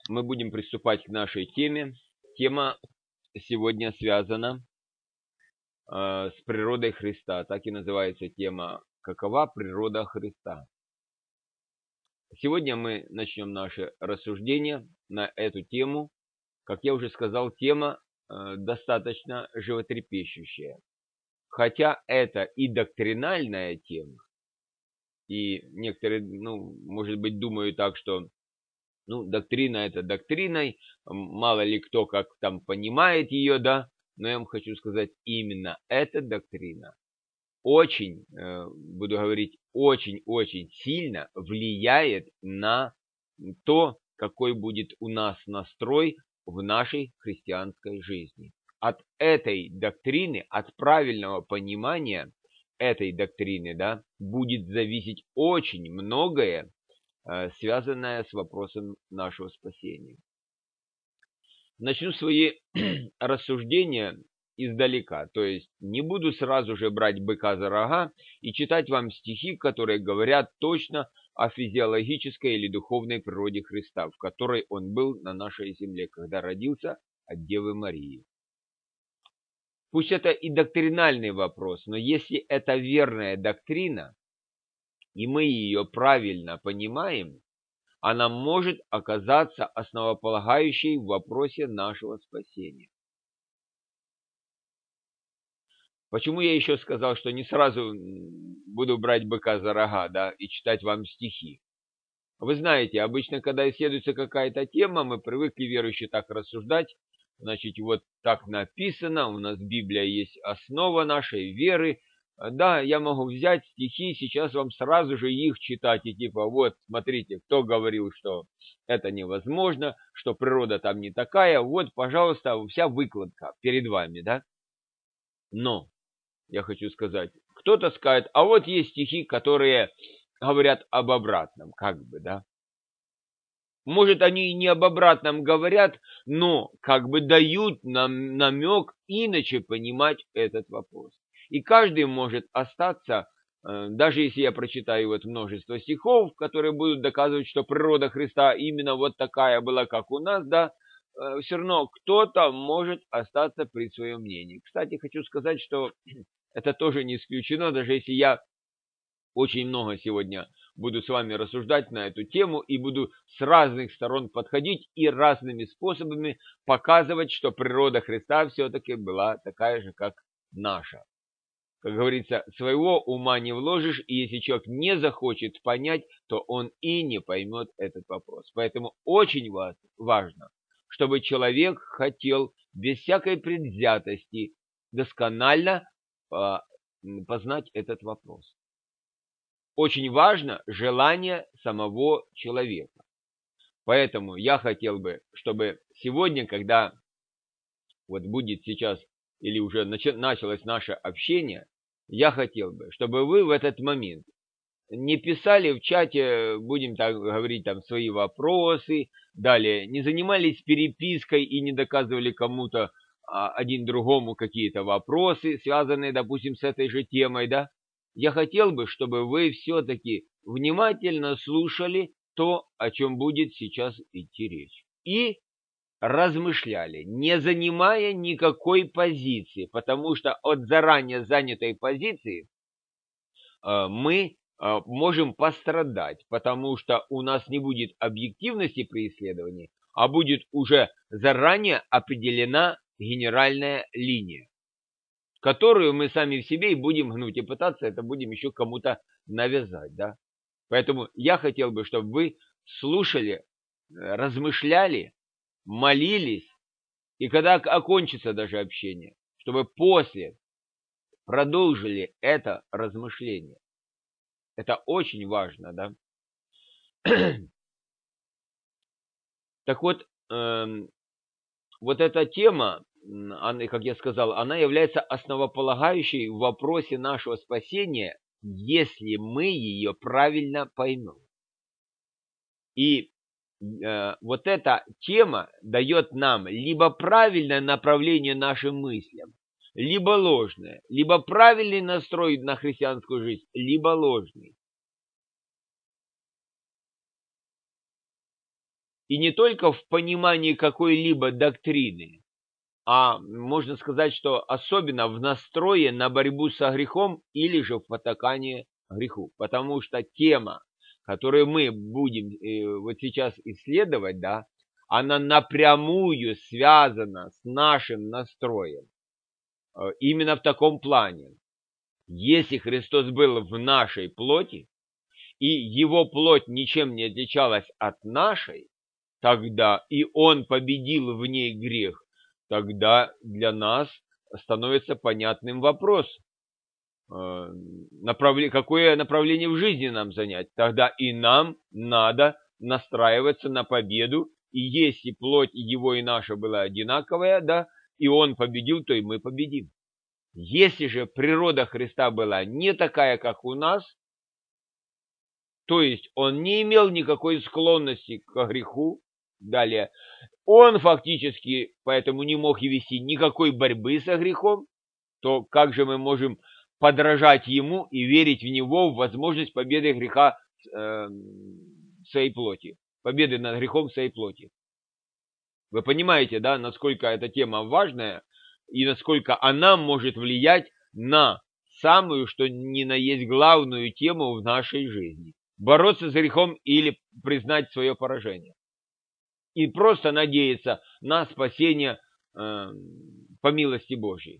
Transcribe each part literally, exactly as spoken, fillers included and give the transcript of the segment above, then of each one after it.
мы будем приступать к нашей теме. Тема сегодня связана э, с природой Христа. Так и называется тема «Какова природа Христа?». Сегодня мы начнем наше рассуждение на эту тему. Как я уже сказал, тема э, достаточно животрепещущая. Хотя это и доктринальная тема, и некоторые, ну, может быть, думают так, что ну, доктрина это доктриной, мало ли кто как там понимает ее, да, но я вам хочу сказать, именно эта доктрина очень, э, буду говорить, очень-очень сильно влияет на то, какой будет у нас настрой в нашей христианской жизни. От этой доктрины, от правильного понимания этой доктрины, да, будет зависеть очень многое, связанное с вопросом нашего спасения. Начну свои рассуждения издалека, то есть не буду сразу же брать быка за рога и читать вам стихи, которые говорят точно о физиологической или духовной природе Христа, в которой он был на нашей земле, когда родился от Девы Марии. Пусть это и доктринальный вопрос, но если это верная доктрина, и мы ее правильно понимаем, она может оказаться основополагающей в вопросе нашего спасения. Почему я еще сказал, что не сразу буду брать быка за рога, да, и читать вам стихи? Вы знаете, обычно, когда исследуется какая-то тема, мы привыкли, верующие, так рассуждать. Значит, вот так написано, у нас Библия есть основа нашей веры. Да, я могу взять стихи, сейчас вам сразу же их читать. И типа, вот, смотрите, кто говорил, что это невозможно, что природа там не такая. Вот, пожалуйста, вся выкладка перед вами, да? Но, я хочу сказать, кто-то скажет, а вот есть стихи, которые говорят об обратном, как бы, да? Может, они и не об обратном говорят, но как бы дают нам намек иначе понимать этот вопрос. И каждый может остаться, даже если я прочитаю вот множество стихов, которые будут доказывать, что природа Христа именно вот такая была, как у нас, да, все равно кто-то может остаться при своем мнении. Кстати, хочу сказать, что это тоже не исключено, даже если я очень много сегодня буду с вами рассуждать на эту тему и буду с разных сторон подходить и разными способами показывать, что природа Христа все-таки была такая же, как наша. Как говорится, своего ума не вложишь, и если человек не захочет понять, то он и не поймет этот вопрос. Поэтому очень важно, чтобы человек хотел без всякой предвзятости досконально познать этот вопрос. Очень важно желание самого человека. Поэтому я хотел бы, чтобы сегодня, когда вот будет сейчас или уже началось наше общение, я хотел бы, чтобы вы в этот момент не писали в чате, будем так говорить, там свои вопросы, далее не занимались перепиской и не доказывали кому-то один другому какие-то вопросы, связанные, допустим, с этой же темой, да. Я хотел бы, чтобы вы все-таки внимательно слушали то, о чем будет сейчас идти речь. И размышляли, не занимая никакой позиции, потому что от заранее занятой позиции э, мы э, можем пострадать, потому что у нас не будет объективности при исследовании, а будет уже заранее определена генеральная линия, которую мы сами в себе и будем гнуть, и пытаться это будем еще кому-то навязать, да. Поэтому я хотел бы, чтобы вы слушали, размышляли, молились, и когда окончится даже общение, чтобы после продолжили это размышление. Это очень важно, да. Так вот, э, вот эта тема, она, как я сказал, она является основополагающей в вопросе нашего спасения, если мы ее правильно поймем. И э, вот эта тема дает нам либо правильное направление нашим мыслям, либо ложное, либо правильный настрой на христианскую жизнь, либо ложный. И не только в понимании какой-либо доктрины, а можно сказать, что особенно в настрое на борьбу со грехом или же в потакании греху. Потому что тема, которую мы будем э, вот сейчас исследовать, да, она напрямую связана с нашим настроем. Э, именно в таком плане. Если Христос был в нашей плоти, и его плоть ничем не отличалась от нашей, тогда и он победил в ней грех, тогда для нас становится понятным вопрос, направление, какое направление в жизни нам занять. Тогда и нам надо настраиваться на победу, и если плоть его и наша была одинаковая, да, и он победил, то и мы победим. Если же природа Христа была не такая, как у нас, то есть он не имел никакой склонности к греху, далее, он фактически поэтому не мог и вести никакой борьбы со грехом, то как же мы можем подражать ему и верить в него, в возможность победы греха э, в своей плоти, победы над грехом в своей плоти? Вы понимаете, да, насколько эта тема важная и насколько она может влиять на самую, что ни на есть главную тему в нашей жизни. Бороться с грехом или признать свое поражение. И просто надеяться на спасение э, по милости Божьей.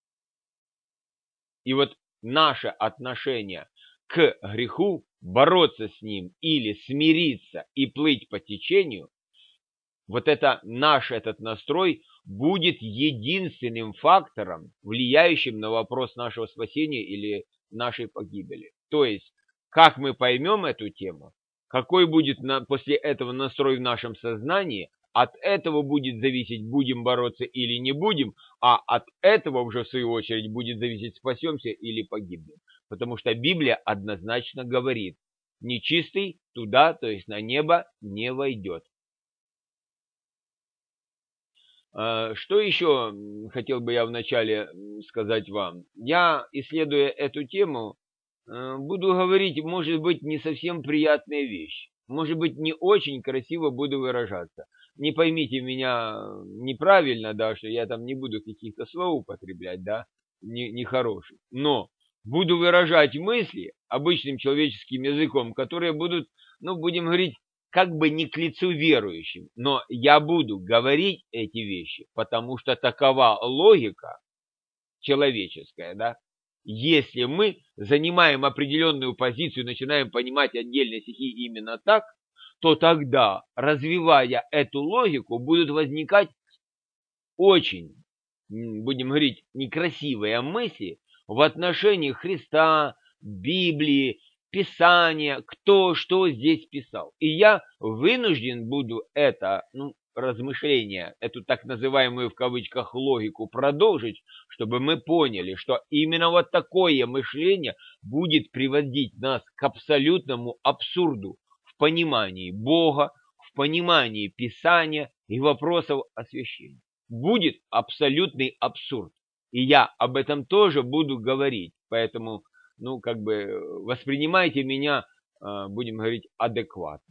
И вот наше отношение к греху, бороться с ним или смириться и плыть по течению, вот это наш этот настрой будет единственным фактором, влияющим на вопрос нашего спасения или нашей погибели. То есть, как мы поймем эту тему, какой будет на, после этого настрой в нашем сознании, от этого будет зависеть, будем бороться или не будем, а от этого уже, в свою очередь, будет зависеть, спасемся или погибнем. Потому что Библия однозначно говорит, нечистый туда, то есть на небо, не войдет. Что еще хотел бы я вначале сказать вам? Я, исследуя эту тему, буду говорить, может быть, не совсем приятные вещи. Может быть, не очень красиво буду выражаться. Не поймите меня неправильно, да, что я там не буду каких-то слов употреблять, да, нехороших. Но буду выражать мысли обычным человеческим языком, которые будут, ну, будем говорить, как бы не к лицу верующим. Но я буду говорить эти вещи, потому что такова логика человеческая, да. Если мы занимаем определенную позицию, начинаем понимать отдельные стихи именно так, то тогда, развивая эту логику, будут возникать очень, будем говорить, некрасивые мысли в отношении Христа, Библии, Писания, кто что здесь писал. И я вынужден буду это, ну, размышление, эту так называемую в кавычках логику продолжить, чтобы мы поняли, что именно вот такое мышление будет приводить нас к абсолютному абсурду в понимании Бога, в понимании Писания и вопросов освящения. Будет абсолютный абсурд. И я об этом тоже буду говорить, поэтому, ну, как бы воспринимайте меня, будем говорить, адекватно.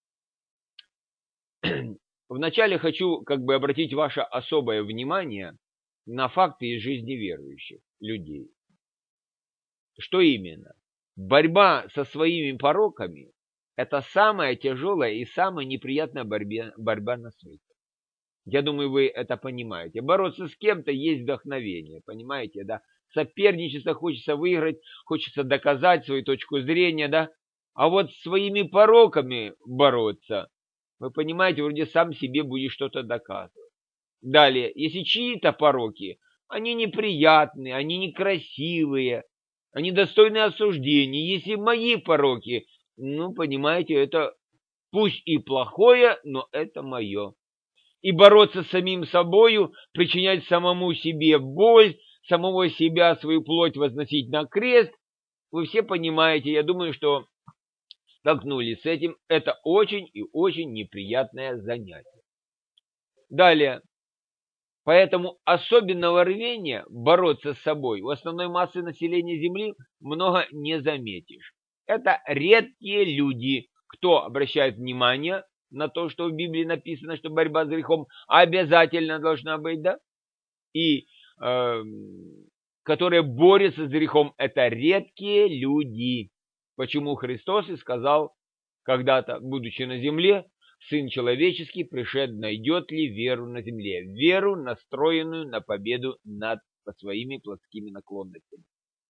Вначале хочу как бы обратить ваше особое внимание на факты из жизни верующих людей. Что именно? Борьба со своими пороками – это самая тяжелая и самая неприятная борьба, борьба на свете. Я думаю, вы это понимаете. Бороться с кем-то есть вдохновение, понимаете, да? Соперничество, хочется выиграть, хочется доказать свою точку зрения, да? А вот с своими пороками бороться, вы понимаете, вроде сам себе будешь что-то доказывать. Далее, если чьи-то пороки, они неприятные, они некрасивые, они достойны осуждения. Если мои пороки, ну, понимаете, это пусть и плохое, но это мое. И бороться с самим собою, причинять самому себе боль, самого себя, свою плоть возносить на крест, вы все понимаете, я думаю, что столкнулись с этим. Это очень и очень неприятное занятие. Далее. Поэтому особенного рвения бороться с собой у основной массы населения Земли много не заметишь. Это редкие люди, кто обращает внимание на то, что в Библии написано, что борьба с грехом обязательно должна быть, да? И э, которые борются с грехом, это редкие люди. Почему Христос и сказал когда-то, будучи на земле, Сын человеческий пришед, найдет ли веру на земле? Веру, настроенную на победу над своими плотскими наклонностями.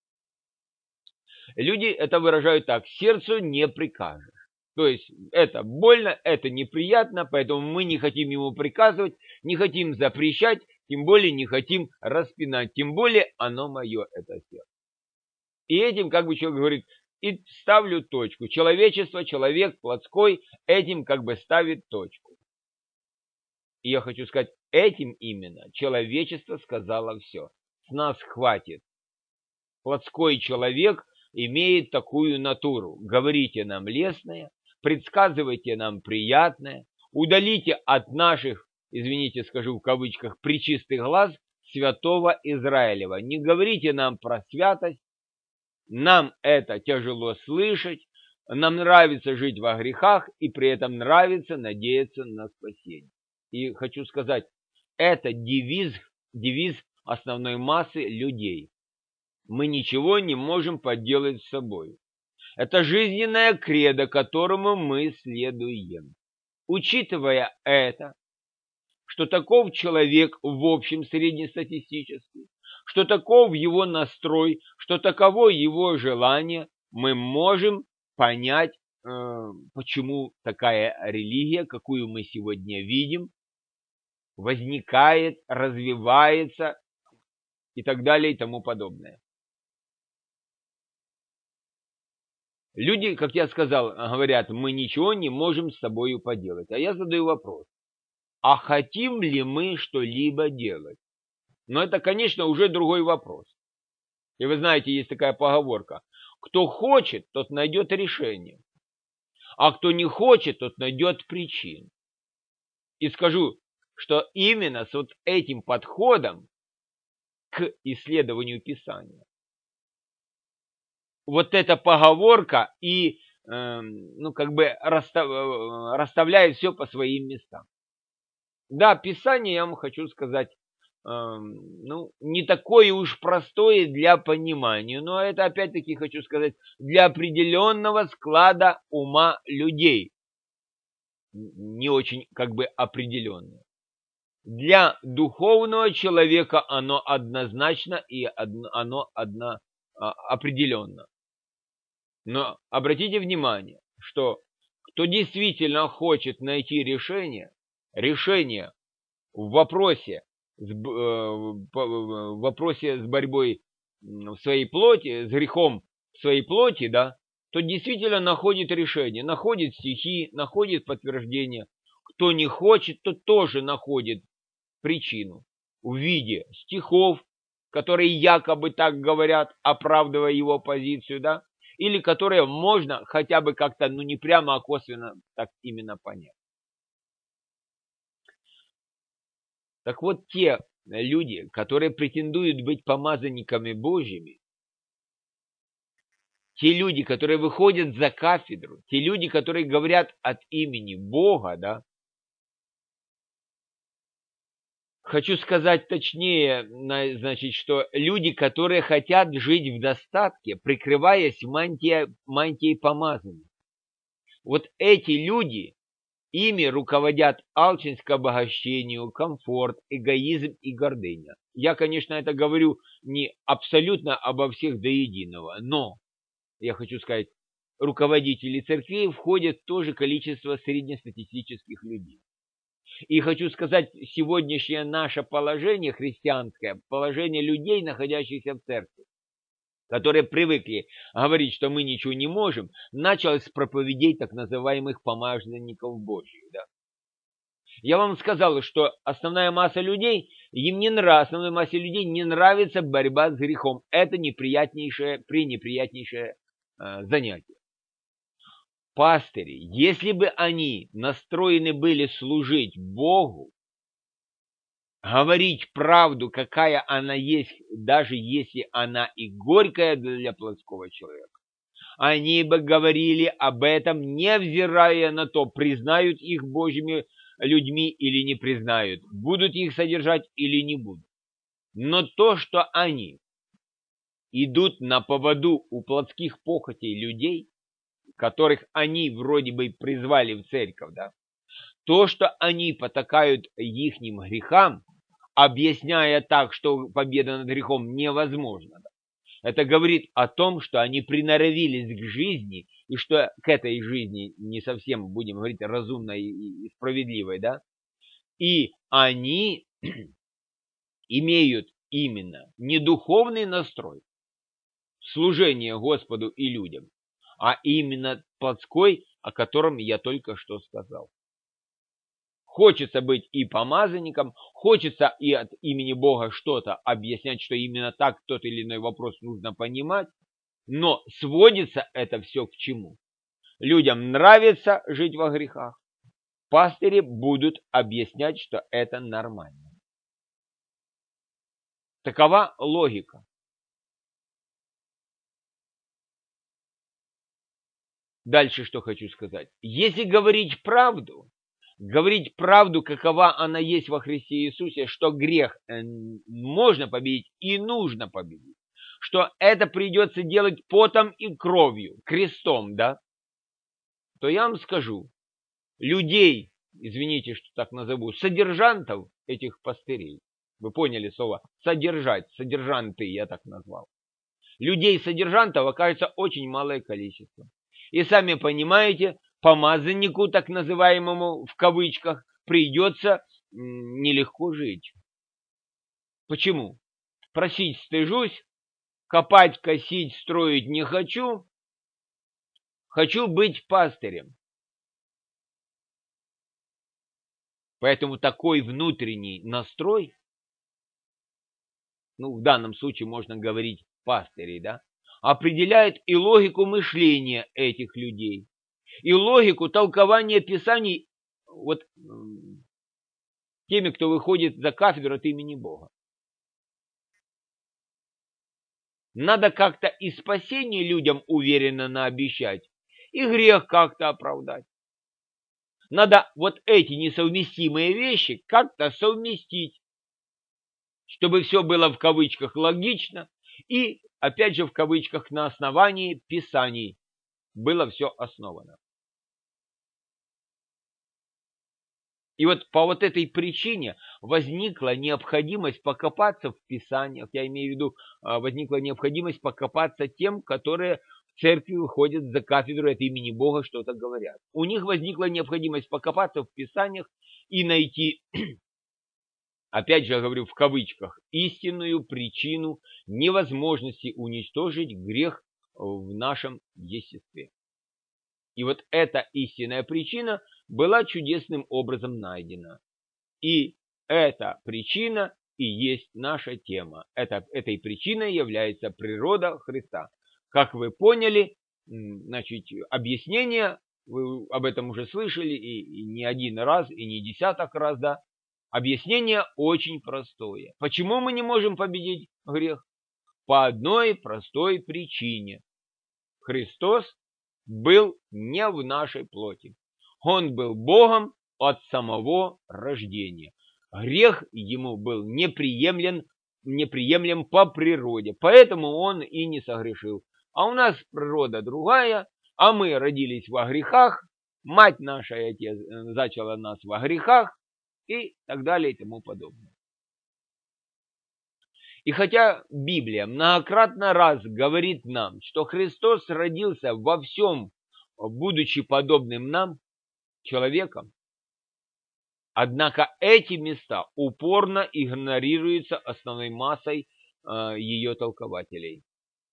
Люди это выражают так: сердцу не прикажешь. То есть это больно, это неприятно, поэтому мы не хотим ему приказывать, не хотим запрещать, тем более не хотим распинать, тем более оно мое, это сердце. И этим, как бы человек говорит, и ставлю точку. Человечество, человек плотской этим как бы ставит точку. И я хочу сказать, этим именно человечество сказало все. С нас хватит. Плотской человек имеет такую натуру. Говорите нам лестное, предсказывайте нам приятное, удалите от наших, извините, скажу в кавычках, пречистых глаз святого Израилева. Не говорите нам про святость, нам это тяжело слышать, нам нравится жить во грехах и при этом нравится надеяться на спасение. И хочу сказать, это девиз, девиз основной массы людей. Мы ничего не можем поделать с собой. Это жизненное кредо, которому мы следуем. Учитывая это, что таков человек в общем среднестатистический, что таков его настрой, что таково его желание, мы можем понять, почему такая религия, какую мы сегодня видим, возникает, развивается и так далее и тому подобное. Люди, как я сказал, говорят, мы ничего не можем с собой поделать. А я задаю вопрос, а хотим ли мы что-либо делать? Но это, конечно, уже другой вопрос. И вы знаете, есть такая поговорка: кто хочет, тот найдет решение, а кто не хочет, тот найдет причину. И скажу, что именно с вот этим подходом к исследованию Писания вот эта поговорка и, э, ну, как бы расстав, расставляет все по своим местам. Да, Писание, я вам хочу сказать, э, ну, не такое уж простое для понимания, но это, опять-таки, хочу сказать, для определенного склада ума людей. Не очень, как бы, определенное. Для духовного человека оно однозначно и оно одно, определенно. Но обратите внимание, что кто действительно хочет найти решение, решение в вопросе, в вопросе с борьбой в своей плоти, с грехом в своей плоти, да, то действительно находит решение, находит стихи, находит подтверждение. Кто не хочет, тот тоже находит причину в виде стихов, которые якобы так говорят, оправдывая его позицию, да, или которые можно хотя бы как-то, ну не прямо, а косвенно так именно понять. Так вот, те люди, которые претендуют быть помазанниками Божьими, те люди, которые выходят за кафедру, те люди, которые говорят от имени Бога, да, хочу сказать точнее, значит, что люди, которые хотят жить в достатке, прикрываясь мантией, мантией помазания. Вот эти люди, ими руководят алчность к обогащению, комфорт, эгоизм и гордыня. Я, конечно, это говорю не абсолютно обо всех до единого, но я хочу сказать, руководители церквей входят в то же количество среднестатистических людей. И хочу сказать, сегодняшнее наше положение христианское, положение людей, находящихся в церкви, которые привыкли говорить, что мы ничего не можем, началось с проповедей так называемых помазанников Божьих. Да? Я вам сказал, что основная масса людей, им не нравится, основной массе людей не нравится борьба с грехом. Это неприятнейшее, пренеприятнейшее э, занятие. Пастыри, если бы они настроены были служить Богу, говорить правду, какая она есть, даже если она и горькая для плотского человека, они бы говорили об этом, невзирая на то, признают их Божьими людьми или не признают, будут их содержать или не будут. Но то, что они идут на поводу у плотских похотей людей, которых они вроде бы призвали в церковь, да, то, что они потакают ихним грехам, объясняя так, что победа над грехом невозможна, да, это говорит о том, что они приноровились к жизни, и что к этой жизни не совсем, будем говорить, разумной и справедливой, да, и они имеют именно не духовный настрой, служение Господу и людям, а именно плотской, о котором я только что сказал. Хочется быть и помазанником, хочется и от имени Бога что-то объяснять, что именно так тот или иной вопрос нужно понимать, но сводится это все к чему? Людям нравится жить во грехах, пастыри будут объяснять, что это нормально. Такова логика. Дальше что хочу сказать. Если говорить правду, говорить правду, какова она есть во Христе Иисусе, что грех можно победить и нужно победить, что это придется делать потом и кровью, крестом, да, то я вам скажу, людей, извините, что так назову, содержантов этих пастырей, вы поняли слово «содержать», содержанты я так назвал, людей-содержантов окажется очень малое количество. И сами понимаете, помазаннику, так называемому в кавычках, придется нелегко жить. Почему? Просить стыжусь, копать, косить, строить не хочу, хочу быть пастырем. Поэтому такой внутренний настрой, ну, в данном случае можно говорить пастырей, да, определяет и логику мышления этих людей, и логику толкования Писаний вот теми, кто выходит за кафедру от имени Бога. Надо как-то и спасение людям уверенно наобещать, и грех как-то оправдать. Надо вот эти несовместимые вещи как-то совместить, чтобы все было в кавычках логично и, опять же, в кавычках на основании Писаний было все основано. И вот по вот этой причине возникла необходимость покопаться в Писаниях, я имею в виду, возникла необходимость покопаться тем, которые в церкви выходят за кафедру от имени Бога, что-то говорят. У них возникла необходимость покопаться в Писаниях и найти, опять же, я говорю в кавычках, истинную причину невозможности уничтожить грех в нашем естестве. И вот эта истинная причина была чудесным образом найдена. И эта причина и есть наша тема. Это, этой причиной является природа Христа. Как вы поняли, значит, объяснение, вы об этом уже слышали и, и не один раз, и не десяток раз, да. Объяснение очень простое. Почему мы не можем победить грех? По одной простой причине. Христос был не в нашей плоти. Он был Богом от самого рождения. Грех ему был неприемлем, неприемлем по природе, поэтому он и не согрешил. А у нас природа другая, а мы родились во грехах, мать наша и отец зачала нас во грехах и так далее и тому подобное. И хотя Библия многократно раз говорит нам, что Христос родился во всем, будучи подобным нам, человеком, однако эти места упорно игнорируются основной массой э, ее толкователей.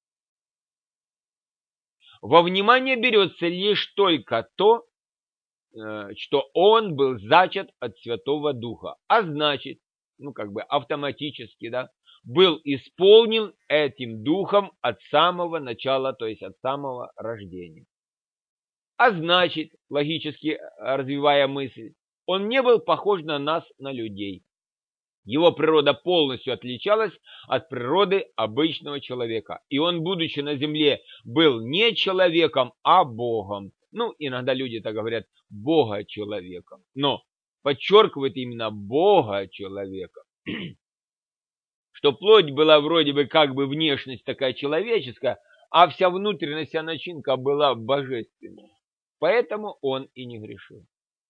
Во внимание берется лишь только то, э, что он был зачат от Святого Духа, а значит, ну как бы автоматически, да, был исполнен этим духом от самого начала, то есть от самого рождения. А значит, логически развивая мысль, он не был похож на нас, на людей. Его природа полностью отличалась от природы обычного человека. И он, будучи на земле, был не человеком, а Богом. Ну, иногда люди так говорят, Бога-человеком. Но подчеркивает именно Бога-человека. Что плоть была вроде бы как бы внешность такая человеческая, а вся внутренность, вся начинка была божественная. Поэтому он и не грешил.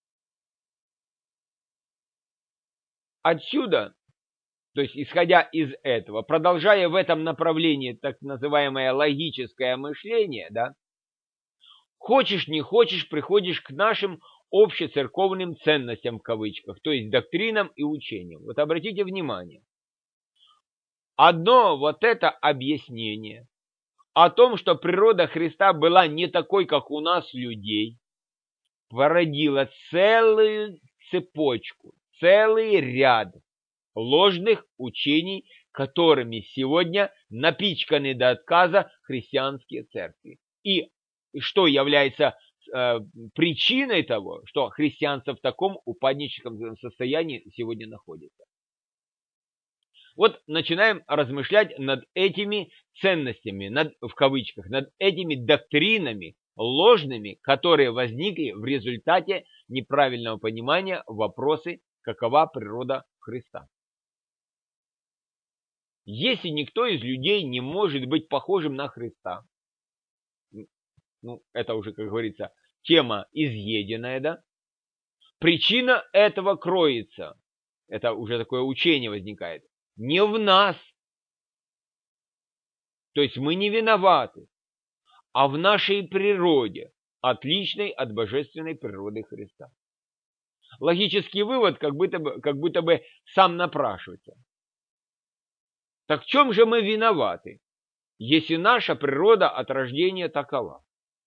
Отсюда, то есть исходя из этого, продолжая в этом направлении так называемое логическое мышление, да, хочешь не хочешь, приходишь к нашим общецерковным ценностям в кавычках, то есть доктринам и учениям. Вот обратите внимание. Одно вот это объяснение о том, что природа Христа была не такой, как у нас людей, породило целую цепочку, целый ряд ложных учений, которыми сегодня напичканы до отказа христианские церкви. И что является э, причиной того, что христианство в таком упадническом состоянии сегодня находится. Вот начинаем размышлять над этими ценностями, над, в кавычках, над этими доктринами ложными, которые возникли в результате неправильного понимания вопросы, какова природа Христа. Если никто из людей не может быть похожим на Христа, ну, это уже, как говорится, тема изъеденная, да? Причина этого кроется, это уже такое учение возникает, не в нас. То есть мы не виноваты, а в нашей природе, отличной от божественной природы Христа. Логический вывод как будто бы, как будто бы сам напрашивается. Так в чем же мы виноваты, если наша природа от рождения такова?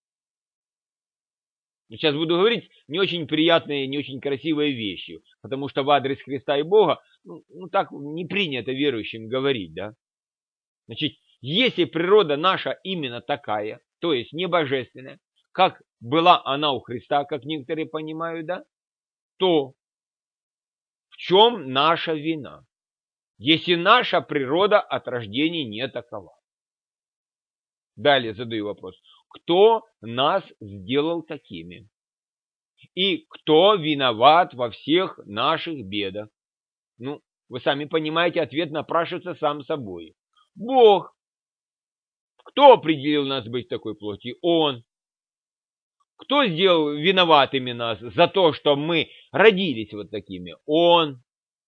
Сейчас буду говорить не очень приятные, не очень красивые вещи, потому что в адрес Христа и Бога, ну, ну так не принято верующим говорить, да? Значит, если природа наша именно такая, то есть не божественная, как была она у Христа, как некоторые понимают, да, то в чем наша вина, если наша природа от рождения не такова? Далее задаю вопрос. Кто нас сделал такими? И кто виноват во всех наших бедах? Ну, вы сами понимаете, ответ напрашивается сам собой. Бог. Кто определил нас быть в такой плоти? Он. Кто сделал виноватыми нас за то, что мы родились вот такими? Он.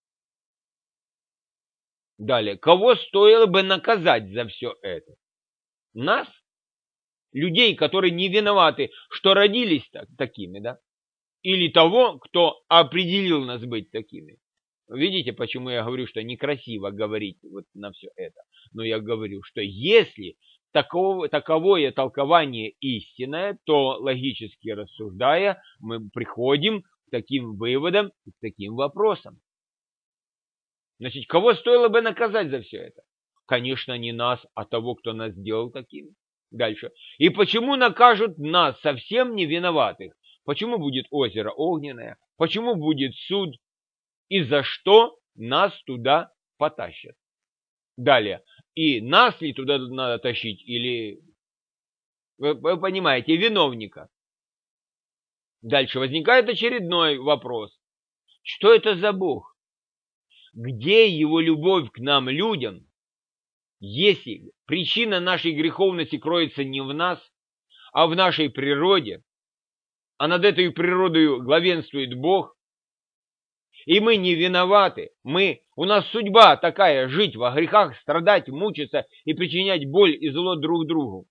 Далее. Кого стоило бы наказать за все это? Нас? Людей, которые не виноваты, что родились так, такими, да? Или того, кто определил нас быть такими? Видите, почему я говорю, что некрасиво говорить вот на все это? Но я говорю, что если таково, таковое толкование истинное, то логически рассуждая, мы приходим к таким выводам, к таким вопросам. Значит, кого стоило бы наказать за все это? Конечно, не нас, а того, кто нас сделал такими. Дальше. И почему накажут нас, совсем не виноватых? Почему будет озеро огненное? Почему будет суд? И за что нас туда потащат? Далее. И нас ли туда надо тащить? Или, вы, вы понимаете, виновника? Дальше возникает очередной вопрос. Что это за Бог? Где его любовь к нам, людям, если причина нашей греховности кроется не в нас, а в нашей природе, а над этой природой главенствует Бог, и мы не виноваты, мы, у нас судьба такая, жить во грехах, страдать, мучиться и причинять боль и зло друг другу.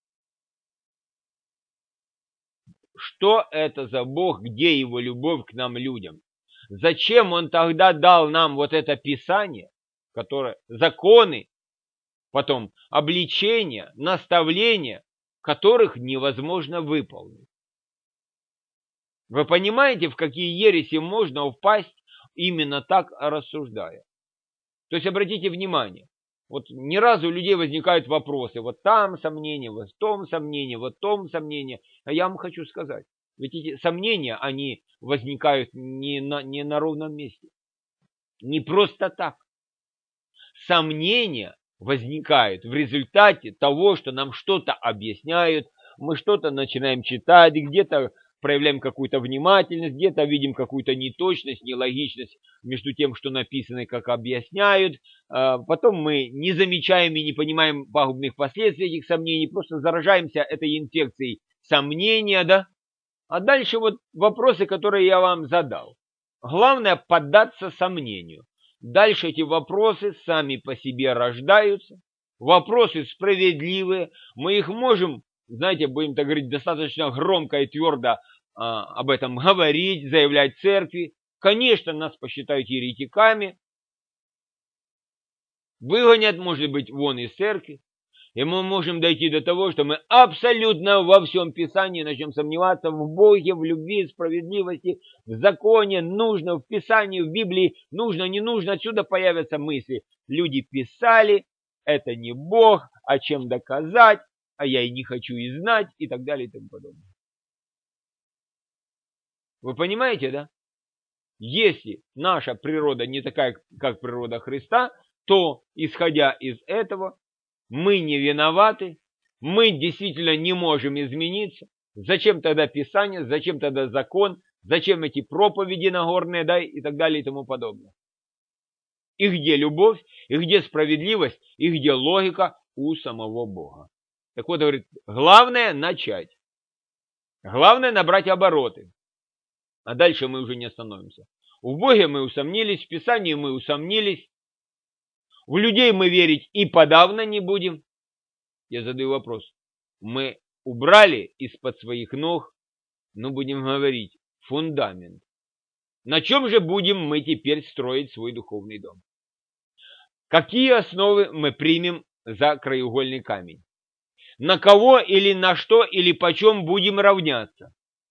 Что это за Бог, где его любовь к нам, людям? Зачем он тогда дал нам вот это Писание, которое, законы, потом обличения, наставления, которых невозможно выполнить? Вы понимаете, в какие ереси можно упасть, именно так рассуждая? То есть обратите внимание, вот ни разу у людей возникают вопросы, вот там сомнения, вот в том сомнения, вот в том сомнения. А я вам хочу сказать, ведь эти сомнения, они возникают не на, не на ровном месте. Не просто так. Сомнения возникают в результате того, что нам что-то объясняют, мы что-то начинаем читать, где-то проявляем какую-то внимательность, где-то видим какую-то неточность, нелогичность между тем, что написано и как объясняют. Потом мы не замечаем и не понимаем пагубных последствий этих сомнений, просто заражаемся этой инфекцией сомнения, да? А дальше вот вопросы, которые я вам задал. Главное поддаться сомнению. Дальше эти вопросы сами по себе рождаются. Вопросы справедливые. Мы их можем, знаете, будем так говорить, достаточно громко и твердо а, об этом говорить, заявлять церкви. Конечно, нас посчитают еретиками. Выгонят, может быть, вон из церкви. И мы можем дойти до того, что мы абсолютно во всем Писании начнем сомневаться в Боге, в любви, в справедливости, в законе, нужно, в Писании, в Библии, нужно, не нужно. Отсюда появятся мысли. Люди писали, это не Бог, а чем доказать, а я и не хочу и знать, и так далее, и тому подобное. Вы понимаете, да? Если наша природа не такая, как природа Христа, то, исходя из этого, мы не виноваты, мы действительно не можем измениться. Зачем тогда Писание, зачем тогда закон, зачем эти проповеди Нагорные, да, и так далее и тому подобное. И где любовь, и где справедливость, и где логика у самого Бога. Так вот, говорит, главное начать. Главное набрать обороты. А дальше мы уже не остановимся. В Боге мы усомнились, в Писании мы усомнились. В людей мы верить и подавно не будем. Я задаю вопрос. Мы убрали из-под своих ног, ну, будем говорить, фундамент. На чем же будем мы теперь строить свой духовный дом? Какие основы мы примем за краеугольный камень? На кого или на что или почем будем равняться?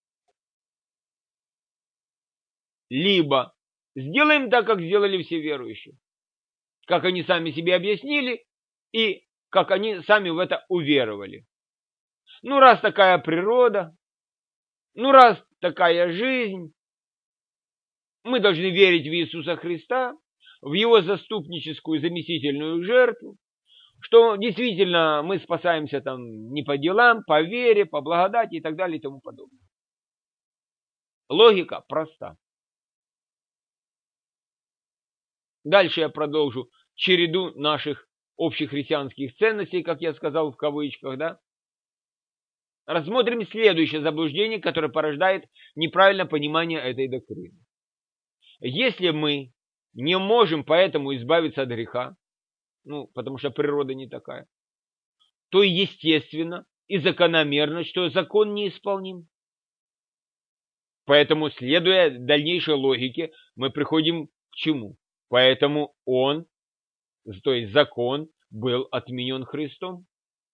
Либо сделаем так, как сделали все верующие. Как они сами себе объяснили и как они сами в это уверовали. Ну, раз такая природа, ну, раз такая жизнь, мы должны верить в Иисуса Христа, в Его заступническую заместительную жертву, что действительно мы спасаемся там не по делам, по вере, по благодати и так далее и тому подобное. Логика проста. Дальше я продолжу череду наших общехристианских ценностей, как я сказал в кавычках, да. Рассмотрим следующее заблуждение, которое порождает неправильное понимание этой доктрины. Если мы не можем поэтому избавиться от греха, ну, потому что природа не такая, то естественно и закономерно, что закон неисполним. Поэтому, следуя дальнейшей логике, мы приходим к чему? Поэтому он, то есть закон, был отменен Христом.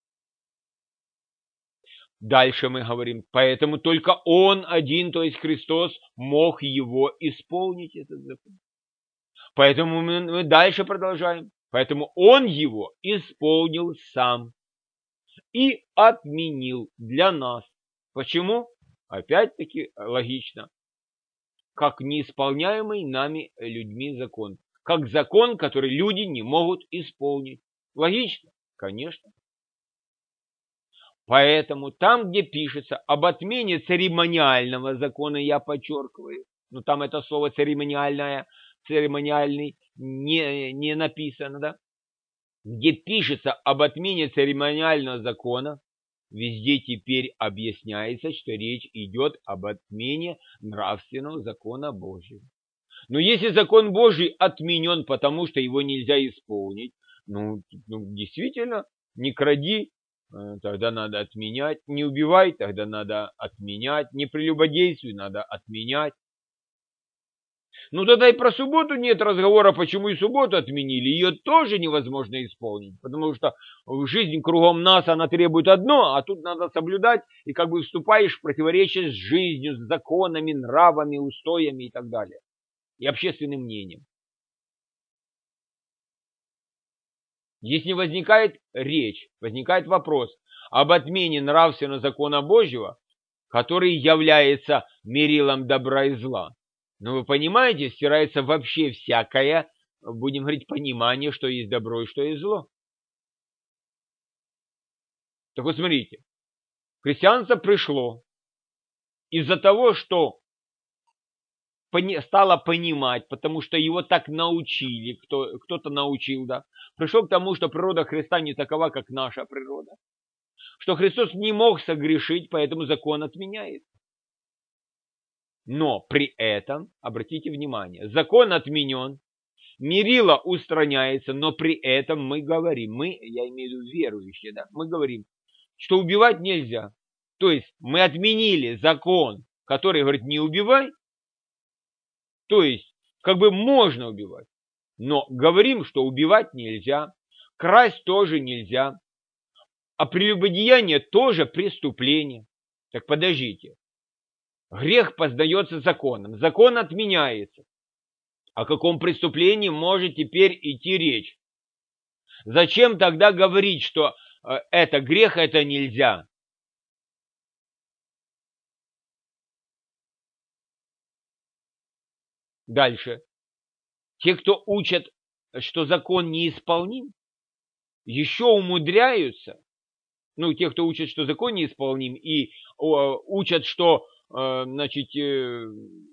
Дальше мы говорим, поэтому только он один, то есть Христос, мог его исполнить, этот закон. Поэтому мы, мы дальше продолжаем. Поэтому он его исполнил сам и отменил для нас. Почему? Опять-таки логично. Как неисполняемый нами людьми закон. Как закон, который люди не могут исполнить. Логично? Конечно. Поэтому там, где пишется об отмене церемониального закона, я подчеркиваю, но там это слово церемониальное, церемониальный не, не написано, да? Где пишется об отмене церемониального закона, везде теперь объясняется, что речь идет об отмене нравственного закона Божьего. Но если закон Божий отменен, потому что его нельзя исполнить, ну, ну действительно, не кради, тогда надо отменять, не убивай, тогда надо отменять, не прелюбодействуй, надо отменять. Ну тогда и про субботу нет разговора, почему и субботу отменили. Ее тоже невозможно исполнить, потому что жизнь кругом нас, она требует одно, а тут надо соблюдать, и как бы вступаешь в противоречие с жизнью, с законами, нравами, устоями и так далее. И общественным мнением. Здесь не возникает речь, возникает вопрос об отмене нравственного закона Божьего, который является мерилом добра и зла. Но вы понимаете, стирается вообще всякое, будем говорить, понимание, что есть добро и что есть зло. Так вот смотрите, христианство пришло из-за того, что стало понимать, потому что его так научили, кто, кто-то научил, да, пришел к тому, что природа Христа не такова, как наша природа, что Христос не мог согрешить, поэтому закон отменяет. Но при этом, обратите внимание, закон отменен, мерило устраняется, но при этом мы говорим, мы, я имею в виду верующие, да, мы говорим, что убивать нельзя. То есть мы отменили закон, который говорит не убивай, то есть как бы можно убивать, но говорим, что убивать нельзя, красть тоже нельзя, а прелюбодеяние тоже преступление. Так подождите. Грех познается законом. Закон отменяется. О каком преступлении может теперь идти речь? Зачем тогда говорить, что это грех, это нельзя? Дальше. Те, кто учат, что закон неисполним, еще умудряются, ну, те, кто учат, что закон неисполним, и о, учат, что, э, значит, э,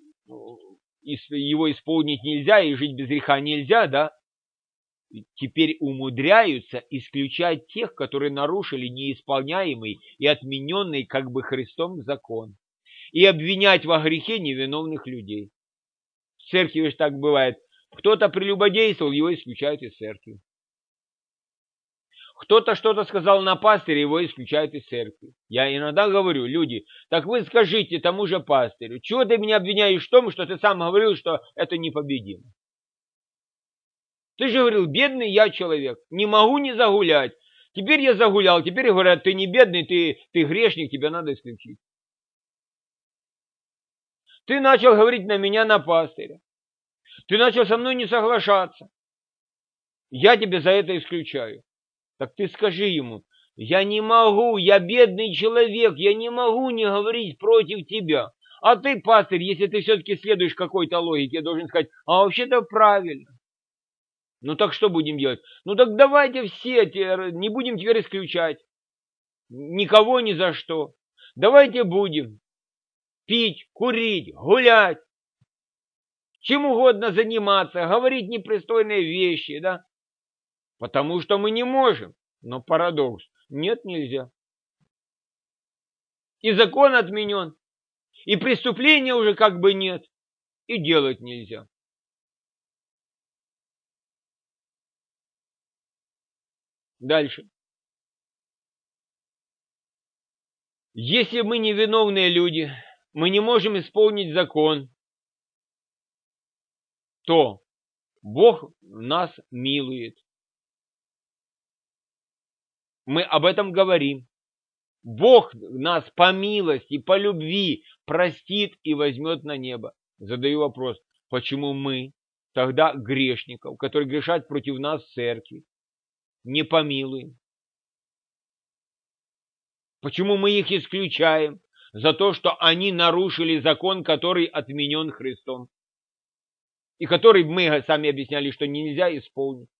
его исполнить нельзя, и жить без греха нельзя, да, теперь умудряются исключать тех, которые нарушили неисполняемый и отмененный как бы Христом закон, и обвинять во грехе невиновных людей. В церкви же так бывает. Кто-то прелюбодействовал, его исключают из церкви. Кто-то что-то сказал на пастыре, его исключают из церкви. Я иногда говорю, люди, так вы скажите тому же пастырю, чего ты меня обвиняешь в том, что ты сам говорил, что это непобедимо? Ты же говорил, бедный я человек, не могу не загулять. Теперь я загулял, теперь говорят, ты не бедный, ты, ты грешник, тебя надо исключить. Ты начал говорить на меня, на пастыря. Ты начал со мной не соглашаться. Я тебя за это исключаю. Так ты скажи ему, я не могу, я бедный человек, я не могу не говорить против тебя. А ты, пастырь, если ты все-таки следуешь какой-то логике, я должен сказать, а вообще-то правильно. Ну так что будем делать? Ну так давайте все, не будем теперь исключать. Никого ни за что. Давайте будем пить, курить, гулять. Чем угодно заниматься, говорить непристойные вещи, да? Потому что мы не можем. Но парадокс. Нет, нельзя. И закон отменен. И преступления уже как бы нет. И делать нельзя. Дальше. Если мы невиновные люди, мы не можем исполнить закон, то Бог нас милует. Мы об этом говорим. Бог нас по милости, по любви простит и возьмет на небо. Задаю вопрос, почему мы тогда грешников, которые грешат против нас в церкви, не помилуем? Почему мы их исключаем за то, что они нарушили закон, который отменен Христом? И который мы сами объясняли, что нельзя исполнить.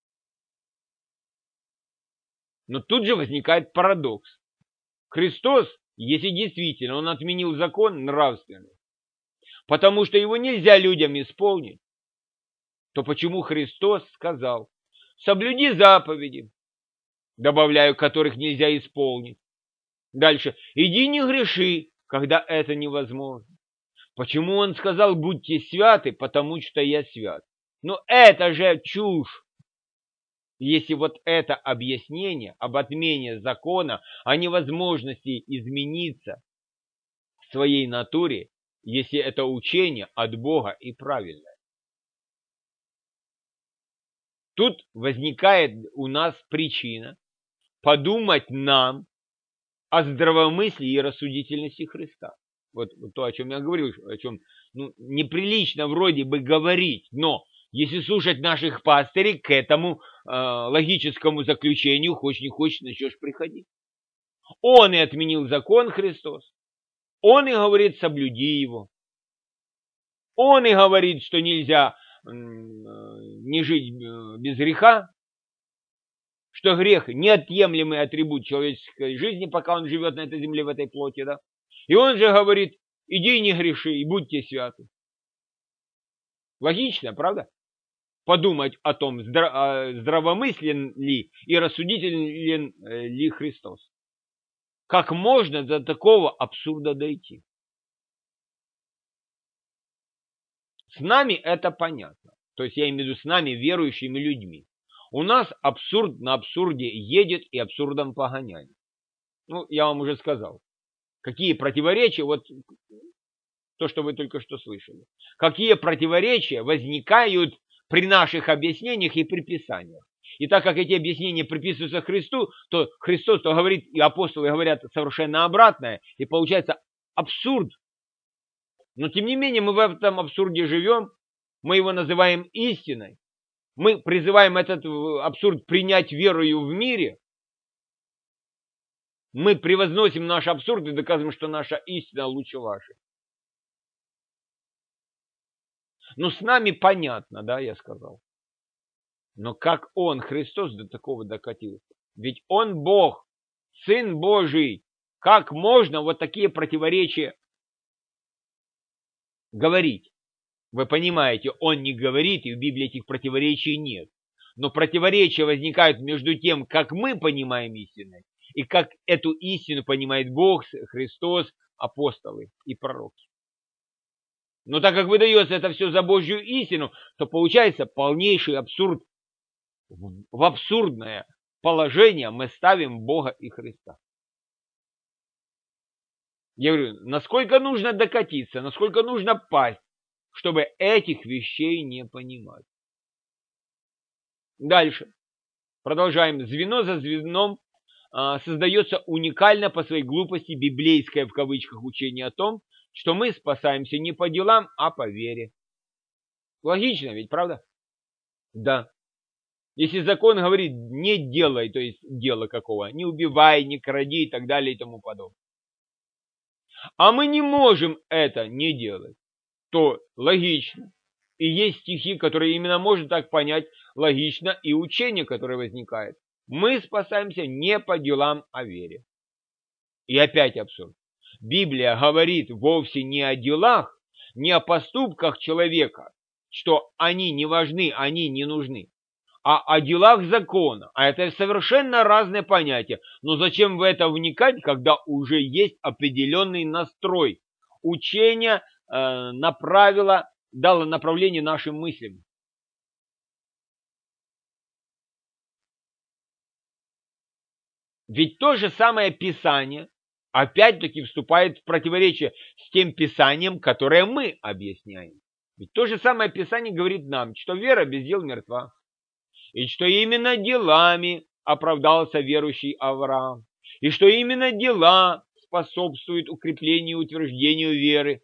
Но тут же возникает парадокс. Христос, если действительно Он отменил закон нравственный, потому что его нельзя людям исполнить, то почему Христос сказал, соблюди заповеди, добавляю, которых нельзя исполнить. Дальше, иди не греши, когда это невозможно. Почему Он сказал, будьте святы, потому что я свят? Но это же чушь. Если вот это объяснение об отмене закона, о невозможности измениться в своей натуре, если это учение от Бога и правильное. Тут возникает у нас причина подумать нам о здравомыслии и рассудительности Христа. Вот, вот то, о чем я говорил, о чем ну, неприлично вроде бы говорить, но если слушать наших пастырей, к этому э, логическому заключению, хочешь не хочешь, начнешь приходить. Он и отменил закон Христос. Он и говорит, соблюди его. Он и говорит, что нельзя не жить без греха, что грех – неотъемлемый атрибут человеческой жизни, пока он живет на этой земле, в этой плоти, да. И он же говорит, иди не греши и будьте святы. Логично, правда? Подумать о том, здравомыслен ли и рассудителен ли Христос. Как можно до такого абсурда дойти? С нами это понятно. То есть я имею в виду с нами, верующими людьми. У нас абсурд на абсурде едет и абсурдом погоняет. Ну, я вам уже сказал. Какие противоречия, вот то, что вы только что слышали. Какие противоречия возникают при наших объяснениях и приписаниях. И так как эти объяснения приписываются Христу, то Христос, то говорит, и апостолы говорят совершенно обратное, и получается абсурд. Но тем не менее мы в этом абсурде живем, мы его называем истиной, мы призываем этот абсурд принять верою в мире, мы превозносим наш абсурд и доказываем, что наша истина лучше вашей. Ну, с нами понятно, да, я сказал. Но как он, Христос, до такого докатился? Ведь он Бог, Сын Божий. Как можно вот такие противоречия говорить? Вы понимаете, он не говорит, и в Библии этих противоречий нет. Но противоречия возникают между тем, как мы понимаем истину, и как эту истину понимает Бог, Христос, апостолы и пророки. Но так как выдается это все за Божью истину, то получается полнейший абсурд. В абсурдное положение мы ставим Бога и Христа. Я говорю, насколько нужно докатиться, насколько нужно пасть, чтобы этих вещей не понимать. Дальше. Продолжаем. Звено за звеном а, создается уникально по своей глупости библейское в кавычках учение о том, что мы спасаемся не по делам, а по вере. Логично ведь, правда? Да. Если закон говорит не делай, то есть дело какого, не убивай, не кради и так далее и тому подобное. А мы не можем это не делать, то логично. И есть стихи, которые именно можно так понять, логично, и учение, которое возникает. Мы спасаемся не по делам, а вере. И опять абсурд. Библия говорит вовсе не о делах, не о поступках человека, что они не важны, они не нужны, а о делах закона. А это совершенно разные понятия. Но зачем в это вникать, когда уже есть определенный настрой? Учение э, направило, дало направление нашим мыслям. Ведь то же самое Писание опять-таки вступает в противоречие с тем Писанием, которое мы объясняем. Ведь то же самое Писание говорит нам, что вера без дел мертва. И что именно делами оправдался верующий Авраам. И что именно дела способствуют укреплению и утверждению веры.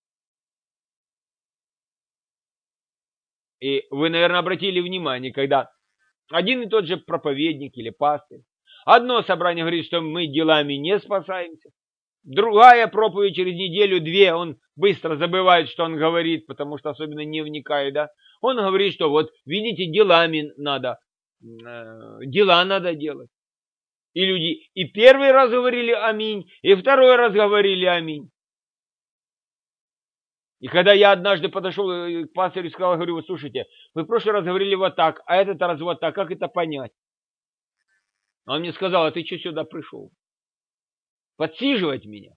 И вы, наверное, обратили внимание, когда один и тот же проповедник или пастырь, одно собрание говорит, что мы делами не спасаемся, другая проповедь через неделю-две, он быстро забывает, что он говорит, потому что особенно не вникает, да. Он говорит, что вот, видите, делами надо, э, дела надо делать. И люди и первый раз говорили аминь, и второй раз говорили аминь. И когда я однажды подошел к пастырю и сказал, говорю, вот слушайте, вы в прошлый раз говорили вот так, а этот раз вот так, как это понять? Он мне сказал, а ты что сюда пришел? Подсиживать меня?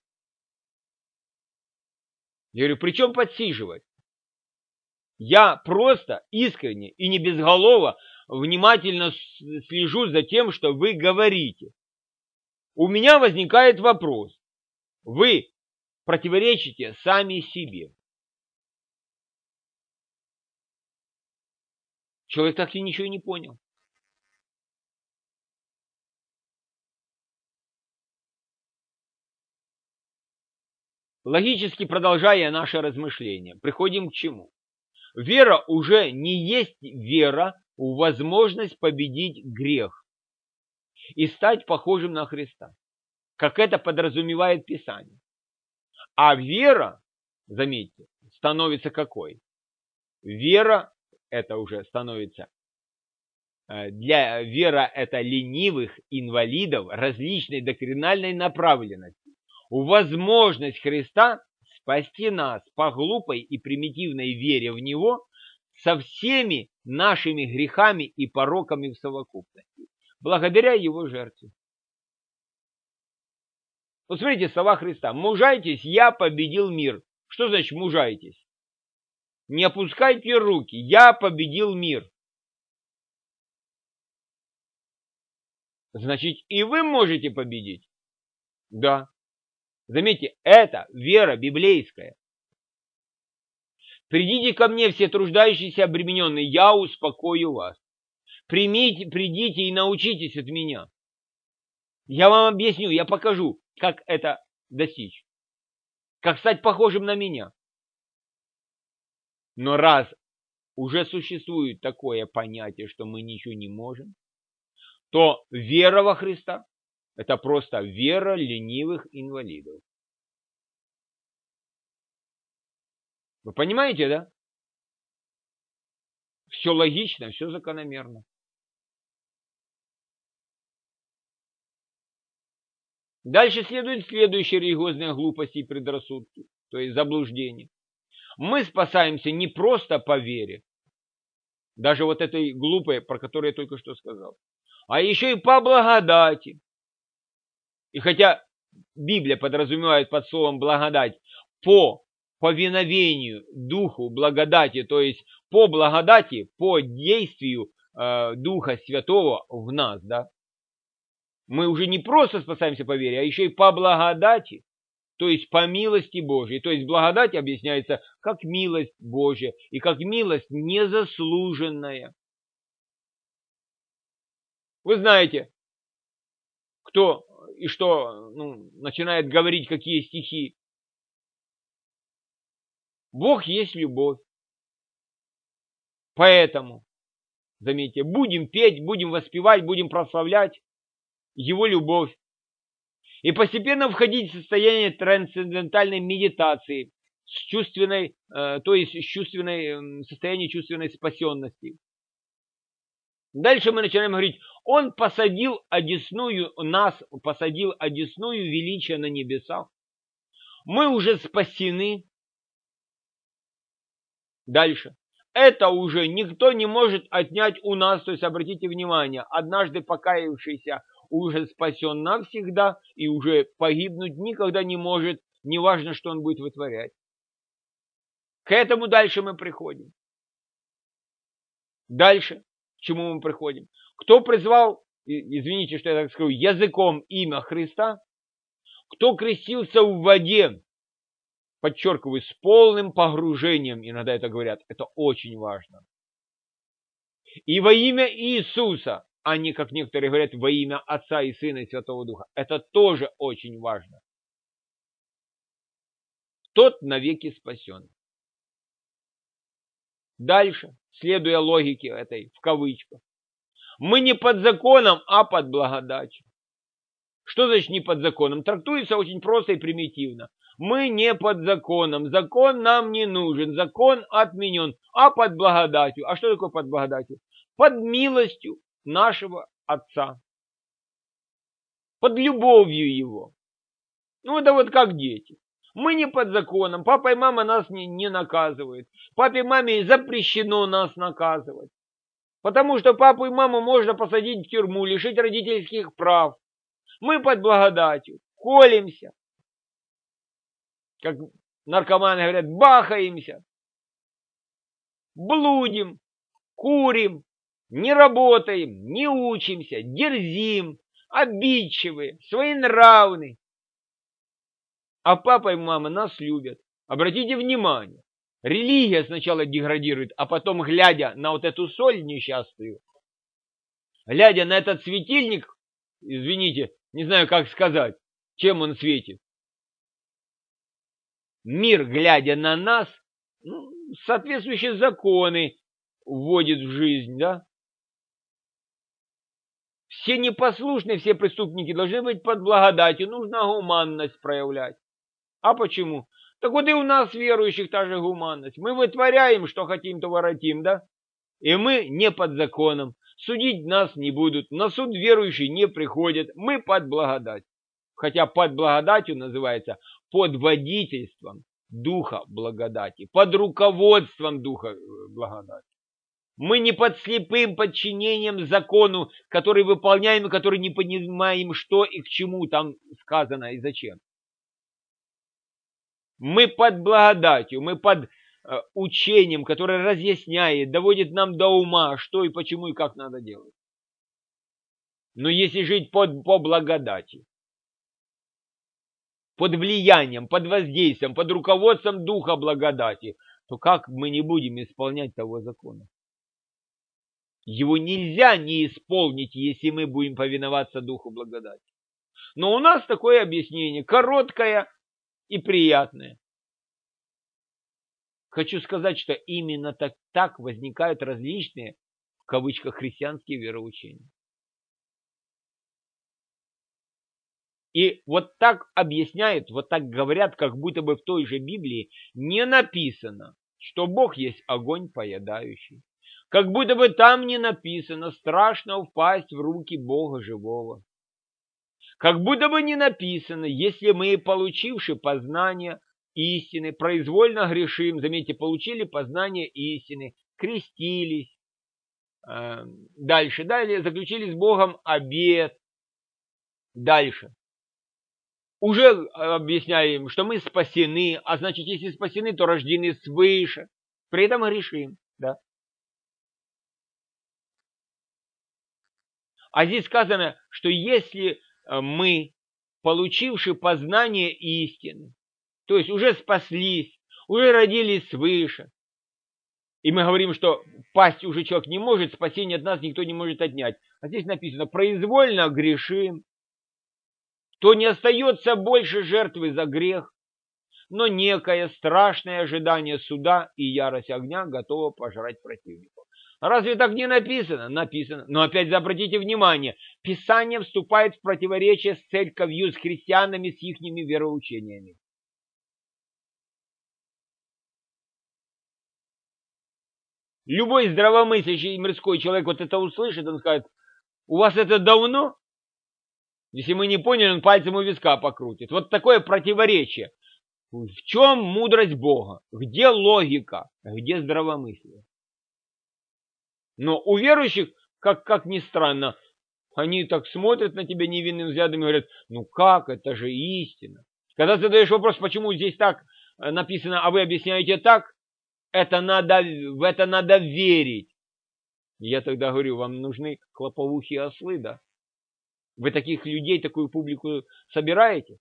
Я говорю, при чем подсиживать? Я просто искренне и не безголово внимательно слежу за тем, что вы говорите. У меня возникает вопрос. Вы противоречите сами себе. Человек так и ничего не понял. Логически продолжая наше размышление, приходим к чему? Вера уже не есть вера в возможность победить грех и стать похожим на Христа, как это подразумевает Писание. А вера, заметьте, становится какой? Вера это уже становится, для вера это ленивых инвалидов различной доктринальной направленности. Возможность Христа спасти нас по глупой и примитивной вере в Него со всеми нашими грехами и пороками в совокупности, благодаря Его жертве. Вот смотрите слова Христа. Мужайтесь, я победил мир. Что значит мужайтесь? Не опускайте руки, я победил мир. Значит, и вы можете победить. Да. Заметьте, это вера библейская. Придите ко мне, все труждающиеся и обремененные, я успокою вас. Примите, придите и научитесь от меня. Я вам объясню, я покажу, как это достичь. Как стать похожим на меня. Но раз уже существует такое понятие, что мы ничего не можем, то вера во Христа – это просто вера ленивых инвалидов. Вы понимаете, да? Все логично, все закономерно. Дальше следуют следующие религиозные глупости и предрассудки, то есть заблуждения. Мы спасаемся не просто по вере, даже вот этой глупой, про которую я только что сказал, а еще и по благодати. И хотя Библия подразумевает под словом благодать по повиновению Духу благодати, то есть по благодати, по действию э, Духа Святого в нас, да, мы уже не просто спасаемся по вере, а еще и по благодати, то есть по милости Божьей. То есть благодать объясняется как милость Божья и как милость незаслуженная. Вы знаете, кто и что ну, начинает говорить какие стихи. Бог есть любовь. Поэтому, заметьте, будем петь, будем воспевать, будем прославлять Его любовь. И постепенно входить в состояние трансцендентальной медитации, с чувственной, э, то есть с чувственной, состояние чувственной спасенности. Дальше мы начинаем говорить, Он посадил одесную, нас посадил одесную величия на небесах. Мы уже спасены. Дальше. Это уже никто не может отнять у нас, то есть обратите внимание, однажды покаявшийся уже спасен навсегда и уже погибнуть никогда не может, неважно, что он будет вытворять. К этому дальше мы приходим. Дальше, к чему мы приходим? Кто призвал, извините, что я так скажу, языком имя Христа, кто крестился в воде, подчеркиваю, с полным погружением, иногда это говорят, это очень важно. И во имя Иисуса, а не, как некоторые говорят, во имя Отца и Сына и Святого Духа. Это тоже очень важно. Тот навеки спасен. Дальше, следуя логике этой, в кавычках. Мы не под законом, а под благодатью. Что значит не под законом? Трактуется очень просто и примитивно. Мы не под законом. Закон нам не нужен. Закон отменен. А под благодатью. А что такое под благодатью? Под милостью нашего Отца. Под любовью Его. Ну, это вот как дети. Мы не под законом. Папа и мама нас не, не наказывают. Папе и маме запрещено нас наказывать. Потому что папу и маму можно посадить в тюрьму, лишить родительских прав. Мы под благодатью. Колемся. Как наркоманы говорят, бахаемся. Блудим. Курим. Не работаем, не учимся, дерзим, обидчивы, своенравны. А папа и мама нас любят. Обратите внимание, религия сначала деградирует, а потом, глядя на вот эту соль несчастную, глядя на этот светильник, извините, не знаю, как сказать, чем он светит. Мир, глядя на нас, ну, соответствующие законы вводит в жизнь, да? Все непослушные, все преступники должны быть под благодатью, нужно гуманность проявлять. А почему? Так вот и у нас, верующих, та же гуманность. Мы вытворяем, что хотим, то воротим, да? И мы не под законом. Судить нас не будут. На суд верующие не приходят. Мы под благодать. Хотя под благодатью называется под водительством Духа благодати. Под руководством Духа благодати. Мы не под слепым подчинением закону, который выполняем и который не понимаем, что и к чему там сказано и зачем. Мы под благодатью, мы под э, учением, которое разъясняет, доводит нам до ума, что и почему и как надо делать. Но если жить под, по благодати, под влиянием, под воздействием, под руководством Духа благодати, то как мы не будем исполнять того закона? Его нельзя не исполнить, если мы будем повиноваться Духу благодати. Но у нас такое объяснение, короткое и приятное. Хочу сказать, что именно так, так возникают различные, в кавычках, христианские вероучения. И вот так объясняют, вот так говорят, как будто бы в той же Библии не написано, что Бог есть огонь поедающий. Как будто бы там не написано, страшно упасть в руки Бога живого. Как будто бы не написано, если мы, получивши познание истины, произвольно грешим, заметьте, получили познание истины, крестились, э, дальше, далее заключили с Богом обет, дальше. Уже объясняем, что мы спасены, а значит, если спасены, то рождены свыше, при этом грешим, да. А здесь сказано, что если мы, получивши познание истины, то есть уже спаслись, уже родились свыше, и мы говорим, что пасть уже человек не может, спасение от нас никто не может отнять. А здесь написано, произвольно грешим, то не остается больше жертвы за грех, но некое страшное ожидание суда и ярость огня готово пожрать противников. Разве так не написано? Написано. Но опять обратите внимание, Писание вступает в противоречие с церковью, с христианами, с ихними вероучениями. Любой здравомыслящий мирской человек вот это услышит, он скажет, у вас это давно? Если мы не поняли, он пальцем у виска покрутит. Вот такое противоречие. В чем мудрость Бога? Где логика? Где здравомыслие? Но у верующих, как, как ни странно, они так смотрят на тебя невинным взглядом и говорят, ну как, это же истина. Когда задаешь вопрос, почему здесь так написано, а вы объясняете так, это надо, в это надо верить. Я тогда говорю, вам нужны клоповухие ослы, да? Вы таких людей, такую публику собираете?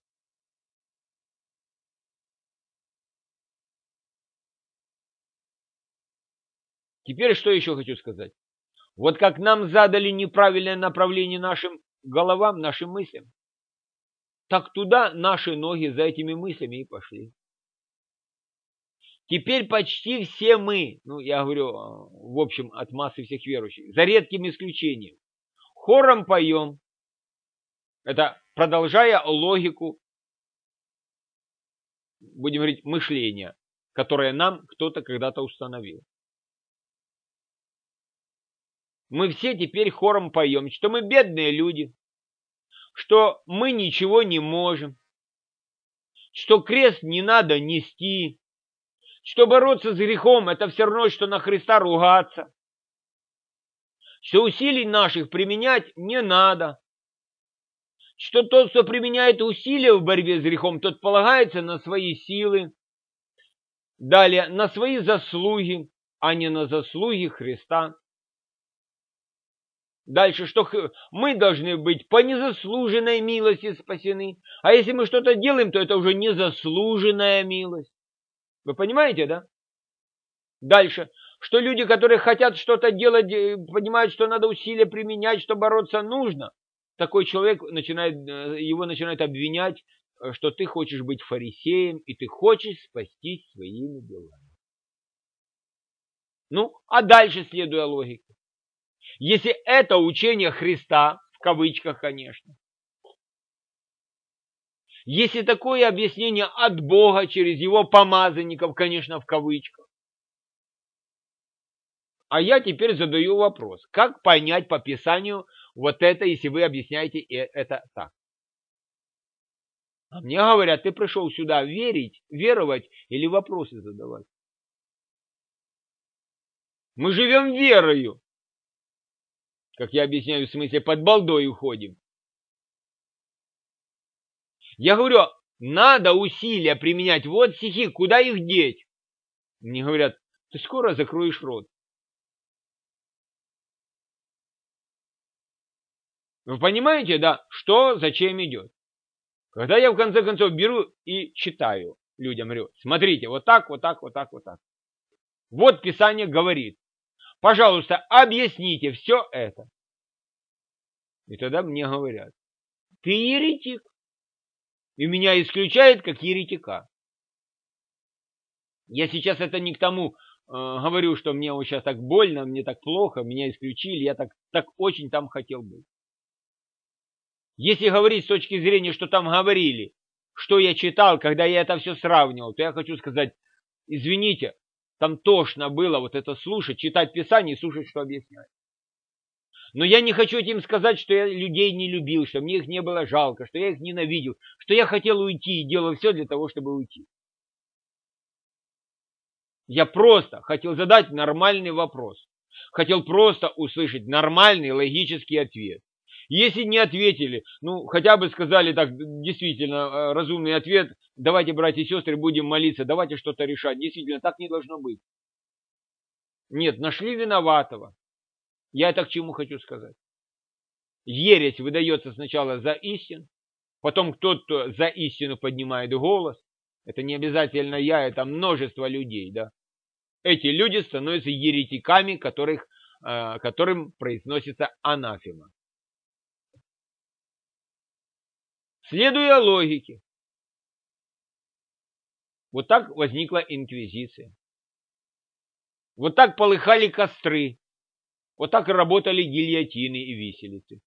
Теперь что еще хочу сказать? Вот как нам задали неправильное направление нашим головам, нашим мыслям, так туда наши ноги за этими мыслями и пошли. Теперь почти все мы, ну я говорю, в общем, от массы всех верующих, за редким исключением, хором поем, это продолжая логику, будем говорить, мышления, которое нам кто-то когда-то установил. Мы все теперь хором поем, что мы бедные люди, что мы ничего не можем, что крест не надо нести, что бороться с грехом это все равно, что на Христа ругаться, что усилий наших применять не надо, что тот, кто применяет усилия в борьбе с грехом, тот полагается на свои силы, далее на свои заслуги, а не на заслуги Христа. Дальше, что мы должны быть по незаслуженной милости спасены. А если мы что-то делаем, то это уже незаслуженная милость. Вы понимаете, да? Дальше, что люди, которые хотят что-то делать, понимают, что надо усилия применять, что бороться нужно. Такой человек начинает, его начинают обвинять, что ты хочешь быть фарисеем, и ты хочешь спастись своими делами. Ну, а дальше, следуя логике. Если это учение Христа, в кавычках, конечно, Если такое объяснение от Бога через его помазанников, конечно, в кавычках. А я теперь задаю вопрос. Как понять по Писанию вот это, если вы объясняете это так? А мне говорят, ты пришел сюда верить, веровать или вопросы задавать? Мы живем верою. Как я объясняю, в смысле, под балдой уходим. Я говорю, надо усилия применять. Вот стихи, куда их деть? Мне говорят, ты скоро закроешь рот. Вы понимаете, да, что зачем идет? Когда я в конце концов беру и читаю людям, говорю, смотрите, вот так, вот так, вот так, вот так. Вот Писание говорит. Пожалуйста, объясните все это. И тогда мне говорят, ты еретик. И меня исключают как еретика. Я сейчас это не к тому э, говорю, что мне вот сейчас так больно, мне так плохо, меня исключили, я так, так очень там хотел быть. Если говорить с точки зрения, что там говорили, что я читал, когда я это все сравнивал, то я хочу сказать, извините, там тошно было вот это слушать, читать Писание и слушать, что объясняют. Но я не хочу этим сказать, что я людей не любил, что мне их не было жалко, что я их ненавидел, что я хотел уйти и делал все для того, чтобы уйти. Я просто хотел задать нормальный вопрос. Хотел просто услышать нормальный логический ответ. Если не ответили, ну, хотя бы сказали так, действительно, разумный ответ, давайте, братья и сестры, будем молиться, давайте что-то решать. Действительно, так не должно быть. Нет, нашли виноватого. Я это к чему хочу сказать. Ересь выдается сначала за истину, потом кто-то за истину поднимает голос. Это не обязательно я, это множество людей, да. Эти люди становятся еретиками, которых, э, которым произносится анафема. Следуя логике, вот так возникла инквизиция. Вот так полыхали костры. Вот так работали гильотины и виселицы.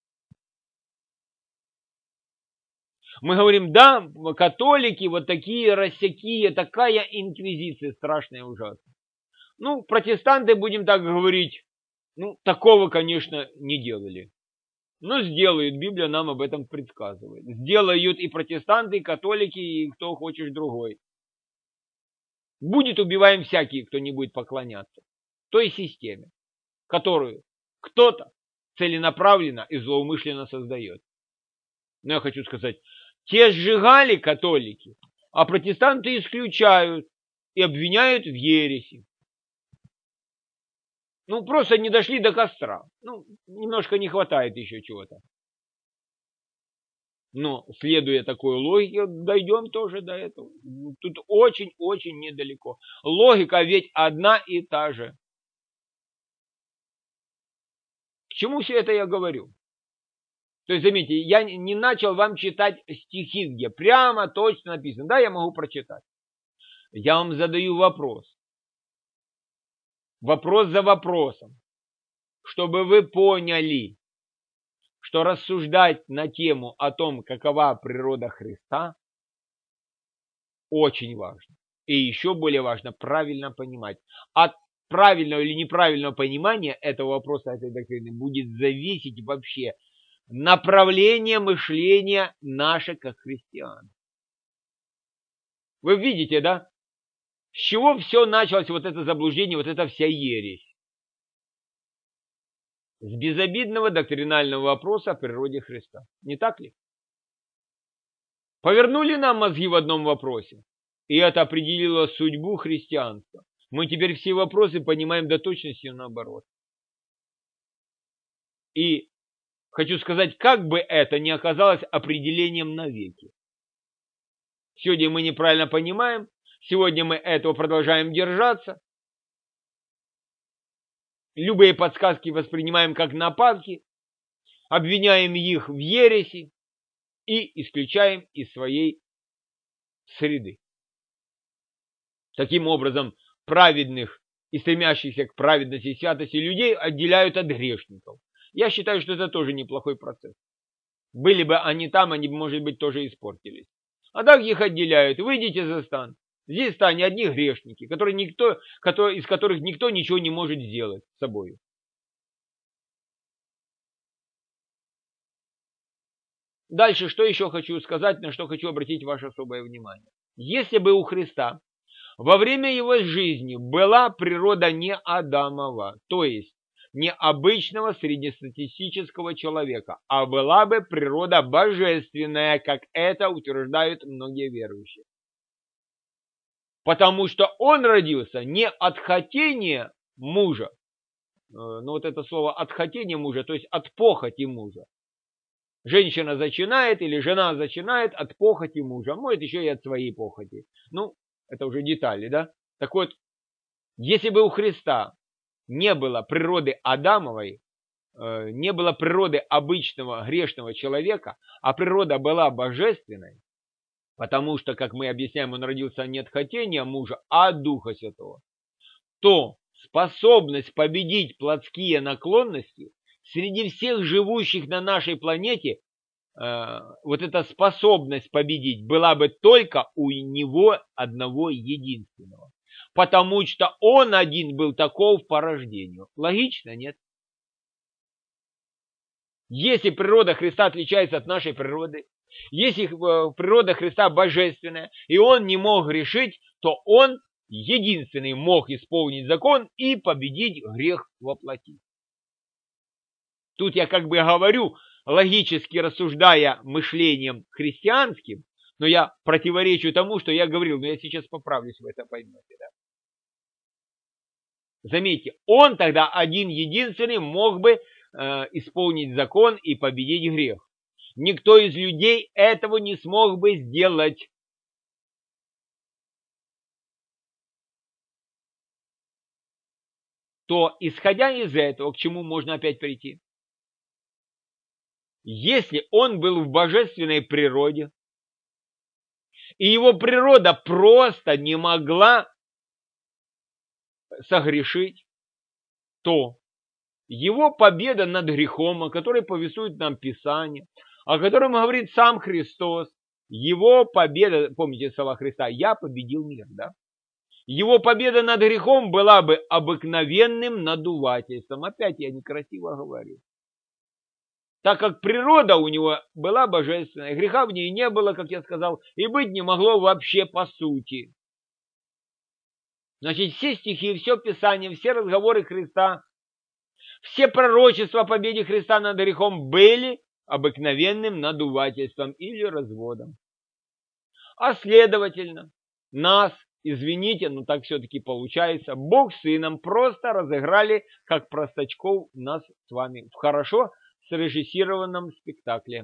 Мы говорим, да, католики вот такие рассякие, такая инквизиция страшная и ужасная. Ну, протестанты, будем так говорить, ну, такого, конечно, не делали. Но сделают, Библия нам об этом предсказывает. Сделают и протестанты, и католики, и кто хочешь другой. Будет убиваем всякий, кто не будет поклоняться той системе, которую кто-то целенаправленно и злоумышленно создает. Но я хочу сказать, те сжигали католики, а протестанты исключают и обвиняют в ереси. Ну, просто не дошли до костра. Ну, немножко не хватает еще чего-то. Но, следуя такой логике, дойдем тоже до этого. Тут очень-очень недалеко. Логика ведь одна и та же. К чему все это я говорю? То есть, заметьте, я не начал вам читать стихи, где прямо точно написано. Да, я могу прочитать. Я вам задаю вопрос. Вопрос за вопросом. Чтобы вы поняли, что рассуждать на тему о том, какова природа Христа, очень важно. И еще более важно правильно понимать. От правильного или неправильного понимания этого вопроса, этой доктрины, будет зависеть вообще направление мышления наше как христиан. Вы видите, да? С чего все началось, вот это заблуждение, вот эта вся ересь? С безобидного доктринального вопроса о природе Христа. Не так ли? Повернули нам мозги в одном вопросе, и это определило судьбу христианства. Мы теперь все вопросы понимаем до точности наоборот. И хочу сказать, как бы это ни оказалось определением навеки. Сегодня мы неправильно понимаем, сегодня мы этого продолжаем держаться. Любые подсказки воспринимаем как нападки, обвиняем их в ереси и исключаем из своей среды. Таким образом, праведных и стремящихся к праведности и святости людей отделяют от грешников. Я считаю, что это тоже неплохой процесс. Были бы они там, они, может быть, тоже испортились. А так их отделяют. Выйдите за стан. Здесь стане одни грешники, которые никто, которые, из которых никто ничего не может сделать с собой. Дальше, что еще хочу сказать, на что хочу обратить ваше особое внимание. Если бы у Христа во время его жизни была природа не Адамова, то есть не обычного среднестатистического человека, а была бы природа божественная, как это утверждают многие верующие. Потому что он родился не от хотения мужа, ну вот это слово от хотения мужа, то есть от похоти мужа. Женщина зачинает или жена зачинает от похоти мужа, может еще и от своей похоти. Ну, это уже детали, да? Так вот, если бы у Христа не было природы Адамовой, не было природы обычного грешного человека, а природа была божественной, потому что, как мы объясняем, он родился не от хотения мужа, а от Духа Святого, то способность победить плотские наклонности среди всех живущих на нашей планете, э, вот эта способность победить была бы только у него одного единственного. Потому что он один был таков по рождению. Логично, нет? Если природа Христа отличается от нашей природы, если природа Христа божественная, и он не мог грешить, то он единственный мог исполнить закон и победить грех во плоти. Тут я как бы говорю, логически рассуждая мышлением христианским, но я противоречу тому, что я говорил, но я сейчас поправлюсь, вы это поймете. Да? Заметьте, он тогда один единственный мог бы э, исполнить закон и победить грех. Никто из людей этого не смог бы сделать. То, исходя из этого, к чему можно опять прийти? Если он был в божественной природе, и его природа просто не могла согрешить, то его победа над грехом, о которой повествует нам Писание, о котором говорит сам Христос, его победа, помните слова Христа, «Я победил мир», да? Его победа над грехом была бы обыкновенным надувательством. Опять я некрасиво говорю. Так как природа у него была божественная, греха в ней не было, как я сказал, и быть не могло вообще по сути. Значит, все стихи, все Писание, все разговоры Христа, все пророчества о победе Христа над грехом были обыкновенным надувательством или разводом. А следовательно, нас, извините, но так все-таки получается, Бог с Сыном просто разыграли, как простачков, нас с вами в хорошо срежиссированном спектакле.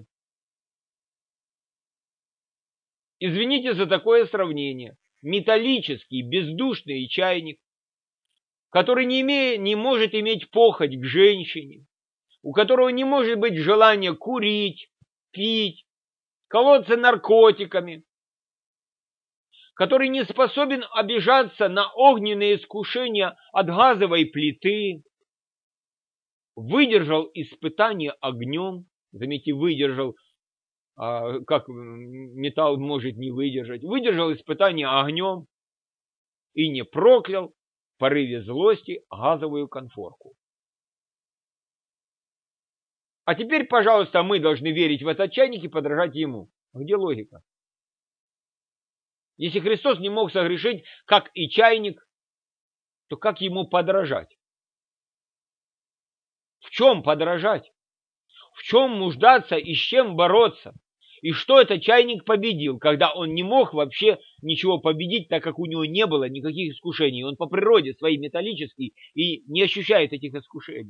Извините за такое сравнение. Металлический, бездушный чайник, который не, имеет, не может иметь похоть к женщине, у которого не может быть желания курить, пить, колоться наркотиками, который не способен обижаться на огненные искушения от газовой плиты, выдержал испытание огнем, заметьте, выдержал, как металл может не выдержать, выдержал испытание огнем и не проклял в порыве злости газовую конфорку. А теперь, пожалуйста, мы должны верить в этот чайник и подражать ему. Где логика? Если Христос не мог согрешить, как и чайник, то как ему подражать? В чем подражать? В чем нуждаться и с чем бороться? И что этот чайник победил, когда он не мог вообще ничего победить, так как у него не было никаких искушений. Он по природе своей металлический и не ощущает этих искушений.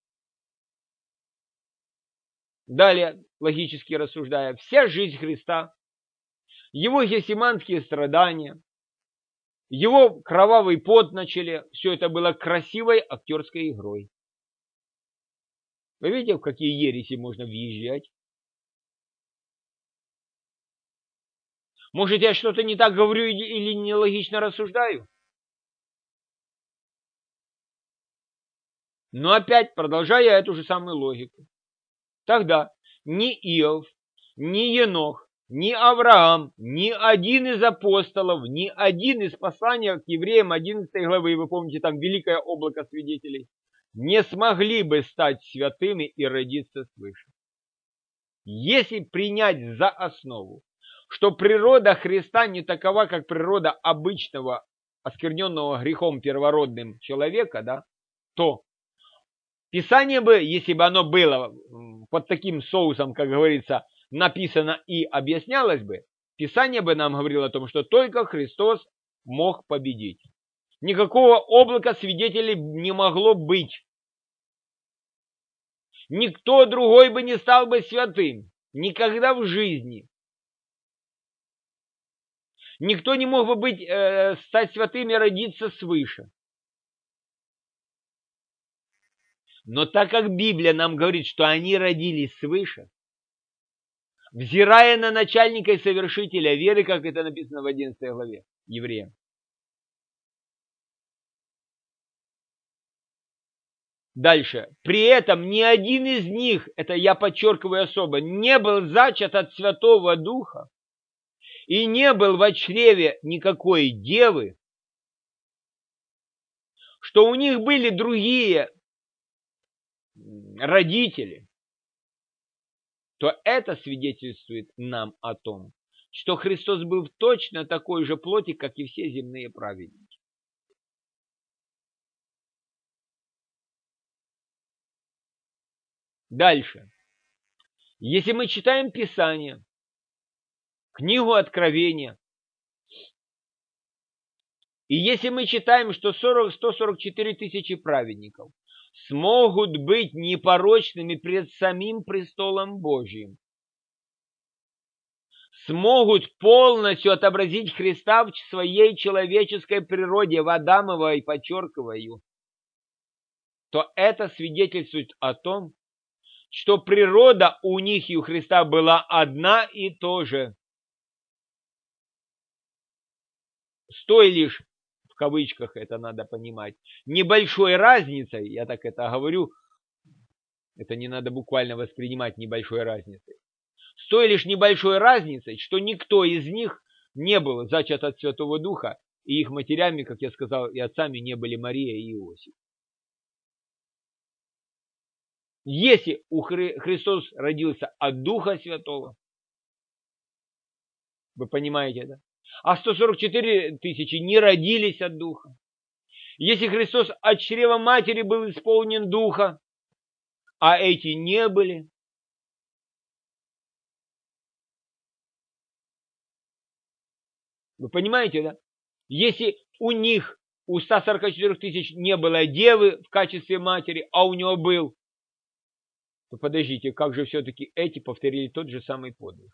Далее, логически рассуждая, вся жизнь Христа, его гефсиманские страдания, его кровавый пот на челе, все это было красивой актерской игрой. Вы видите, в какие ереси можно въезжать? Может, я что-то не так говорю или нелогично рассуждаю? Но опять, продолжая эту же самую логику. Тогда, ни Иов, ни Енох, ни Авраам, ни один из апостолов, ни один из посланий к евреям одиннадцатой главы, вы помните, там великое облако свидетелей, не смогли бы стать святыми и родиться свыше. Если принять за основу, что природа Христа не такова, как природа обычного, оскверненного грехом первородным человека, да, то Писание бы, если бы оно было под таким соусом, как говорится, написано и объяснялось бы, Писание бы нам говорило о том, что только Христос мог победить. Никакого облака свидетелей не могло быть. Никто другой бы не стал бы святым. Никогда в жизни. Никто не мог бы быть, э, стать святым и родиться свыше. Но так как Библия нам говорит, что они родились свыше, взирая на начальника и совершителя веры, как это написано в одиннадцатой главе Евреям. Дальше. При этом ни один из них, это я подчеркиваю особо, не был зачат от Святого Духа и не был во чреве никакой девы, что у них были другие родители, то это свидетельствует нам о том, что Христос был в точно такой же плоти, как и все земные праведники. Дальше. Если мы читаем Писание, книгу Откровения, и если мы читаем, что сто сорок четыре тысячи праведников смогут быть непорочными пред самим престолом Божьим, смогут полностью отобразить Христа в своей человеческой природе, в Адамовой, подчеркиваю, то это свидетельствует о том, что природа у них и у Христа была одна и то же. С той лишь, в кавычках это надо понимать, небольшой разницей, я так это говорю, это не надо буквально воспринимать небольшой разницей, с той лишь небольшой разницей, что никто из них не был зачат от Святого Духа, и их матерями, как я сказал, и отцами не были Мария и Иосиф. Если у Хри... Христос родился от Духа Святого, вы понимаете, да? А сто сорок четыре тысячи не родились от Духа. Если Христос от чрева матери был исполнен Духа, а эти не были, вы понимаете, да? Если у них, у ста сорока четырёх тысяч не было девы в качестве матери, а у него был, то подождите, как же все-таки эти повторили тот же самый подвиг?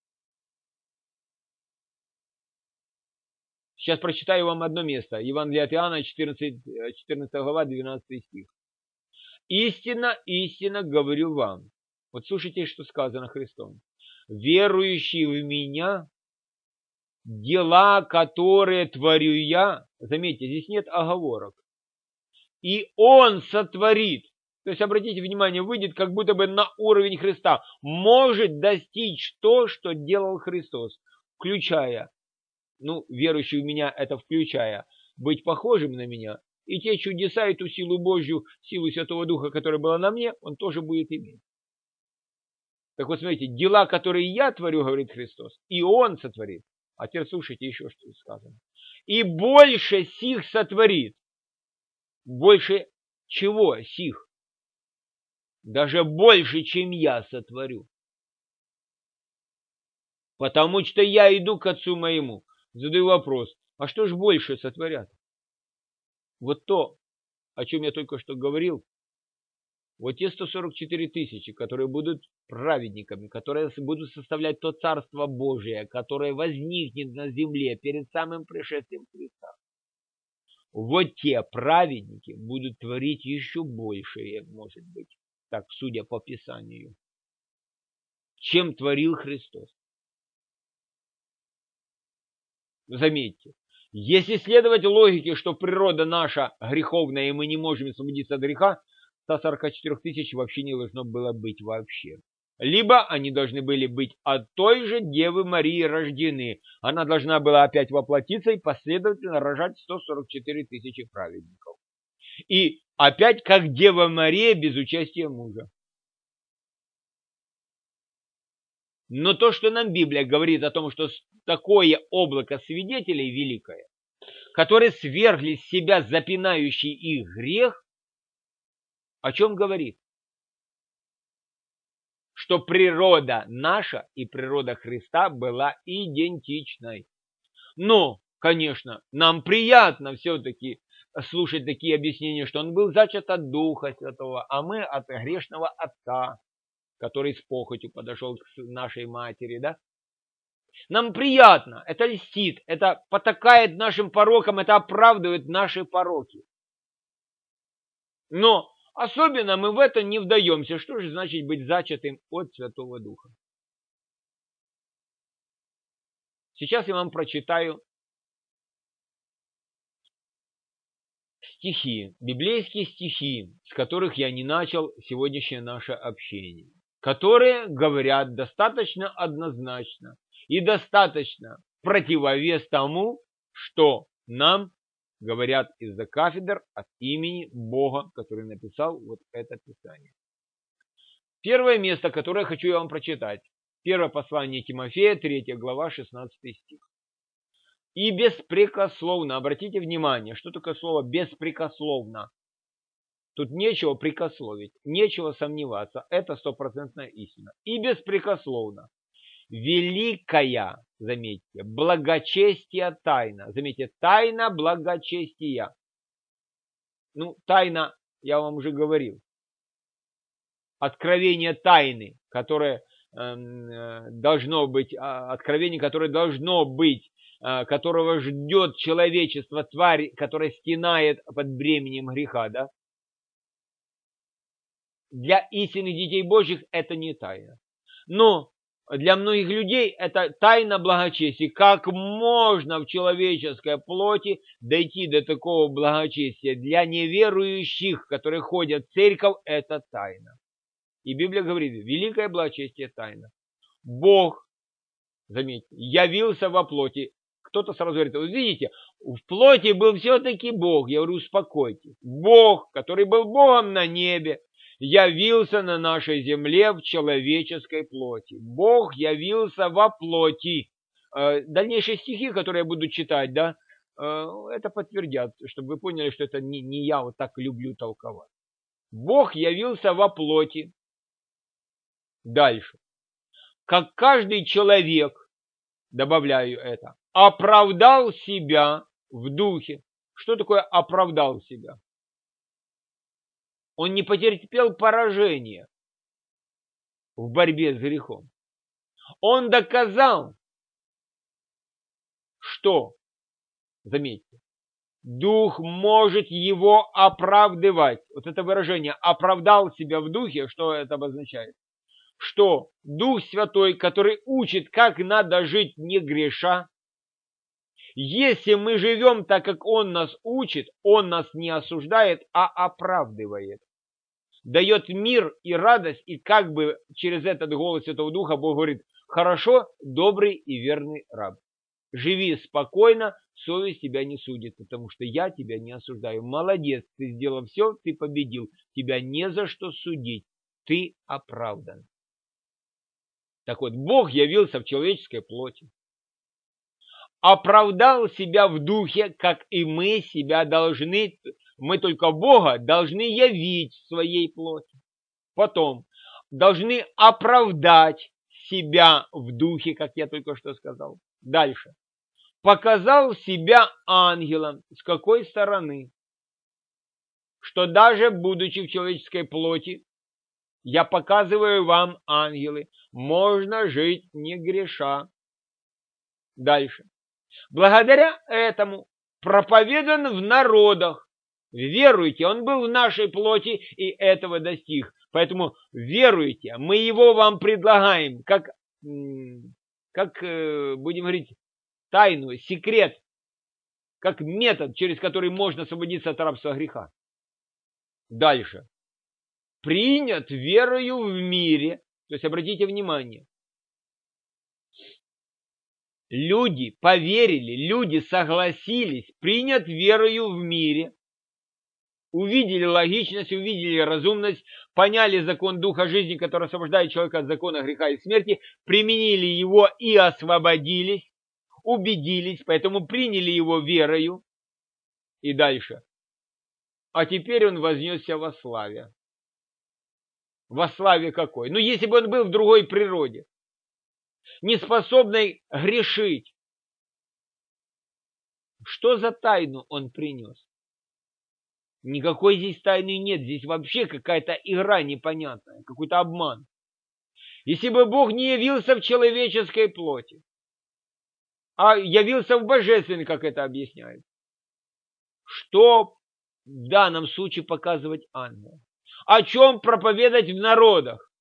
Сейчас прочитаю вам одно место. Евангелие от Иоанна, четырнадцатая глава, двенадцатый стих. «Истинно, истинно говорю вам». Вот слушайте, что сказано Христом. «Верующий в Меня, дела, которые творю Я», заметьте, здесь нет оговорок, «и Он сотворит». То есть, обратите внимание, выйдет как будто бы на уровень Христа. Может достичь то, что делал Христос, включая, ну, верующий в Меня, это включая, быть похожим на Меня, и те чудеса, и ту силу Божью, силу Святого Духа, которая была на мне, Он тоже будет иметь. Так вот, смотрите, дела, которые я творю, говорит Христос, и Он сотворит. А теперь слушайте еще, что сказано. И больше сих сотворит. Больше чего сих? Даже больше, чем я сотворю. Потому что я иду к Отцу моему. Задаю вопрос, а что ж больше сотворят? Вот то, о чем я только что говорил, вот те сто сорок четыре тысячи, которые будут праведниками, которые будут составлять то Царство Божие, которое возникнет на земле перед самым пришествием Христа. Вот те праведники будут творить еще большее, может быть, так, судя по Писанию, чем творил Христос. Заметьте, если следовать логике, что природа наша греховная, и мы не можем освободиться от греха, ста сорока четырёх тысяч вообще не должно было быть вообще. либо они должны были быть от той же Девы Марии рождены. Она должна была опять воплотиться и последовательно рожать сто сорок четыре тысячи праведников. И опять как Дева Мария без участия мужа. Но то, что нам Библия говорит о том, что такое облако свидетелей великое, которые свергли с себя запинающий их грех, о чем говорит? Что природа наша и природа Христа была идентичной. Но, конечно, нам приятно все-таки слушать такие объяснения, что он был зачат от Духа Святого, а мы от грешного отца, который с похотью подошел к нашей матери, да? Нам приятно, это льстит, это потакает нашим порокам, это оправдывает наши пороки. Но особенно мы в это не вдаемся. Что же значит быть зачатым от Святого Духа? Сейчас я вам прочитаю стихи, библейские стихи, с которых я не начал сегодняшнее наше общение, которые говорят достаточно однозначно и достаточно противовес тому, что нам говорят из-за кафедр от имени Бога, который написал вот это Писание. Первое место, которое хочу я вам прочитать. Первое послание Тимофея, третья глава, шестнадцатый стих. И беспрекословно, обратите внимание, что такое слово беспрекословно? Тут нечего прикословить, нечего сомневаться, это стопроцентная истина. И беспрекословно. Великая, заметьте, благочестие тайна. Заметьте, тайна благочестия. Ну, тайна, я вам уже говорил. Откровение тайны, которое э, должно быть, откровение, которое должно быть, э, которого ждет человечество, тварь, которая стенает под бременем греха, да? Для истинных детей Божьих это не тайна. Но для многих людей это тайна благочестия. Как можно в человеческой плоти дойти до такого благочестия? Для неверующих, которые ходят в церковь, это тайна. И Библия говорит, великое благочестие тайна. Бог, заметьте, явился во плоти. Кто-то сразу говорит, вы видите, в плоти был все-таки Бог. Я говорю, успокойтесь. Бог, который был Богом на небе, явился на нашей земле в человеческой плоти. Бог явился во плоти. Дальнейшие стихи, которые я буду читать, да, это подтвердят, чтобы вы поняли, что это не, не я вот так люблю толковать. Бог явился во плоти. Дальше. Как каждый человек, добавляю это, оправдал себя в духе. Что такое оправдал себя? Он не потерпел поражения в борьбе с грехом. Он доказал, что, заметьте, Дух может его оправдывать. Вот это выражение «оправдал себя в духе», что это обозначает? Что Дух Святой, который учит, как надо жить не греша, если мы живем так, как Он нас учит, Он нас не осуждает, а оправдывает. Дает мир и радость, и как бы через этот голос Святого Духа Бог говорит, хорошо, добрый и верный раб. Живи спокойно, совесть тебя не судит, потому что я тебя не осуждаю. Молодец, ты сделал все, ты победил. Тебя не за что судить, ты оправдан. Так вот, Бог явился в человеческой плоти. Оправдал себя в духе, как и мы себя должны, мы только Бога должны явить в своей плоти. Потом, должны оправдать себя в духе, как я только что сказал. Дальше. Показал себя ангелом. С какой стороны? Что даже будучи в человеческой плоти, я показываю вам, ангелы, можно жить не греша. Дальше. Благодаря этому проповедан в народах. Веруйте, он был в нашей плоти и этого достиг. Поэтому веруйте, мы его вам предлагаем, как, как будем говорить, тайну, секрет, как метод, через который можно освободиться от рабства греха. Дальше. Принят верою в мире То есть обратите внимание, люди поверили, люди согласились, принят верою в мире, увидели логичность, увидели разумность, поняли закон Духа жизни, который освобождает человека от закона греха и смерти, применили его и освободились, убедились, поэтому приняли его верою. И дальше. А теперь он вознесся во славе. Во славе какой? Ну, если бы он был в другой природе, не способной грешить, что за тайну он принес? Никакой здесь тайны нет, здесь вообще какая-то игра непонятная, какой-то обман. Если бы Бог не явился в человеческой плоти, а явился в божественной, как это объясняют, что в данном случае показывать ангел? О чем проповедовать в народах?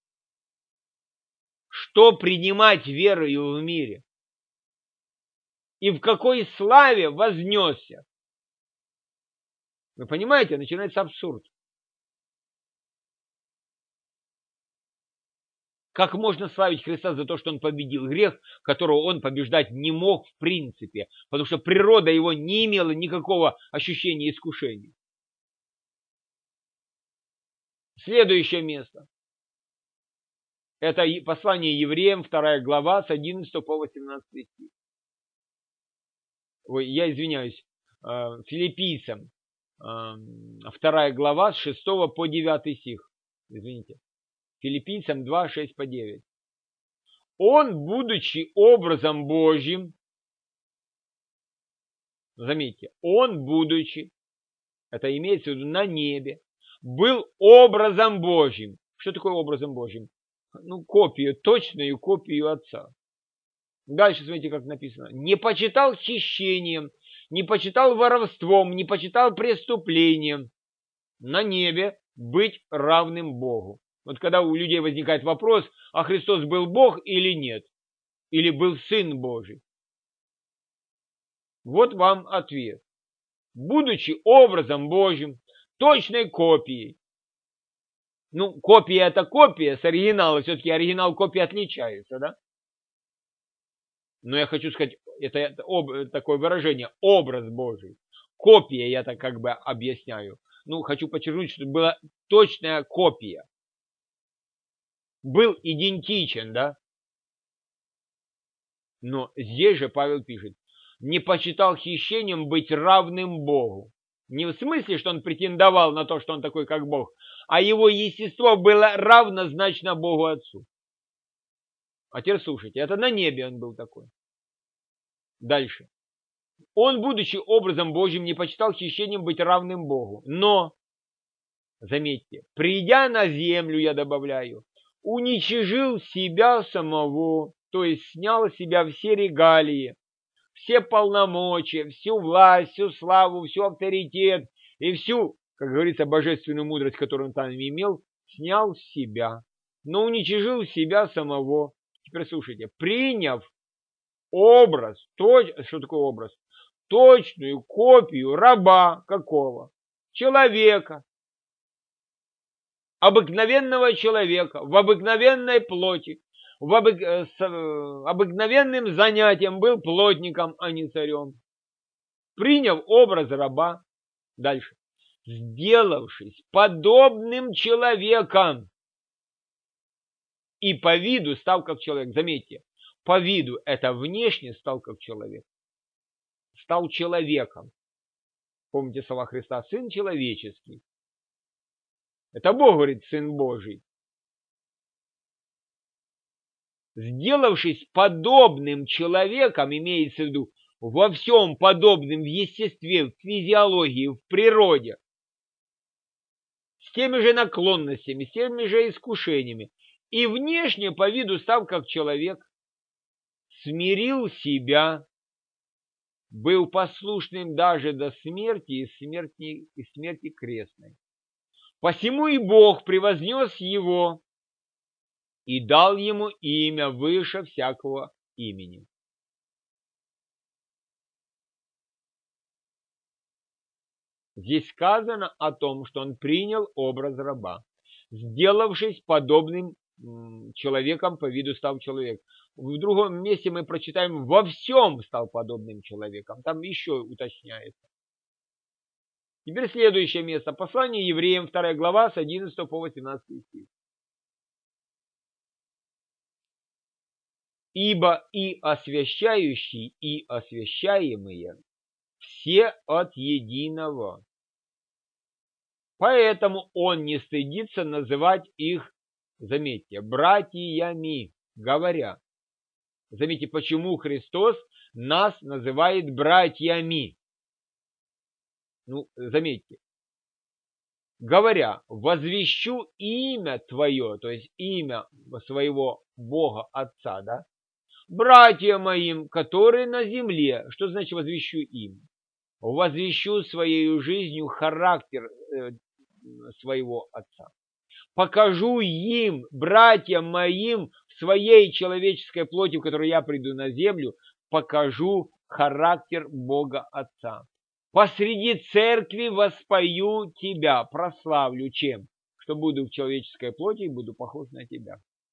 Что принимать верою в мире? И в какой славе вознесся? Вы понимаете, начинается абсурд. Как можно славить Христа за то, что он победил грех, которого он побеждать не мог в принципе, потому что природа его не имела никакого ощущения искушения. Следующее место. Это послание евреям, вторая глава, с одиннадцатого по восемнадцатый стих. Ой, я извиняюсь, филиппийцам, вторая глава, с шестого по девятый стих. Извините. Филиппийцам два, шесть по девять. Он, будучи образом Божьим, заметьте, он, будучи, это имеется в виду на небе, был образом Божьим. Что такое образом Божьим? Ну, копию, точную копию Отца. Дальше смотрите, как написано. Не почитал хищением, не почитал воровством, не почитал преступлением. На небе быть равным Богу. Вот когда у людей возникает вопрос, а Христос был Бог или нет? Или был Сын Божий? Вот вам ответ. Будучи образом Божьим, точной копией. Ну, копия это копия с оригинала. Все-таки оригинал копии отличается, да? Но я хочу сказать, это, это об, такое выражение, образ Божий. Копия, я так как бы объясняю. Ну, хочу подчеркнуть, что была точная копия. Был идентичен, да? Но здесь же Павел пишет, не почитал хищением быть равным Богу. Не в смысле, что он претендовал на то, что он такой, как Бог, а его естество было равнозначно Богу Отцу. А теперь слушайте, это на небе он был такой. Дальше. Он, будучи образом Божьим, не почитал хищением быть равным Богу. Но, заметьте, придя на землю, я добавляю, уничижил себя самого, то есть снял с себя все регалии, все полномочия, всю власть, всю славу, всю авторитет и всю, как говорится, божественную мудрость, которую он там имел, снял с себя, но уничижил себя самого. Теперь слушайте, приняв образ, то, что такое образ? Точную копию раба какого? Человека. Обыкновенного человека, в обыкновенной плоти, в обык... с обыкновенным занятием был плотником, а не царем. Приняв образ раба, дальше, сделавшись подобным человеком и по виду стал как человек. Заметьте, по виду это внешне стал как человек. Стал человеком. Помните слова Христа, Сын человеческий. Это Бог говорит, Сын Божий. Сделавшись подобным человеком, имеется в виду во всем подобным в естестве, в физиологии, в природе, с теми же наклонностями, с теми же искушениями, и внешне по виду став как человек, смирил себя, был послушным даже до смерти и смерти, и смерти крестной. Посему и Бог превознес его и дал ему имя выше всякого имени. Здесь сказано о том, что он принял образ раба, сделавшись подобным человеком по виду стал человек. В другом месте мы прочитаем: во всем стал подобным человеком. Там еще уточняется. Теперь следующее место. Послание евреям, вторая глава, с одиннадцатого по восемнадцатый стих. Ибо и освящающий, и освящаемые все от единого. Поэтому он не стыдится называть их, заметьте, братьями, говоря. Заметьте, почему Христос нас называет братьями. Ну, заметьте. Говоря: возвещу имя Твое, то есть имя своего Бога Отца, да? Братья моим, которые на земле. Что значит возвещу им? Возвещу своей жизнью характер э, своего Отца. Покажу им, братьям моим, в своей человеческой плоти, в которой я приду на землю, покажу характер Бога Отца. Посреди церкви воспою тебя, прославлю чем? Что буду в человеческой плоти и буду похож на тебя.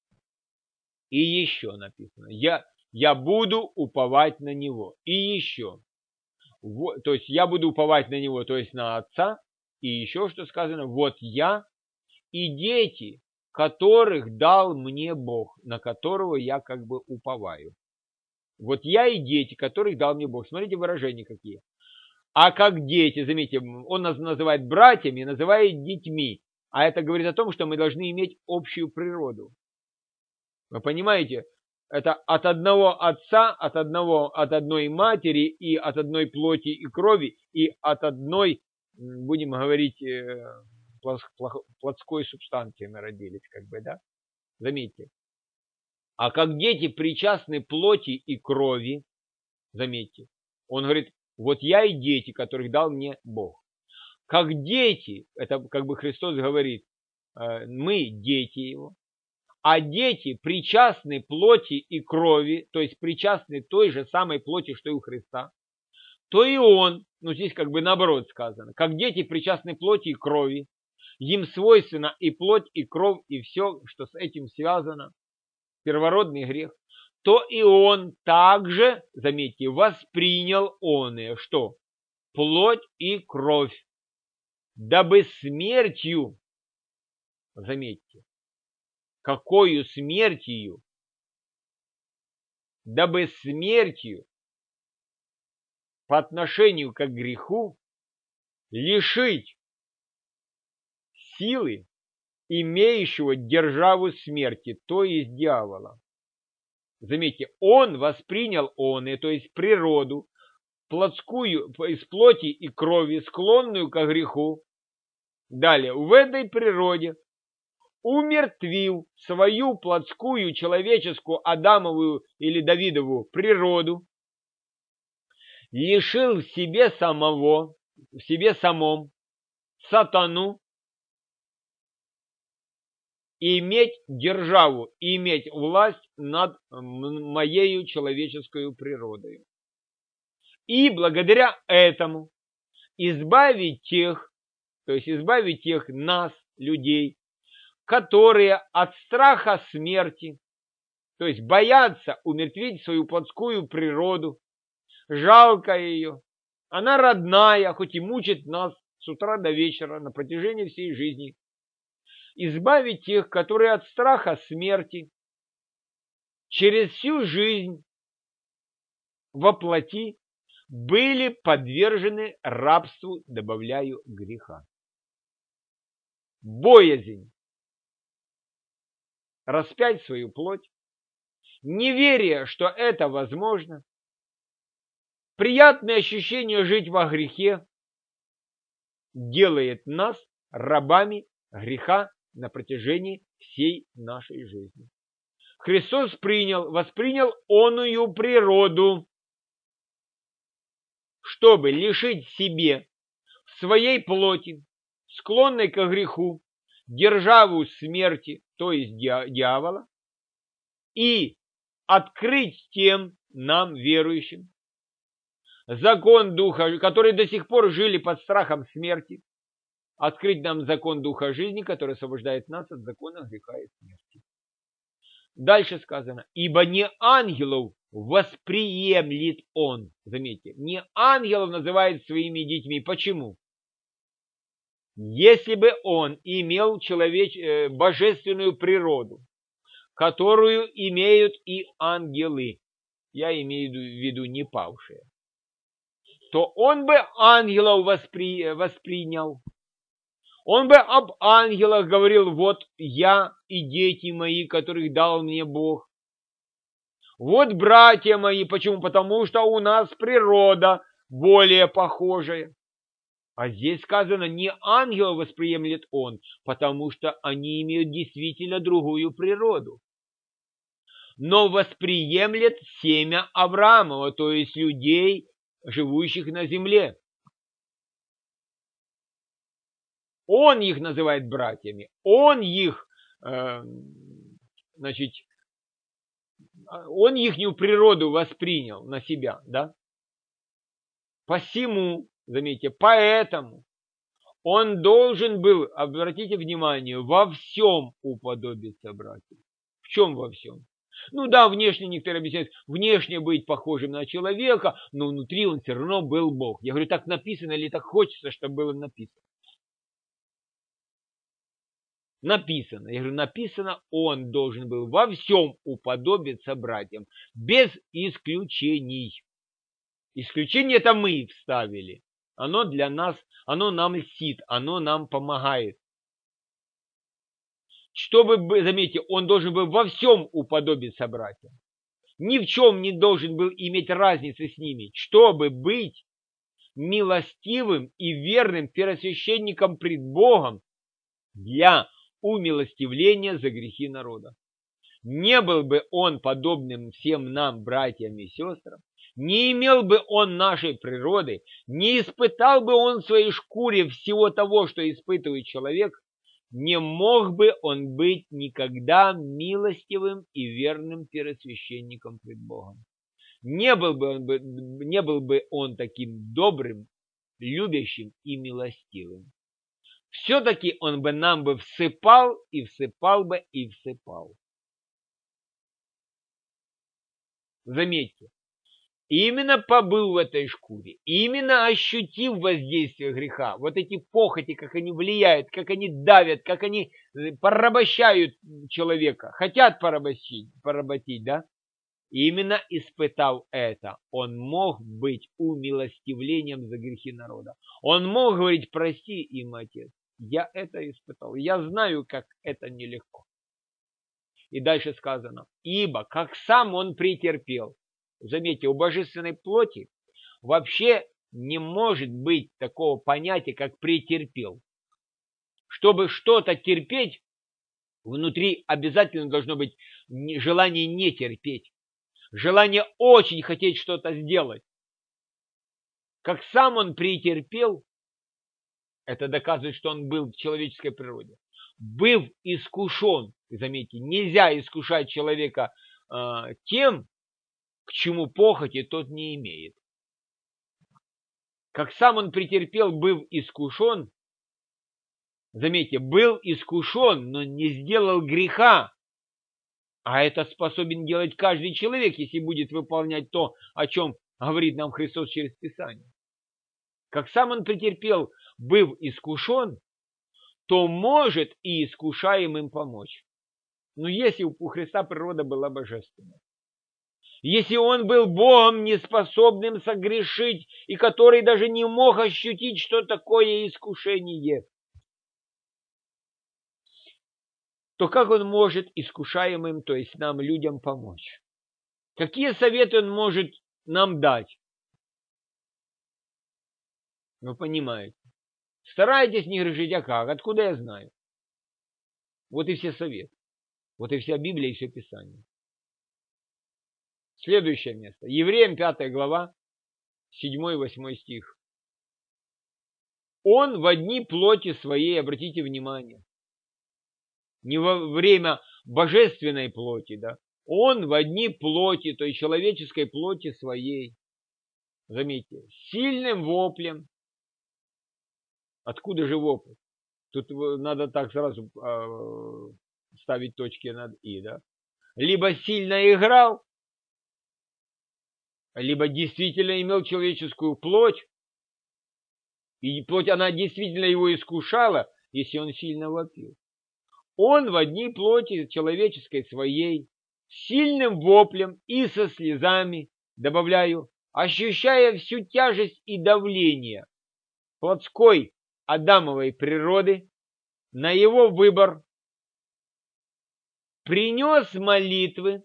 И еще написано: я, я буду уповать на него. И еще. Вот, то есть я буду уповать на него, то есть на Отца. И еще что сказано: вот я и дети, которых дал мне Бог, на которого я как бы уповаю. Вот я и дети, которых дал мне Бог. Смотрите выражения какие. А как дети, заметьте, он нас называет братьями, называет детьми. А это говорит о том, что мы должны иметь общую природу. Вы понимаете? Это от одного отца, от, одного, от одной матери, и от одной плоти и крови, и от одной, будем говорить, плотской субстанции мы родились, как бы, да? Заметьте. А как дети причастны плоти и крови, заметьте, он говорит: вот я и дети, которых дал мне Бог. Как дети, это как бы Христос говорит, мы дети Его, а дети причастны плоти и крови, то есть причастны той же самой плоти, что и у Христа, то и Он, ну здесь как бы наоборот сказано, как дети причастны плоти и крови, им свойственна и плоть, и кровь, и все, что с этим связано, первородный грех, то и он также, заметьте, воспринял оное, что? Плоть и кровь, дабы смертью, заметьте, какою смертью? Дабы смертью по отношению к греху лишить силы имеющего державу смерти, то есть дьявола. Заметьте, он воспринял оное, то есть природу, плотскую, из плоти и крови, склонную к греху. Далее, в этой природе умертвил свою плотскую, человеческую, Адамовую или Давидову природу, лишил в себе самого, в себе самом сатану иметь державу, иметь власть над моею человеческой природой. И благодаря этому избавить тех, то есть избавить тех нас, людей, которые от страха смерти, то есть боятся умертвить свою плотскую природу, жалко ее, она родная, хоть и мучит нас с утра до вечера на протяжении всей жизни, избавить тех, которые от страха смерти через всю жизнь во плоти были подвержены рабству, добавляю, греха. Боязнь распять свою плоть, неверие, что это возможно, приятное ощущение жить во грехе делает нас рабами греха на протяжении всей нашей жизни. Христос принял, воспринял оную природу, чтобы лишить себе в своей плоти, склонной к греху, державу смерти, то есть дьявола, и открыть тем нам, верующим, закон Духа, которые до сих пор жили под страхом смерти, открыть нам закон Духа жизни, который освобождает нас от закона греха и смерти. Дальше сказано, ибо не ангелов восприемлет он. Заметьте, не ангелов называет своими детьми. Почему? Если бы он имел человеч... божественную природу, которую имеют и ангелы, я имею в виду не павшие, то он бы ангелов воспри... воспринял. Он бы об ангелах говорил, вот я и дети мои, которых дал мне Бог. Вот братья мои. Почему? Потому что у нас природа более похожая. А здесь сказано, не ангелов восприемлет он, потому что они имеют действительно другую природу. Но восприемлет семя Авраамова, то есть людей, живущих на земле. Он их называет братьями, он их, э, значит, он ихнюю природу воспринял на себя, да? Посему, заметьте, поэтому он должен был, обратите внимание, во всем уподобиться братьям. В чем во всем? Ну да, внешне некоторые объясняют, внешне быть похожим на человека, но внутри он все равно был Бог. Я говорю, так написано или так хочется, чтобы было написано? Написано. Я говорю, написано, он должен был во всем уподобиться братьям, без исключений. Исключение это мы вставили. Оно для нас, оно нам льстит, оно нам помогает. Чтобы, заметьте, он должен был во всем уподобиться братьям. Ни в чем не должен был иметь разницы с ними, чтобы быть милостивым и верным первосвященником пред Богом для умилостивления за грехи народа. Не был бы он подобным всем нам, братьям и сестрам, не имел бы он нашей природы, не испытал бы он в своей шкуре всего того, что испытывает человек, не мог бы он быть никогда милостивым и верным первосвященником пред Богом. Не был бы он, не был бы он таким добрым, любящим и милостивым. Все-таки он бы нам бы всыпал и всыпал бы и всыпал. Заметьте, именно побыл в этой шкуре, именно ощутив воздействие греха, вот эти похоти, как они влияют, как они давят, как они порабощают человека, хотят поработить, поработить, да? Именно испытав это, он мог быть умилостивлением за грехи народа. Он мог говорить, прости им, Отец, я это испытал, я знаю, как это нелегко. И дальше сказано, ибо как сам он претерпел. Заметьте, у божественной плоти вообще не может быть такого понятия, как претерпел. Чтобы что-то терпеть, внутри обязательно должно быть желание не терпеть. Желание очень хотеть что-то сделать. Как сам он претерпел, это доказывает, что он был в человеческой природе. Быв искушен, заметьте, нельзя искушать человека э, тем, к чему похоти тот не имеет. Как сам он претерпел, быв искушен, заметьте, был искушен, но не сделал греха. А это способен делать каждый человек, если будет выполнять то, о чем говорит нам Христос через Писание. Как сам он претерпел, быв искушен, то может и искушаемым помочь. Но если у Христа природа была божественная, если он был Богом, неспособным согрешить, и который даже не мог ощутить, что такое искушение, то как он может искушаемым, то есть нам, людям, помочь? Какие советы он может нам дать? Вы понимаете. Старайтесь не грешить, а как? Откуда я знаю? Вот и все советы. Вот и вся Библия, и все Писание. Следующее место. Евреям пятая глава, седьмой-восьмой стих. Он во дни плоти своей, обратите внимание, не во время божественной плоти, да, он во дни плоти, то есть человеческой плоти своей, заметьте, сильным воплем. Откуда же вопль? Тут надо так сразу э, ставить точки над «и», да? либо сильно играл, либо действительно имел человеческую плоть, и плоть, она действительно его искушала, если он сильно вопил. Он в одни плоти человеческой своей, сильным воплем и со слезами, добавляю, ощущая всю тяжесть и давление плотской Адамовой природы, на его выбор принес молитвы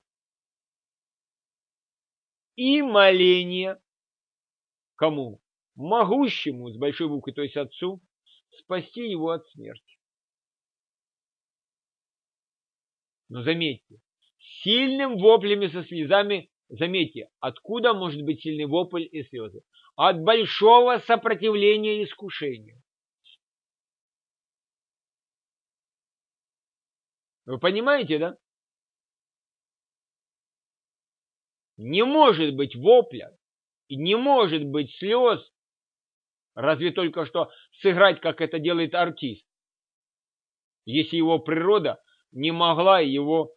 и моления кому? Могущему, с большой буквы, то есть Отцу, спасти его от смерти. Но заметьте, сильным воплями со слезами, заметьте, откуда может быть сильный вопль и слезы? От большого сопротивления искушению. Вы понимаете, да? Не может быть вопля, и не может быть слез, разве только что сыграть, как это делает артист, если его природа не могла его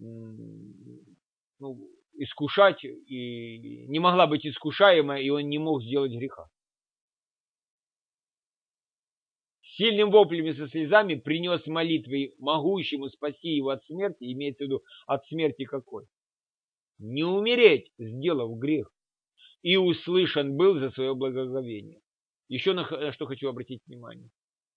ну, искушать, и не могла быть искушаема, и он не мог сделать греха. Сильным воплями со слезами принес молитвы могущему спасти его от смерти, имеется в виду от смерти какой? Не умереть, сделав грех, и услышан был за свое благоговение. Еще на что хочу обратить внимание.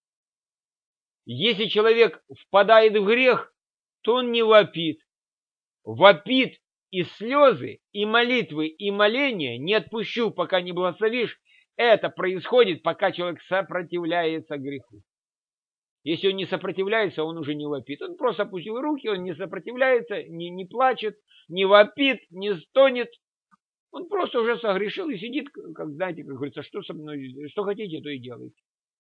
Если человек впадает в грех, то он не вопит. Вопит и слезы, и молитвы, и моления не отпущу, пока не благословишь. Это происходит, пока человек сопротивляется греху. Если он не сопротивляется, он уже не вопит. Он просто опустил руки, он не сопротивляется, не, не плачет, не вопит, не стонет. Он просто уже согрешил и сидит, как знаете, как говорится, что со мной, что хотите, то и делайте.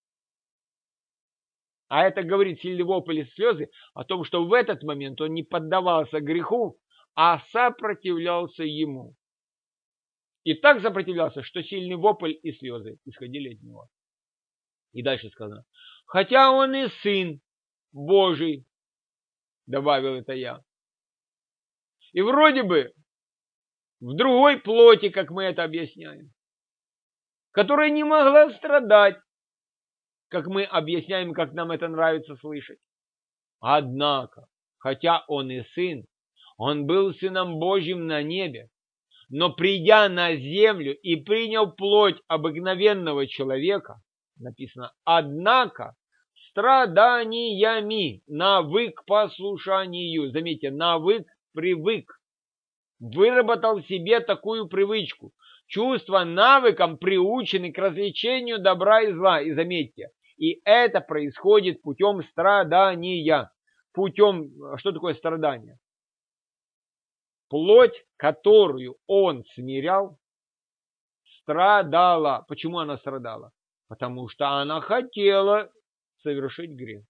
А это говорит сильный вопль и слезы о том, что в этот момент он не поддавался греху, а сопротивлялся ему. И так сопротивлялся, что сильный вопль и слезы исходили от него. И дальше сказано. Хотя он и сын Божий, добавил это я. И вроде бы в другой плоти, как мы это объясняем, которая не могла страдать, как мы объясняем, как нам это нравится слышать. Однако, хотя он и сын, он был сыном Божьим на небе, но придя на землю и приняв плоть обыкновенного человека, написано, однако страданиями навык послушанию, заметьте, навык, привык, выработал себе такую привычку. Чувства навыком приучены к развлечению добра и зла. И заметьте, и это происходит путем страдания. Путем, что такое страдание? Плоть, которую он смирял, страдала. Почему она страдала? Потому что она хотела совершить грех.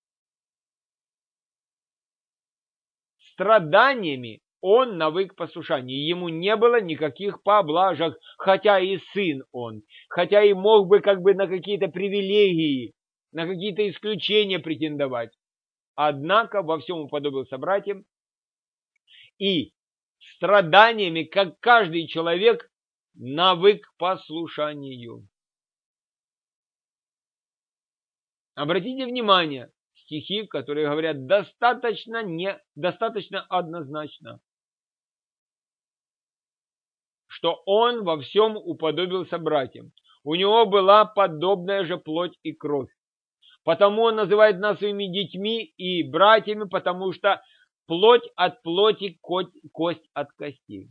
Страданиями он навык послушанию. Ему не было никаких поблажек, хотя и сын он, хотя и мог бы как бы на какие-то привилегии, на какие-то исключения претендовать. Однако во всем уподобился братьям и страданиями, как каждый человек, навык послушанию. Обратите внимание, стихи, которые говорят достаточно, не, достаточно однозначно, что он во всем уподобился братьям. У него была подобная же плоть и кровь. Потому он называет нас своими детьми и братьями, потому что плоть от плоти, кость от костей.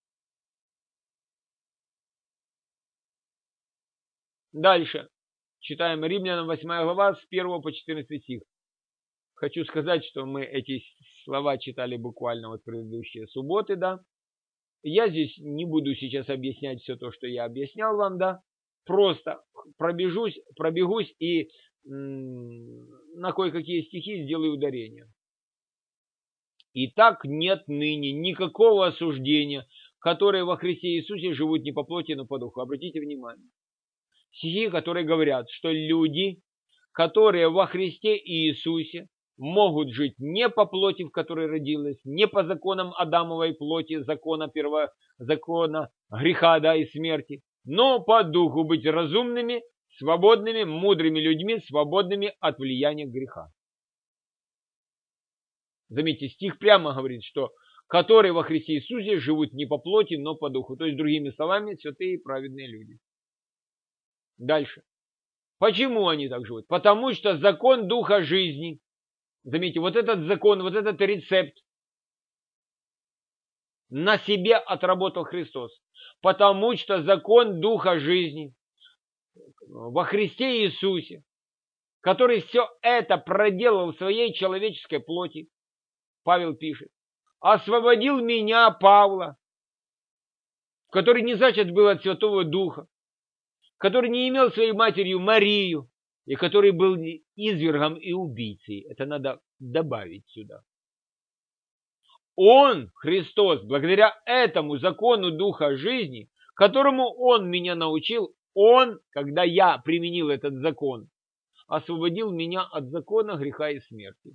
Дальше. Читаем Римлянам восьмая глава с первого по четырнадцатый стих. Хочу сказать, что мы эти слова читали буквально вот предыдущие субботы, да. Я здесь не буду сейчас объяснять все то, что я объяснял вам, да. Просто пробежусь, пробегусь и м- на кое-какие стихи сделаю ударение. Итак, нет ныне никакого осуждения, которые во Христе Иисусе живут не по плоти, но по духу. Обратите внимание. Стихи, которые говорят, что люди, которые во Христе Иисусе, могут жить не по плоти, в которой родилась, не по законам Адамовой плоти, закона перво, закона греха, да, и смерти, но по духу быть разумными, свободными, мудрыми людьми, свободными от влияния греха. Заметьте, стих прямо говорит, что которые во Христе Иисусе живут не по плоти, но по духу. То есть, другими словами, святые и праведные люди. Дальше. Почему они так живут? Потому что закон духа жизни, заметьте, вот этот закон, вот этот рецепт на себе отработал Христос. Потому что закон духа жизни во Христе Иисусе, который все это проделал в своей человеческой плоти, Павел пишет, освободил меня, Павла, который не зачат был от Святого Духа, который не имел своей матерью Марию, и который был извергом и убийцей. Это надо добавить сюда. Он, Христос, благодаря этому закону Духа жизни, которому Он меня научил, Он, когда я применил этот закон, освободил меня от закона греха и смерти.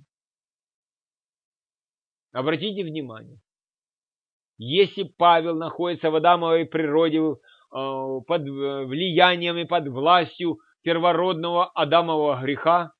Обратите внимание, если Павел находится в Адамовой природе под влиянием и под властью первородного Адамового греха,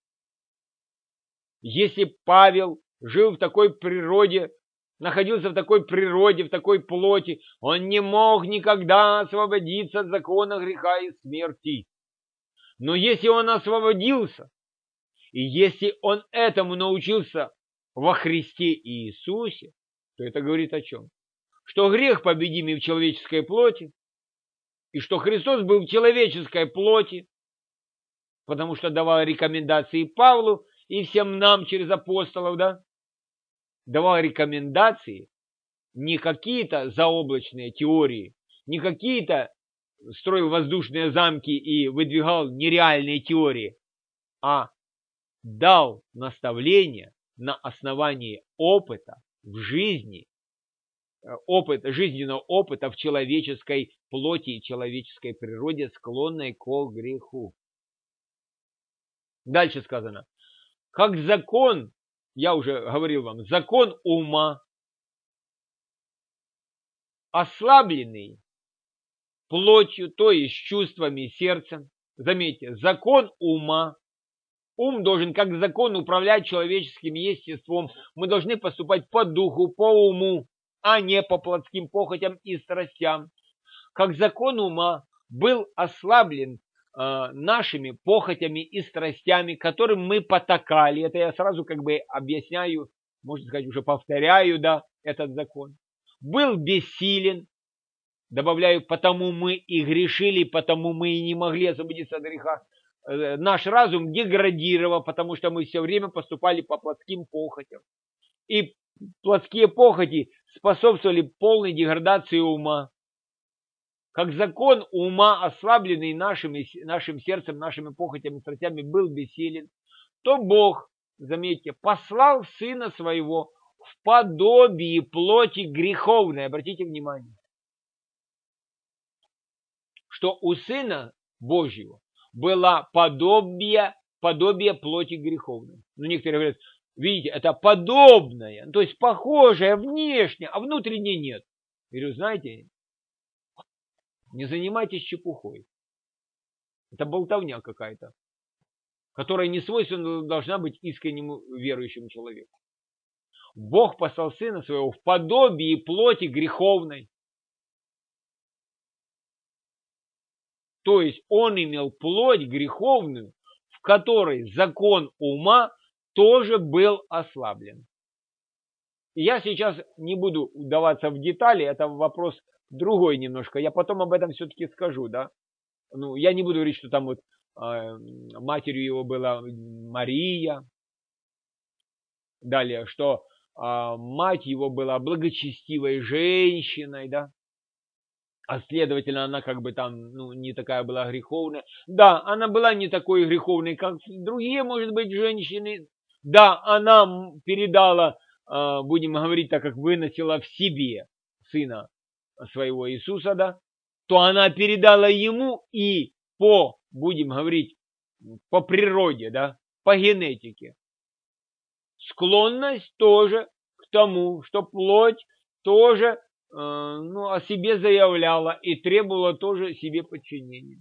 если Павел жил в такой природе, находился в такой природе, в такой плоти, он не мог никогда освободиться от закона греха и смерти. Но если он освободился, и если он этому научился во Христе Иисусе, то это говорит о чем? Что грех победимый в человеческой плоти, и что Христос был в человеческой плоти, потому что давал рекомендации Павлу и всем нам через апостолов, да, давал рекомендации, не какие-то заоблачные теории, не какие-то строил воздушные замки и выдвигал нереальные теории, а дал наставления на основании опыта в жизни, опыт, жизненного опыта в человеческой плоти и человеческой природе, склонной к греху. Дальше сказано, как закон, я уже говорил вам, закон ума, ослабленный плотью, то есть чувствами, сердцем. Заметьте, закон ума. Ум должен как закон управлять человеческим естеством. Мы должны поступать по духу, по уму, а не по плотским похотям и страстям. Как закон ума был ослаблен э, нашими похотями и страстями, которым мы потакали. Это я сразу как бы объясняю, можно сказать, уже повторяю, да, этот закон. Был бессилен, добавляю, потому мы и грешили, потому мы и не могли освободиться от греха. Наш разум деградировал, потому что мы все время поступали по плотским похотям. И плотские похоти способствовали полной деградации ума. Как закон ума, ослабленный нашим, нашим сердцем, нашими похотями, страстями, был бессилен, то Бог, заметьте, послал Сына Своего в подобие плоти греховной. Обратите внимание, что у Сына Божьего было подобие, подобие плоти греховной. Ну, некоторые говорят, видите, это подобное, то есть похожее внешне, а внутренне нет. Я говорю, знаете, не занимайтесь чепухой. Это болтовня какая-то, которая не свойственна должна быть искреннему верующему человеку. Бог послал Сына Своего в подобии плоти греховной. То есть он имел плоть греховную, в которой закон ума тоже был ослаблен. И я сейчас не буду вдаваться в детали, это вопрос другой немножко. Я потом об этом все-таки скажу, да. Ну, я не буду говорить, что там вот э, матерью его была Мария. Далее, что э, мать его была благочестивой женщиной, да. А следовательно, она как бы там, ну, не такая была греховная. Да, она была не такой греховной, как другие, может быть, женщины. Да, она передала, будем говорить так, как выносила в себе Сына Своего Иисуса, да, то она передала Ему и по, будем говорить, по природе, да, по генетике склонность тоже к тому, что плоть тоже э, ну, о себе заявляла и требовала тоже себе подчинения.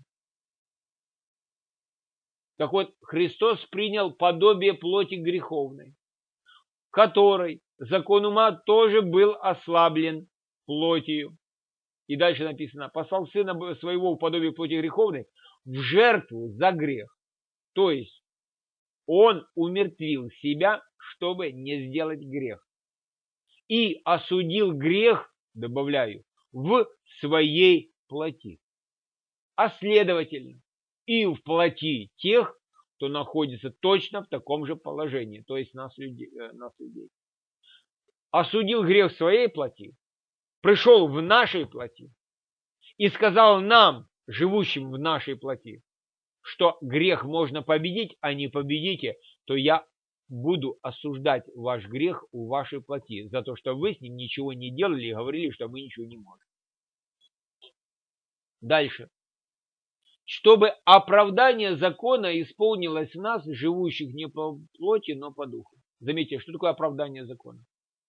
Так вот, Христос принял подобие плоти греховной, которой закон ума тоже был ослаблен плотью. И дальше написано: послал сына своего в подобие плоти греховной в жертву за грех. То есть он умертвил себя, чтобы не сделать грех. И осудил грех, добавляю, в своей плоти. А следовательно, и в плоти тех, кто находится точно в таком же положении, то есть нас, людей, нас людей. Осудил грех в своей плоти, пришел в нашей плоти и сказал нам, живущим в нашей плоти, что грех можно победить, а не победите, то я буду осуждать ваш грех у вашей плоти за то, что вы с ним ничего не делали и говорили, что мы ничего не можем. Дальше. Чтобы оправдание закона исполнилось в нас, живущих не по плоти, но по духу. Заметьте, что такое оправдание закона?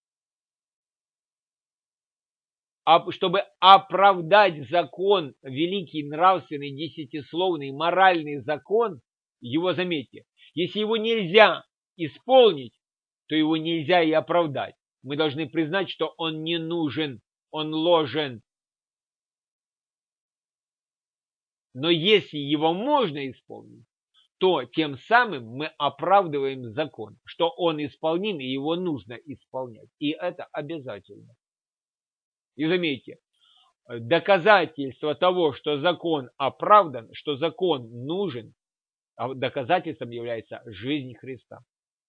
А чтобы оправдать закон, великий, нравственный, десятисловный, моральный закон, его, заметьте, если его нельзя исполнить, то его нельзя и оправдать. Мы должны признать, что он не нужен, он ложен. Но если его можно исполнить, то тем самым мы оправдываем закон, что он исполним и его нужно исполнять. И это обязательно. И заметьте, доказательство того, что закон оправдан, что закон нужен, доказательством является жизнь Христа.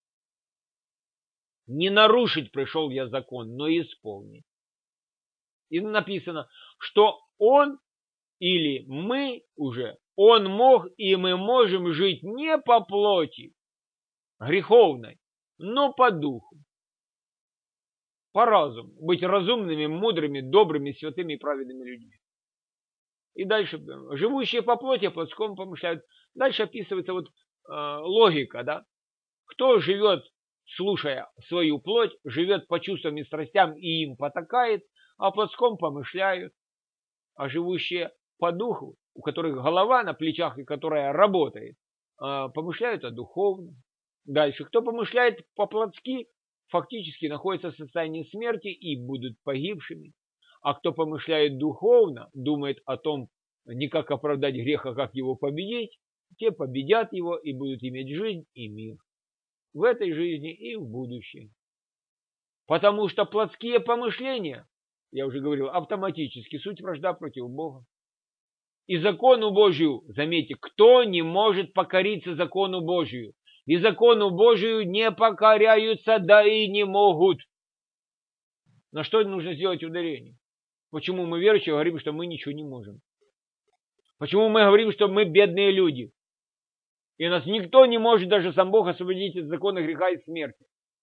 Не нарушить пришел я закон, но исполнить. И написано, что он или мы уже, он мог и мы можем жить не по плоти греховной, но по духу. По разуму. Быть разумными, мудрыми, добрыми, святыми и праведными людьми. И дальше, живущие по плоти, о плотском помышляют. Дальше описывается вот э, логика, да. Кто живет, слушая свою плоть, живет по чувствам и страстям и им потакает, а о плотском помышляют. А живущие по духу, у которых голова на плечах и которая работает, э, помышляют о духовном. Дальше, кто помышляет по-плотски, фактически находятся в состоянии смерти и будут погибшими. А кто помышляет духовно, думает о том, не как оправдать грех, а как его победить, те победят его и будут иметь жизнь и мир. В этой жизни и в будущем. Потому что плотские помышления, я уже говорил, автоматически суть вражда против Бога. И закону Божию, заметьте, кто не может покориться закону Божию? И закону Божию не покоряются, да и не могут. На что нужно сделать ударение? Почему мы верующие говорим, что мы ничего не можем? Почему мы говорим, что мы бедные люди? И нас никто не может, даже сам Бог, освободить от закона греха и смерти.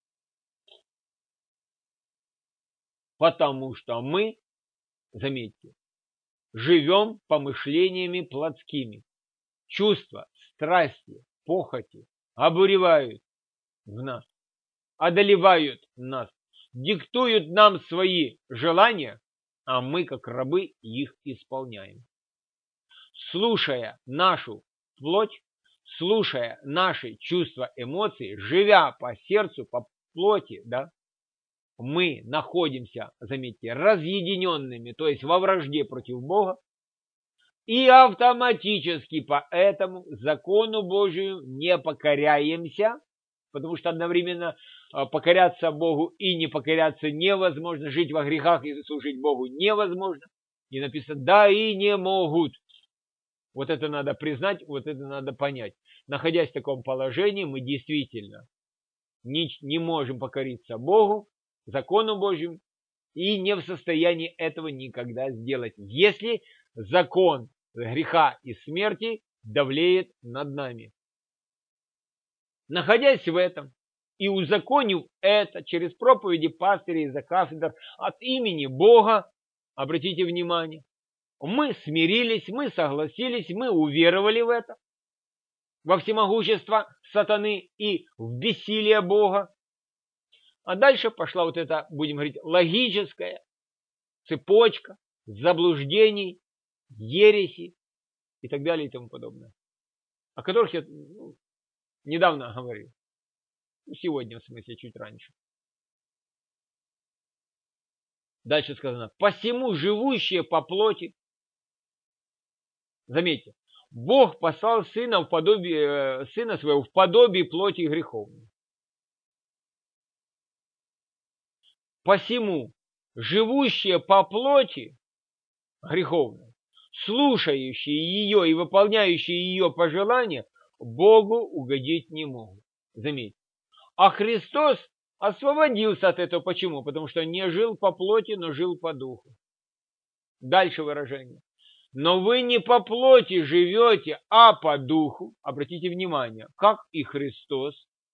Потому что мы, заметьте, живем помышлениями плотскими. Чувства, страсти, похоти обуревают в нас, одолевают нас, диктуют нам свои желания, а мы, как рабы, их исполняем. Слушая нашу плоть, слушая наши чувства, эмоции, живя по сердцу, по плоти, да, мы находимся, заметьте, разъединенными, то есть во вражде против Бога, и автоматически по этому закону Божию не покоряемся, потому что одновременно покоряться Богу и не покоряться невозможно, жить во грехах и служить Богу невозможно. И написано, да и не могут. Вот это надо признать, вот это надо понять. Находясь в таком положении, мы действительно не, не можем покориться Богу, закону Божьему, и не в состоянии этого никогда сделать, если закон греха и смерти давлеет над нами. Находясь в этом и узаконив это через проповеди пастырей за кафедр от имени Бога, обратите внимание, мы смирились, мы согласились, мы уверовали в это, во всемогущество сатаны и в бессилие Бога, А дальше пошла вот эта, будем говорить, логическая цепочка заблуждений, ереси и так далее и тому подобное, о которых я ну, недавно говорил. Сегодня, в смысле, чуть раньше. Дальше сказано, посему живущие по плоти, заметьте, Бог послал сына, в подобие, сына своего в подобии плоти греховной. Посему живущие по плоти греховной, слушающие ее и выполняющие ее пожелания, Богу угодить не могут. Заметьте. А Христос освободился от этого. Почему? Потому что не жил по плоти, но жил по духу. Дальше выражение. Но вы не по плоти живете, а по духу. Обратите внимание, как и Христос.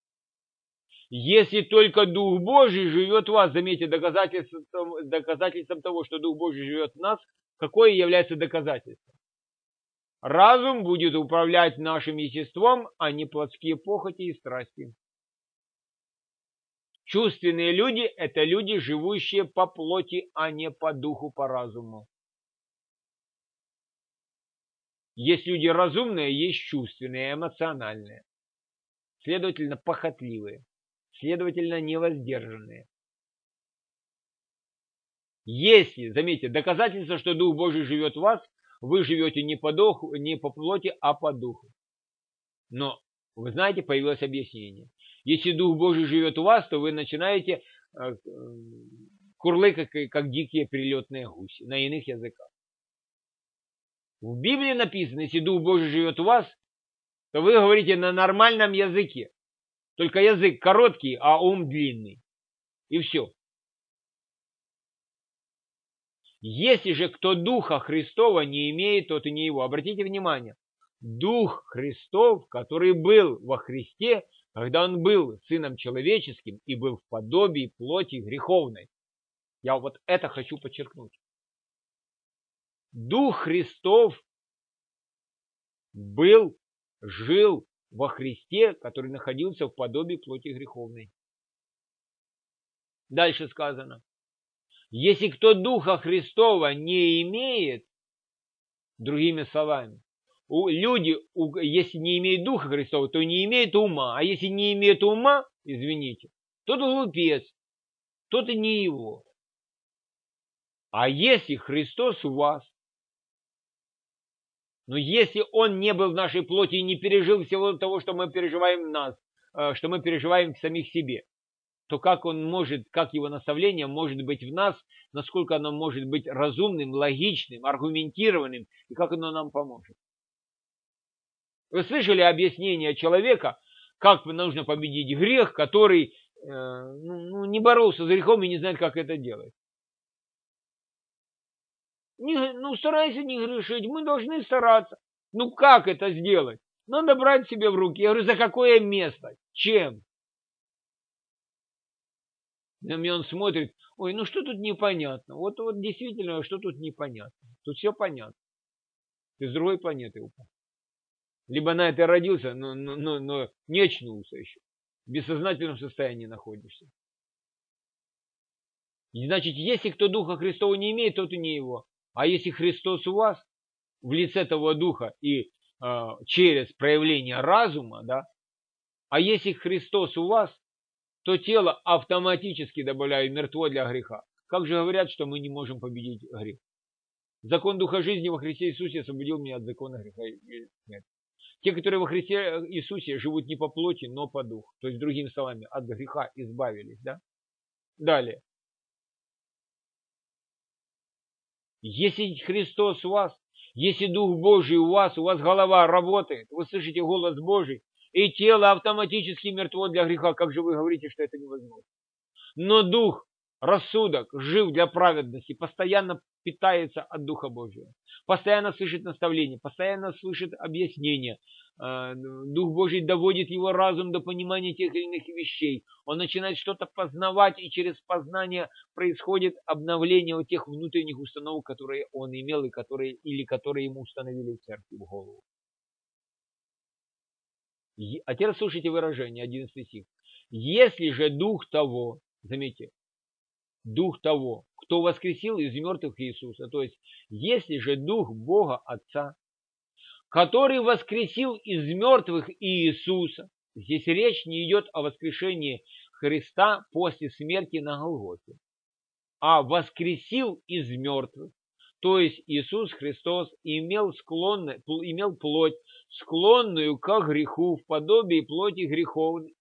Если только Дух Божий живет в вас, заметьте, доказательством, доказательством того, что Дух Божий живет в нас, какое является доказательством? Разум будет управлять нашим естеством, а не плотские похоти и страсти. Чувственные люди – это люди, живущие по плоти, а не по духу, по разуму. Есть люди разумные, есть чувственные, эмоциональные. Следовательно, похотливые. Следовательно, невоздержанные. Если, заметьте, доказательство, что Дух Божий живет в вас, вы живете не по духу, не по плоти, а по духу. Но, вы знаете, появилось объяснение. Если Дух Божий живет у вас, то вы начинаете э, курлыкать, как, как дикие перелетные гуси, на иных языках. В Библии написано, если Дух Божий живет у вас, то вы говорите на нормальном языке. Только язык короткий, а ум длинный. И все. Если же кто Духа Христова не имеет, тот и не его. Обратите внимание. Дух Христов, который был во Христе, когда он был сыном человеческим и был в подобии плоти греховной. Я вот это хочу подчеркнуть. Дух Христов был, жил во Христе, который находился в подобии плоти греховной. Дальше сказано. Если кто Духа Христова не имеет, другими словами, люди, если не имеют Духа Христова, то не имеют ума. А если не имеют ума, извините, тот глупец, тот и не его. А если Христос у вас, но если Он не был в нашей плоти и не пережил всего того, что мы переживаем в нас, что мы переживаем в самих себе, то как Он может, как Его наставление может быть в нас, насколько оно может быть разумным, логичным, аргументированным, и как оно нам поможет. Вы слышали объяснение человека, как нужно победить грех, который э, ну, не боролся с грехом и не знает, как это делать. Не, ну, старайся не грешить, мы должны стараться. Ну, как это сделать? Надо брать себе в руки. Я говорю, за какое место? Чем? На меня он смотрит, ой, ну что тут непонятно? Вот, вот действительно, что тут непонятно? Тут все понятно. Ты с другой планеты упал. Либо на это родился, но, но, но, но не очнулся еще. В бессознательном состоянии находишься. И значит, если кто Духа Христова не имеет, тот и не его. А если Христос у вас, в лице того Духа и э, через проявление разума, да, а если Христос у вас, то тело автоматически, добавляю, мертво для греха. Как же говорят, что мы не можем победить грех? Закон Духа жизни во Христе Иисусе освободил меня от закона греха и смерти. Те, которые во Христе Иисусе живут не по плоти, но по духу. То есть, другими словами, от греха избавились. Да? Далее. Если Христос у вас, если Дух Божий у вас, у вас голова работает, вы слышите голос Божий, и тело автоматически мертво для греха. Как же вы говорите, что это невозможно? Но Дух, рассудок, жив для праведности, постоянно питается от Духа Божьего. Постоянно слышит наставления, постоянно слышит объяснения. Дух Божий доводит его разум до понимания тех или иных вещей. Он начинает что-то познавать, и через познание происходит обновление вот тех внутренних установок, которые он имел, и которые, или которые ему установили в церкви в голову. А теперь слушайте выражение, одиннадцатый стих. Если же дух того, заметьте, дух того, кто воскресил из мертвых Иисуса. То есть, если же дух Бога Отца, который воскресил из мертвых Иисуса, здесь речь не идет о воскрешении Христа после смерти на Голгофе, а воскресил из мертвых. То есть Иисус Христос имел, склонно, имел плоть, склонную к греху, в подобии плоти греховной.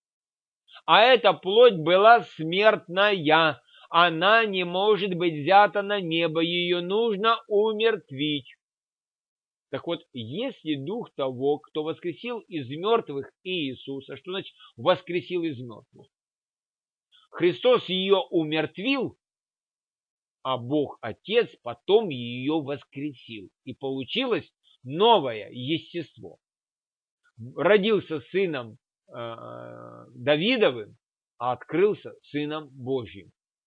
А эта плоть была смертная. Она не может быть взята на небо, ее нужно умертвить. Так вот, если дух того, кто воскресил из мертвых Иисуса, что значит воскресил из мертвых? Христос ее умертвил, а Бог Отец потом ее воскресил. И получилось новое естество. Родился сыном э, Давидовым, а открылся сыном Божьим.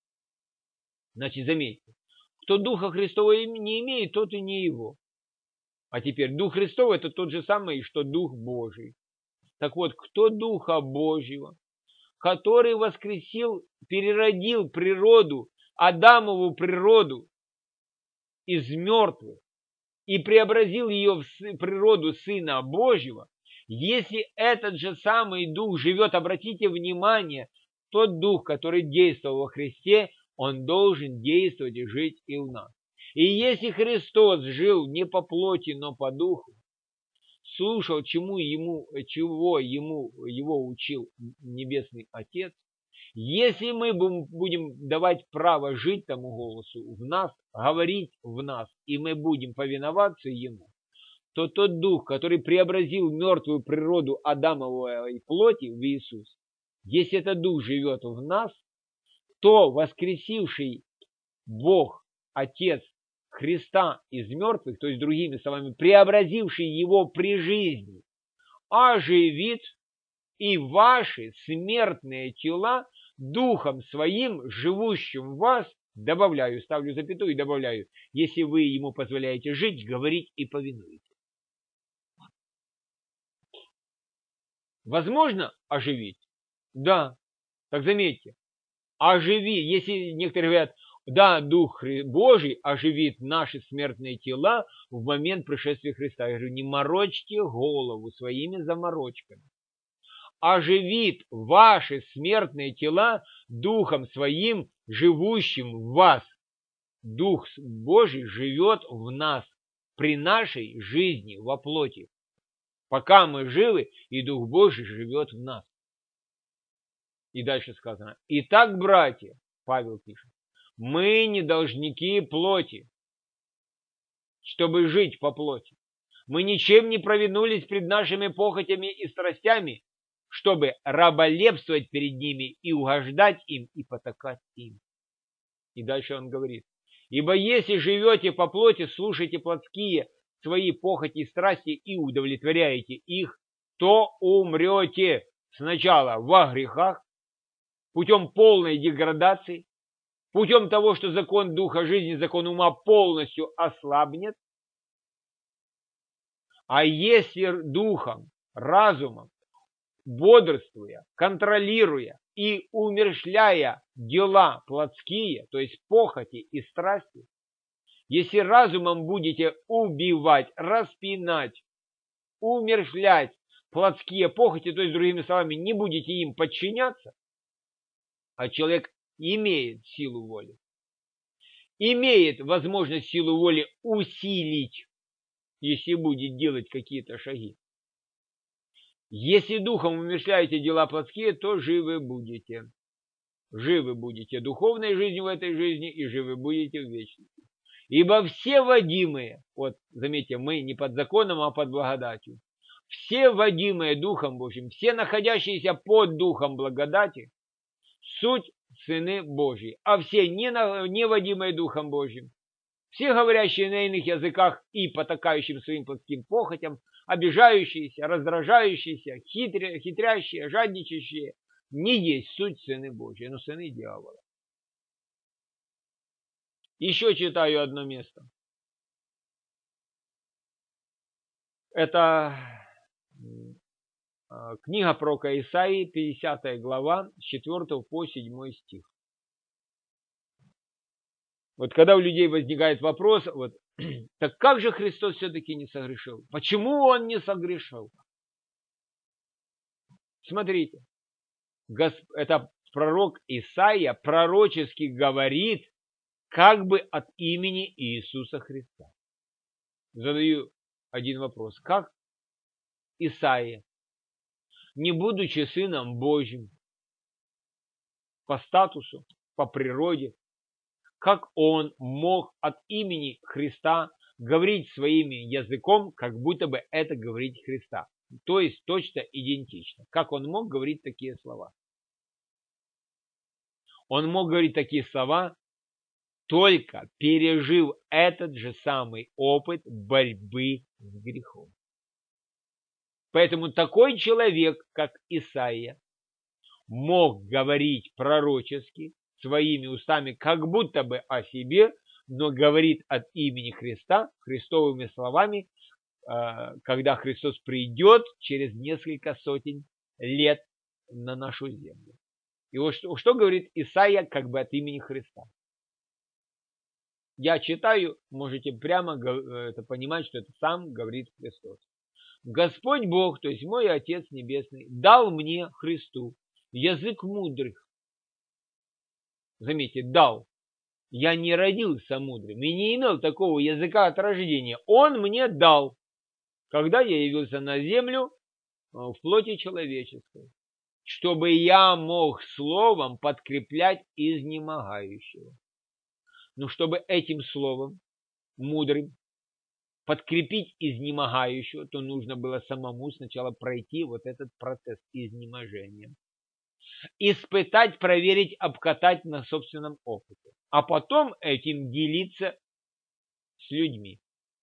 Значит, заметьте, кто Духа Христова не имеет, тот и не его. А теперь Дух Христов это тот же самый, что Дух Божий. Так вот, кто Духа Божьего, который воскресил, переродил природу, Адамову природу из мертвых и преобразил ее в природу Сына Божьего, если этот же самый Дух живет, обратите внимание, тот Дух, который действовал во Христе, он должен действовать и жить и в нас. И если Христос жил не по плоти, но по Духу, слушал, чему ему, чего ему его учил Небесный Отец, если мы будем давать право жить тому голосу в нас, говорить в нас, и мы будем повиноваться ему, то тот Дух, который преобразил мертвую природу Адамовой плоти в Иисус, если этот Дух живет в нас, то воскресивший Бог, Отец Христа из мертвых, то есть другими словами, преобразивший его при жизни, оживит и ваши смертные тела Духом Своим, живущим в вас, добавляю, ставлю запятую и добавляю, если вы ему позволяете жить, говорить и повинуете. Возможно оживить? Да. Так заметьте, оживи, если некоторые говорят, да, Дух Божий оживит наши смертные тела в момент пришествия Христа. Я говорю, не морочьте голову своими заморочками. Оживит ваши смертные тела Духом Своим, живущим в вас. Дух Божий живет в нас при нашей жизни во плоти. Пока мы живы, и Дух Божий живет в нас. И дальше сказано. Итак, братья, Павел пишет, мы не должники плоти, чтобы жить по плоти. Мы ничем не провинулись пред нашими похотями и страстями, чтобы раболепствовать перед ними и угождать им и потакать им. И дальше он говорит. Ибо если живете по плоти, слушайте плотские свои похоти и страсти и удовлетворяете их, то умрете сначала во грехах, путем полной деградации, путем того, что закон духа жизни, закон ума полностью ослабнет. А если духом, разумом, бодрствуя, контролируя и умерщвляя дела плотские, то есть похоти и страсти, если разумом будете убивать, распинать, умерщвлять плотские похоти, то есть, другими словами, не будете им подчиняться, а человек имеет силу воли, имеет возможность силу воли усилить, если будет делать какие-то шаги. Если духом умерщвляете дела плотские, то живы будете. Живы будете духовной жизнью в этой жизни и живы будете в вечности. Ибо все водимые, вот заметьте, мы не под законом, а под благодатью, все водимые Духом Божьим, все находящиеся под Духом благодати, суть сыны Божьи, а все не, на, не водимые Духом Божьим, все говорящие на иных языках и потакающим своим плотским похотям, обижающиеся, раздражающиеся, хитря, хитрящие, жадничающие, не есть суть сыны Божьи, но сыны дьявола. Еще читаю одно место. Это Книга пророка Исаии, пятидесятая глава, с четвёртого по седьмой стих. Вот когда у людей возникает вопрос, вот, так как же Христос все-таки не согрешил? Почему Он не согрешил? Смотрите, это пророк Исаия пророчески говорит как бы от имени Иисуса Христа. Задаю один вопрос. Как Исаия, не будучи Сыном Божьим, по статусу, по природе, как он мог от имени Христа говорить своим языком, как будто бы это говорить Христа? То есть точно идентично. Как он мог говорить такие слова? Он мог говорить такие слова, только пережив этот же самый опыт борьбы с грехом. Поэтому такой человек, как Исаия, мог говорить пророчески своими устами, как будто бы о себе, но говорит от имени Христа, христовыми словами, когда Христос придет через несколько сотен лет на нашу землю. И вот что, что говорит Исаия как бы от имени Христа? Я читаю, можете прямо это понимать, что это сам говорит Христос. Господь Бог, то есть мой Отец Небесный, дал мне, Христу, язык мудрых. Заметьте, дал. Я не родился мудрым и не имел такого языка от рождения. Он мне дал, когда я явился на землю в плоти человеческой, чтобы я мог словом подкреплять изнемогающего. Но чтобы этим словом, мудрым, подкрепить изнемогающего, то нужно было самому сначала пройти вот этот процесс изнеможения. Испытать, проверить, обкатать на собственном опыте. А потом этим делиться с людьми.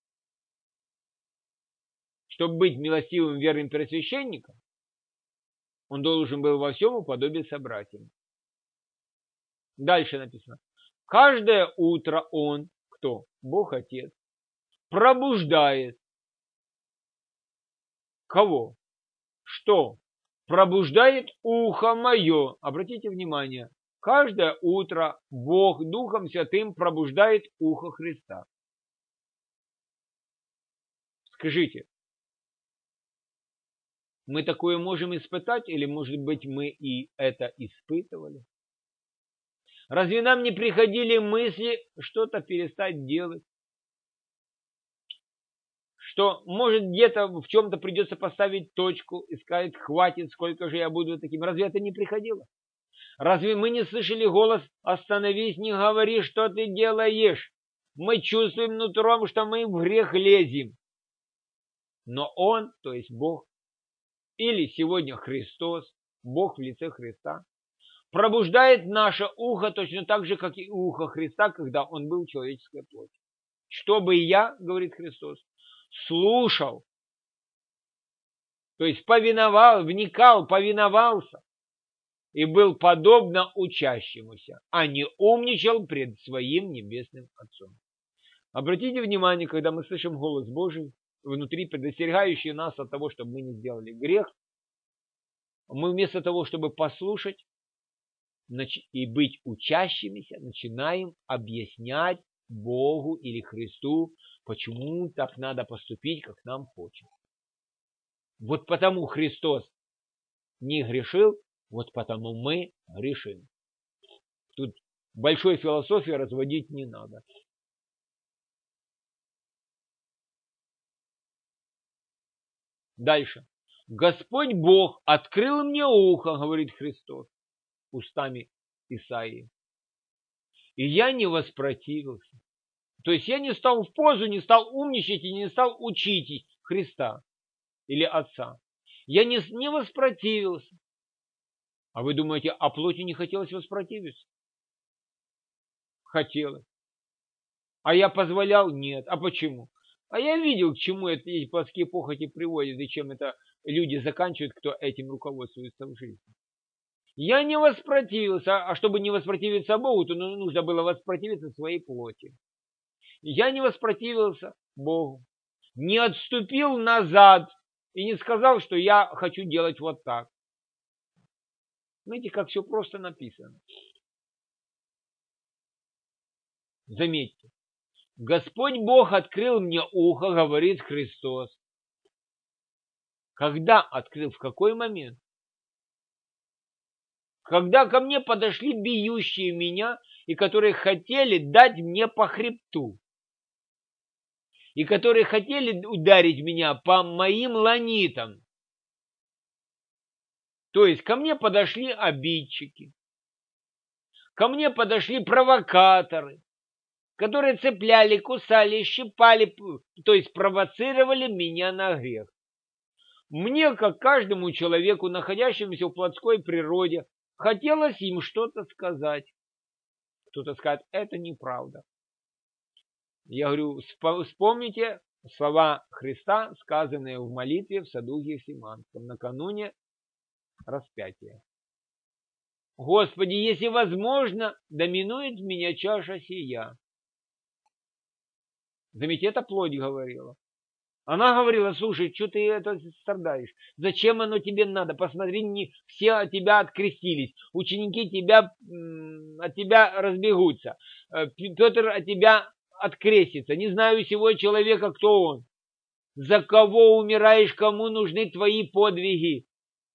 Чтобы быть милостивым, верным первосвященником, он должен был во всем уподобиться братьям. Дальше написано. Каждое утро он, кто? Бог Отец, пробуждает. Кого? Что? Пробуждает ухо мое. Обратите внимание. Каждое утро Бог Духом Святым пробуждает ухо Христа. Скажите, мы такое можем испытать, или, может быть, мы и это испытывали? Разве нам не приходили мысли что-то перестать делать? Что, может, где-то в чем-то придется поставить точку и сказать, хватит, сколько же я буду таким. Разве это не приходило? Разве мы не слышали голос «Остановись, не говори, что ты делаешь»? Мы чувствуем нутром, что мы в грех лезем. Но Он, то есть Бог, или сегодня Христос, Бог в лице Христа, пробуждает наше ухо точно так же, как и ухо Христа, когда Он был в человеческой плоти. Чтобы я, говорит Христос, слушал, то есть повиновал, вникал, повиновался и был подобно учащемуся, а не умничал пред своим небесным Отцом. Обратите внимание, когда мы слышим голос Божий, внутри предостерегающий нас от того, чтобы мы не сделали грех, мы вместо того, чтобы послушать и быть учащимися, начинаем объяснять Богу или Христу, почему так надо поступить, как нам хочется. Вот потому Христос не грешил, вот потому мы грешим. Тут большой философии разводить не надо. Дальше. Господь Бог открыл мне ухо, говорит Христос, устами Исаии. И я не воспротивился. То есть я не стал в позу, не стал умничать и не стал учить Христа или Отца. Я не, не воспротивился. А вы думаете, о плоти не хотелось воспротивиться? Хотелось. А я позволял? Нет. А почему? А я видел, к чему эти плотские похоти приводят и чем это люди заканчивают, кто этим руководствуется в жизни. Я не воспротивился, а чтобы не воспротивиться Богу, то нужно было воспротивиться своей плоти. Я не воспротивился Богу, не отступил назад и не сказал, что я хочу делать вот так. Знаете, как все просто написано. Заметьте. Господь Бог открыл мне ухо, говорит Христос. Когда открыл? В какой момент? Когда ко мне подошли бьющие меня, и которые хотели дать мне по хребту. И которые хотели ударить меня по моим ланитам. То есть ко мне подошли обидчики. Ко мне подошли провокаторы, которые цепляли, кусали, щипали, то есть провоцировали меня на грех. Мне, как каждому человеку, находящемуся в плотской природе, хотелось им что-то сказать. Кто-то скажет, это неправда. Я говорю, вспомните слова Христа, сказанные в молитве в саду Гефсиманском накануне распятия. Господи, если возможно, доминует меня чаша сия. Заметьте, это плоть говорила. Она говорила, слушай, что ты это страдаешь? Зачем оно тебе надо? Посмотри, не все от тебя открестились. Ученики тебя, от тебя разбегутся. Петр от тебя открестится. Не знаю сего человека, кто он. За кого умираешь, кому нужны твои подвиги?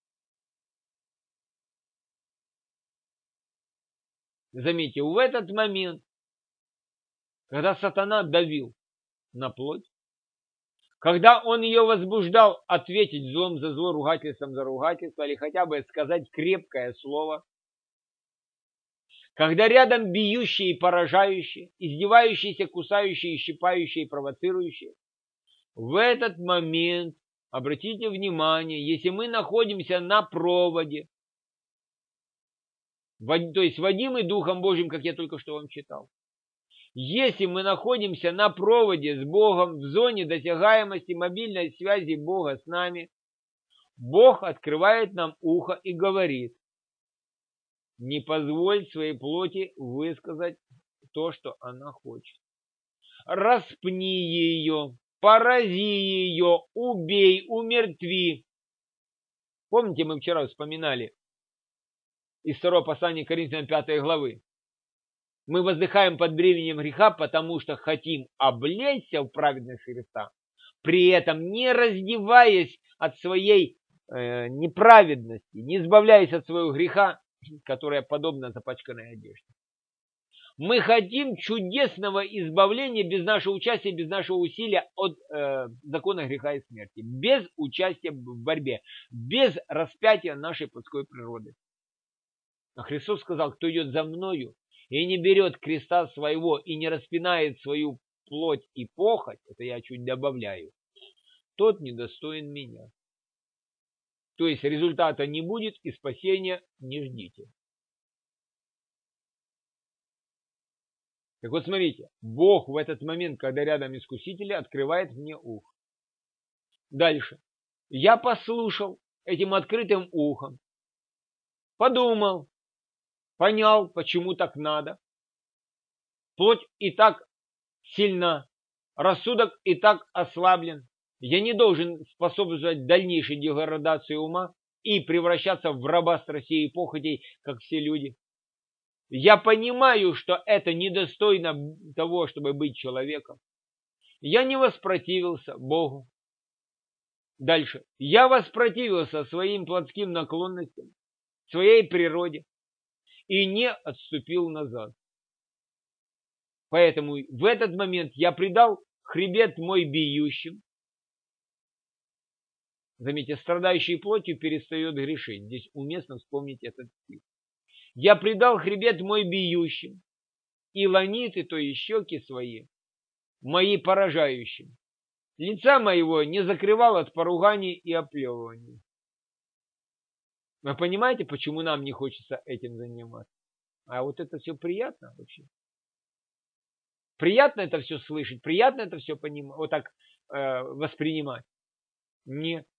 Заметьте, в этот момент, когда сатана давил на плоть, когда он ее возбуждал ответить злом за зло, ругательством за ругательство, или хотя бы сказать крепкое слово, когда рядом бьющие и поражающие, издевающиеся, кусающие, щипающие и провоцирующие, в этот момент, обратите внимание, если мы находимся на проводе, то есть водимый Духом Божьим, как я только что вам читал, если мы находимся на проводе с Богом, в зоне досягаемости мобильной связи Бога с нами, Бог открывает нам ухо и говорит, не позволь своей плоти высказать то, что она хочет. Распни ее, порази ее, убей, умертви. Помните, мы вчера вспоминали из второго послания Коринфянам пятой главы. Мы воздыхаем под бременем греха, потому что хотим облечься в праведность Христа, при этом не раздеваясь от своей э, неправедности, не избавляясь от своего греха, которая подобна запачканной одежде. Мы хотим чудесного избавления без нашего участия, без нашего усилия от э, закона греха и смерти, без участия в борьбе, без распятия нашей плотской природы. А Христос сказал, кто идет за мною и не берет креста своего и не распинает свою плоть и похоть, это я чуть добавляю, тот недостоин меня. То есть результата не будет и спасения не ждите. Так вот смотрите, Бог в этот момент, когда рядом искусители, открывает мне ухо. Дальше. Я послушал этим открытым ухом, подумал, понял, почему так надо. Плоть и так сильна, рассудок и так ослаблен. Я не должен способствовать дальнейшей деградации ума и превращаться в раба страстей и похотей, как все люди. Я понимаю, что это недостойно того, чтобы быть человеком. Я не воспротивился Богу. Дальше. Я воспротивился своим плотским наклонностям, своей природе и не отступил назад. Поэтому в этот момент я предал хребет мой бьющим. Заметьте, страдающий плотью перестает грешить. Здесь уместно вспомнить этот стих. Я предал хребет мой бьющим, и ланиты, то есть щеки свои, мои поражающим. Лица моего не закрывал от поруганий и оплевываний. Вы понимаете, почему нам не хочется этим заниматься? А вот это все приятно вообще. Приятно это все слышать, приятно это все понимать, вот так э, воспринимать? Нет.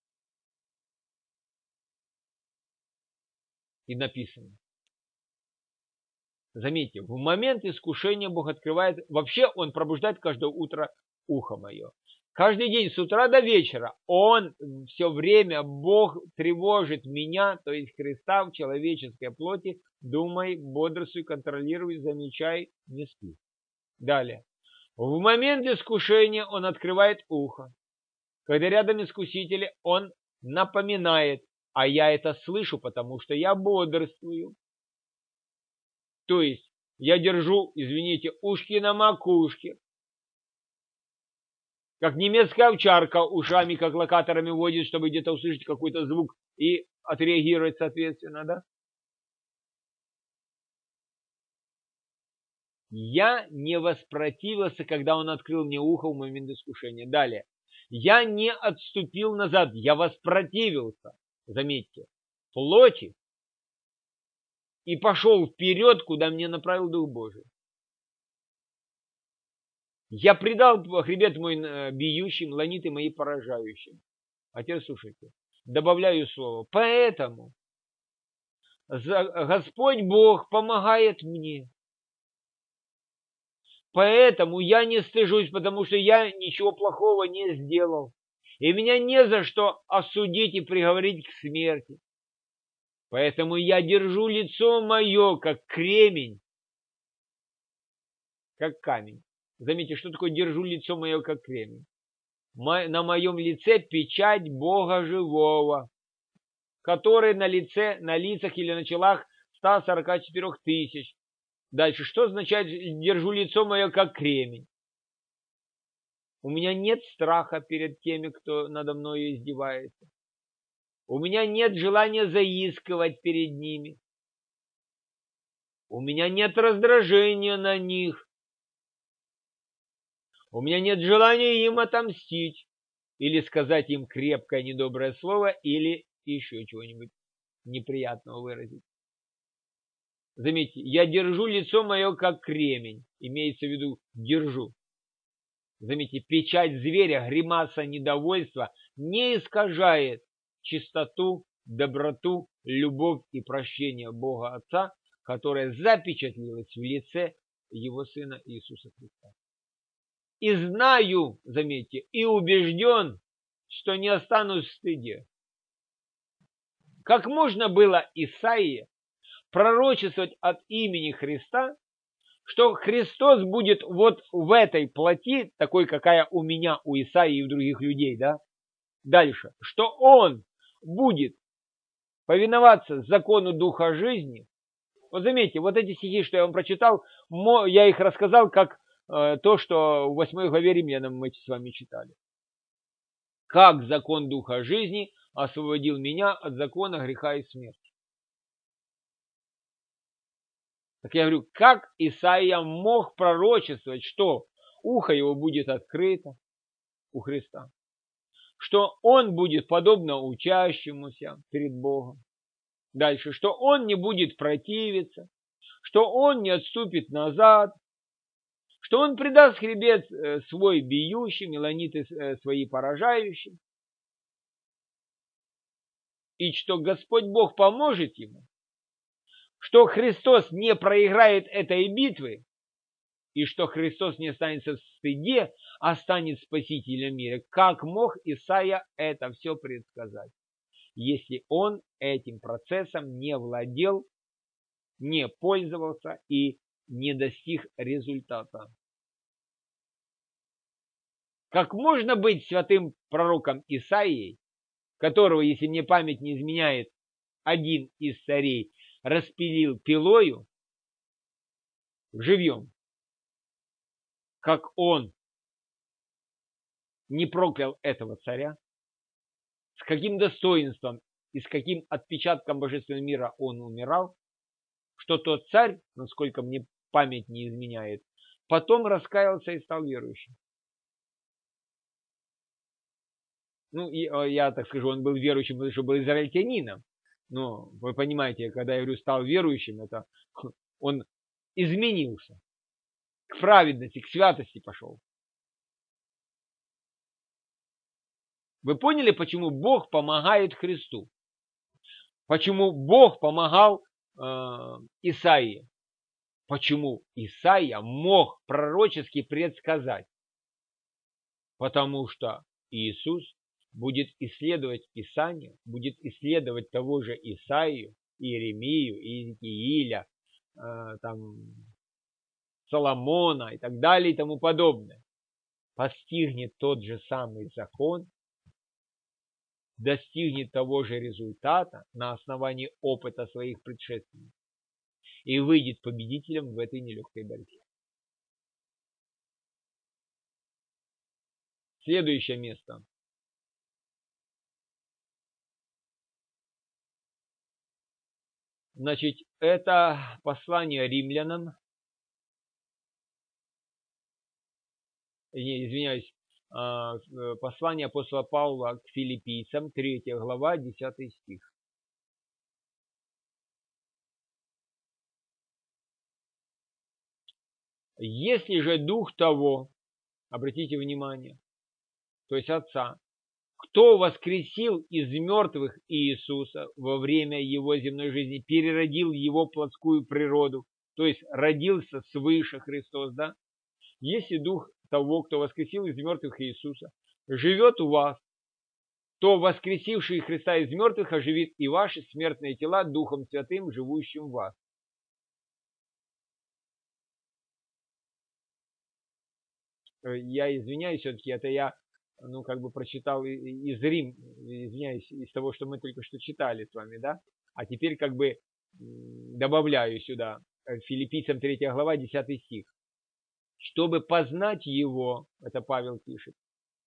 И написано. Заметьте, в момент искушения Бог открывает, вообще Он пробуждает каждое утро ухо мое. Каждый день с утра до вечера он все время, Бог тревожит меня, то есть Христа в человеческой плоти. Думай, бодрствуй, контролируй, замечай, не спи. Далее. В момент искушения он открывает ухо. Когда рядом искусители, он напоминает, а я это слышу, потому что я бодрствую. То есть я держу, извините, ушки на макушке. Как немецкая овчарка ушами, как локаторами водит, чтобы где-то услышать какой-то звук и отреагировать соответственно, да? Я не воспротивился, когда он открыл мне ухо в момент искушения. Далее. Я не отступил назад, я воспротивился, заметьте, плоти, и пошел вперед, куда мне направил Дух Божий. Я предал хребет мой бьющим, ланиты мои поражающим. А теперь слушайте, добавляю слово. Поэтому Господь Бог помогает мне. Поэтому я не стыжусь, потому что я ничего плохого не сделал. И меня не за что осудить и приговорить к смерти. Поэтому я держу лицо мое, как кремень, как камень. Заметьте, что такое держу лицо мое, как кремень? На моем лице печать Бога живого, который на лице, на лицах или на челах ста сорока четырёх тысяч. Дальше, что означает держу лицо мое, как кремень? У меня нет страха перед теми, кто надо мною издевается. У меня нет желания заискивать перед ними. У меня нет раздражения на них. У меня нет желания им отомстить. Или сказать им крепкое недоброе слово, или еще чего-нибудь неприятного выразить. Заметьте, я держу лицо мое, как кремень. Имеется в виду, держу. Заметьте, печать зверя, гримаса недовольства не искажает чистоту, доброту, любовь и прощение Бога Отца, которая запечатлелась в лице Его Сына Иисуса Христа. И знаю, заметьте, и убежден, что не останусь в стыде. Как можно было Исаии пророчествовать от имени Христа, что Христос будет вот в этой плоти, такой, какая у меня, у Исаии и у других людей, да? Дальше, что Он будет повиноваться закону Духа жизни. Вот заметьте, вот эти стихи, что я вам прочитал, я их рассказал, как э, то, что в восьмой главе Римлянам мы с вами читали. Как закон Духа жизни освободил меня от закона греха и смерти. Так я говорю, как Исаия мог пророчествовать, что ухо его будет открыто у Христа, что он будет подобно учащемуся перед Богом. Дальше, что он не будет противиться, что он не отступит назад, что он предаст хребет свой бьющим и ланиты свои поражающим, и что Господь Бог поможет ему, что Христос не проиграет этой битвы, и что Христос не останется в стыде, а станет спасителем мира. Как мог Исаия это все предсказать, если он этим процессом не владел, не пользовался и не достиг результата? Как можно быть святым пророком Исаией, которого, если мне память не изменяет, один из царей распилил пилою живьем, как он не проклял этого царя, с каким достоинством и с каким отпечатком божественного мира он умирал, что тот царь, насколько мне память не изменяет, потом раскаялся и стал верующим. Ну, и, я так скажу, он был верующим, потому что был израильтянином. Но вы понимаете, когда я говорю стал верующим, это он изменился. К праведности, к святости пошел. Вы поняли, почему Бог помогает Христу? Почему Бог помогал э, Исаии? Почему Исаия мог пророчески предсказать, Потому что Иисус будет исследовать Писание, будет исследовать того же Исаию, Иеремию, Иезекииля, э, там, Соломона и так далее и тому подобное. Постигнет тот же самый закон, достигнет того же результата на основании опыта своих предшественников и выйдет победителем в этой нелегкой борьбе. Следующее место. Значит, это послание римлянам, не, извиняюсь, послание апостола Павла к филиппийцам, третья глава, десятый стих. Если же дух того, обратите внимание, то есть Отца, кто воскресил из мертвых Иисуса во время его земной жизни, переродил его плотскую природу, то есть родился свыше Христос, да? Если дух того, кто воскресил из мертвых Иисуса, живет у вас, то воскресивший Христа из мертвых оживит и ваши смертные тела Духом Святым, живущим в вас. Я извиняюсь, все-таки это я, ну, как бы прочитал из Рим, извиняюсь, из того, что мы только что читали с вами, да? А теперь как бы добавляю сюда, Филиппийцам третья глава, десятый стих. Чтобы познать его, это Павел пишет,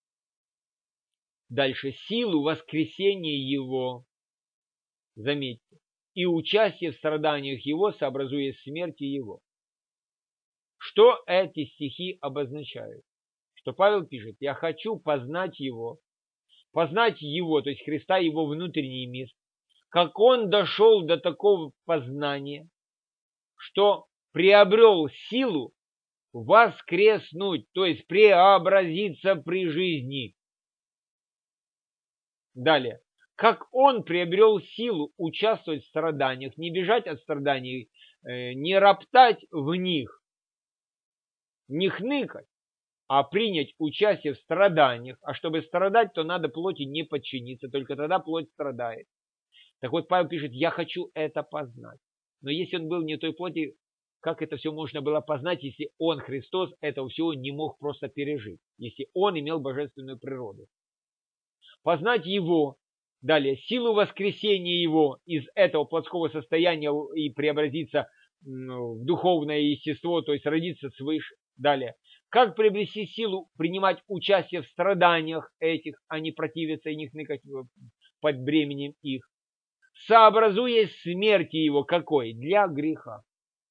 дальше, силу воскресения его, заметьте, и участие в страданиях его, сообразуя смерти его. Что эти стихи обозначают? Что Павел пишет, я хочу познать его, познать его, то есть Христа, его внутренний мир, как он дошел до такого познания, что приобрел силу воскреснуть, то есть преобразиться при жизни. Далее. Как он приобрел силу участвовать в страданиях, не бежать от страданий, не роптать в них, не хныкать, а принять участие в страданиях. А чтобы страдать, то надо плоти не подчиниться, только тогда плоть страдает. Так вот, Павел пишет, я хочу это познать. Но если он был не той плоти, как это все можно было познать, если он, Христос, этого всего не мог просто пережить, если он имел божественную природу? Познать его, далее, силу воскресения его из этого плотского состояния и преобразиться в духовное естество, то есть родиться свыше. Далее, как приобрести силу принимать участие в страданиях этих, а не противиться и не хныкать под бременем их, сообразуя смерти его какой? Для греха.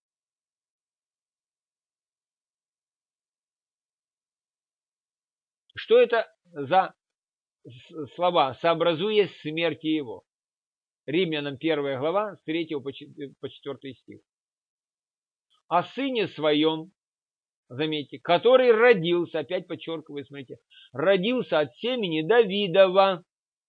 Что это за слова? Сообразуя смерти его. Римлянам первая глава, с третьего по четвёртый стих. О сыне своем, заметьте, который родился, опять подчеркиваю, смотрите, родился от семени Давидова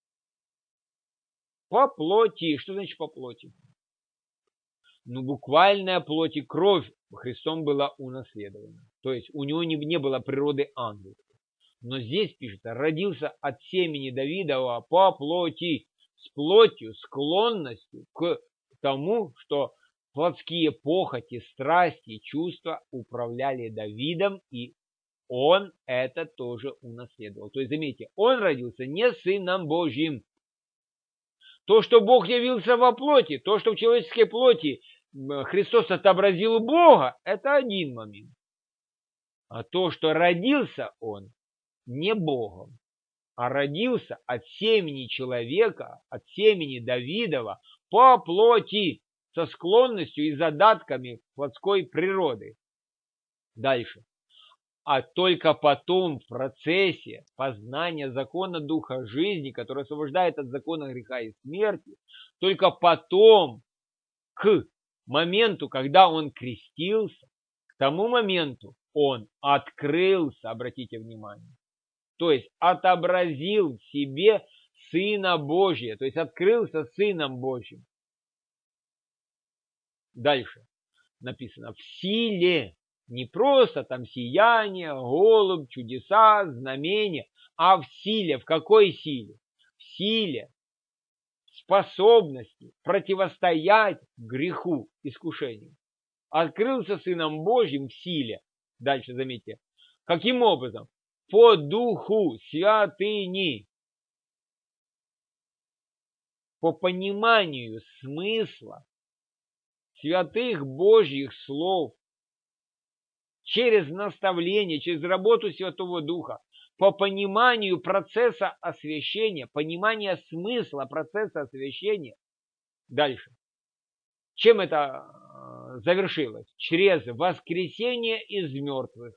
по плоти. Что значит по плоти? Ну, буквальная плоть и кровь Христом была унаследована. То есть у него не, не было природы ангельской. Но здесь пишет, родился от семени Давидова по плоти, с плотью, склонностью к тому, что плотские похоти, страсти, чувства управляли Давидом, и он это тоже унаследовал. То есть, заметьте, он родился не сыном Божьим. То, что Бог явился во плоти, то, что в человеческой плоти Христос отобразил Бога, это один момент. А то, что родился он не Богом, а родился от семени человека, от семени Давидова по плоти, со склонностью и задатками плотской природы. Дальше. А только потом в процессе познания закона Духа жизни, который освобождает от закона греха и смерти, только потом к моменту, когда он крестился, к тому моменту он открылся, обратите внимание. То есть отобразил в себе Сына Божия, то есть открылся Сыном Божьим. Дальше написано в силе, Не просто там сияние, голубь, чудеса, знамения, а в силе. В какой силе? В силе способности противостоять греху, искушению. Открылся Сыном Божьим в силе. Дальше заметьте. Каким образом? По духу святыни. По пониманию смысла святых Божьих слов, через наставление, через работу Святого Духа, по пониманию процесса освящения, понимания смысла процесса освящения. Дальше. Чем это завершилось? Через воскресение из мертвых.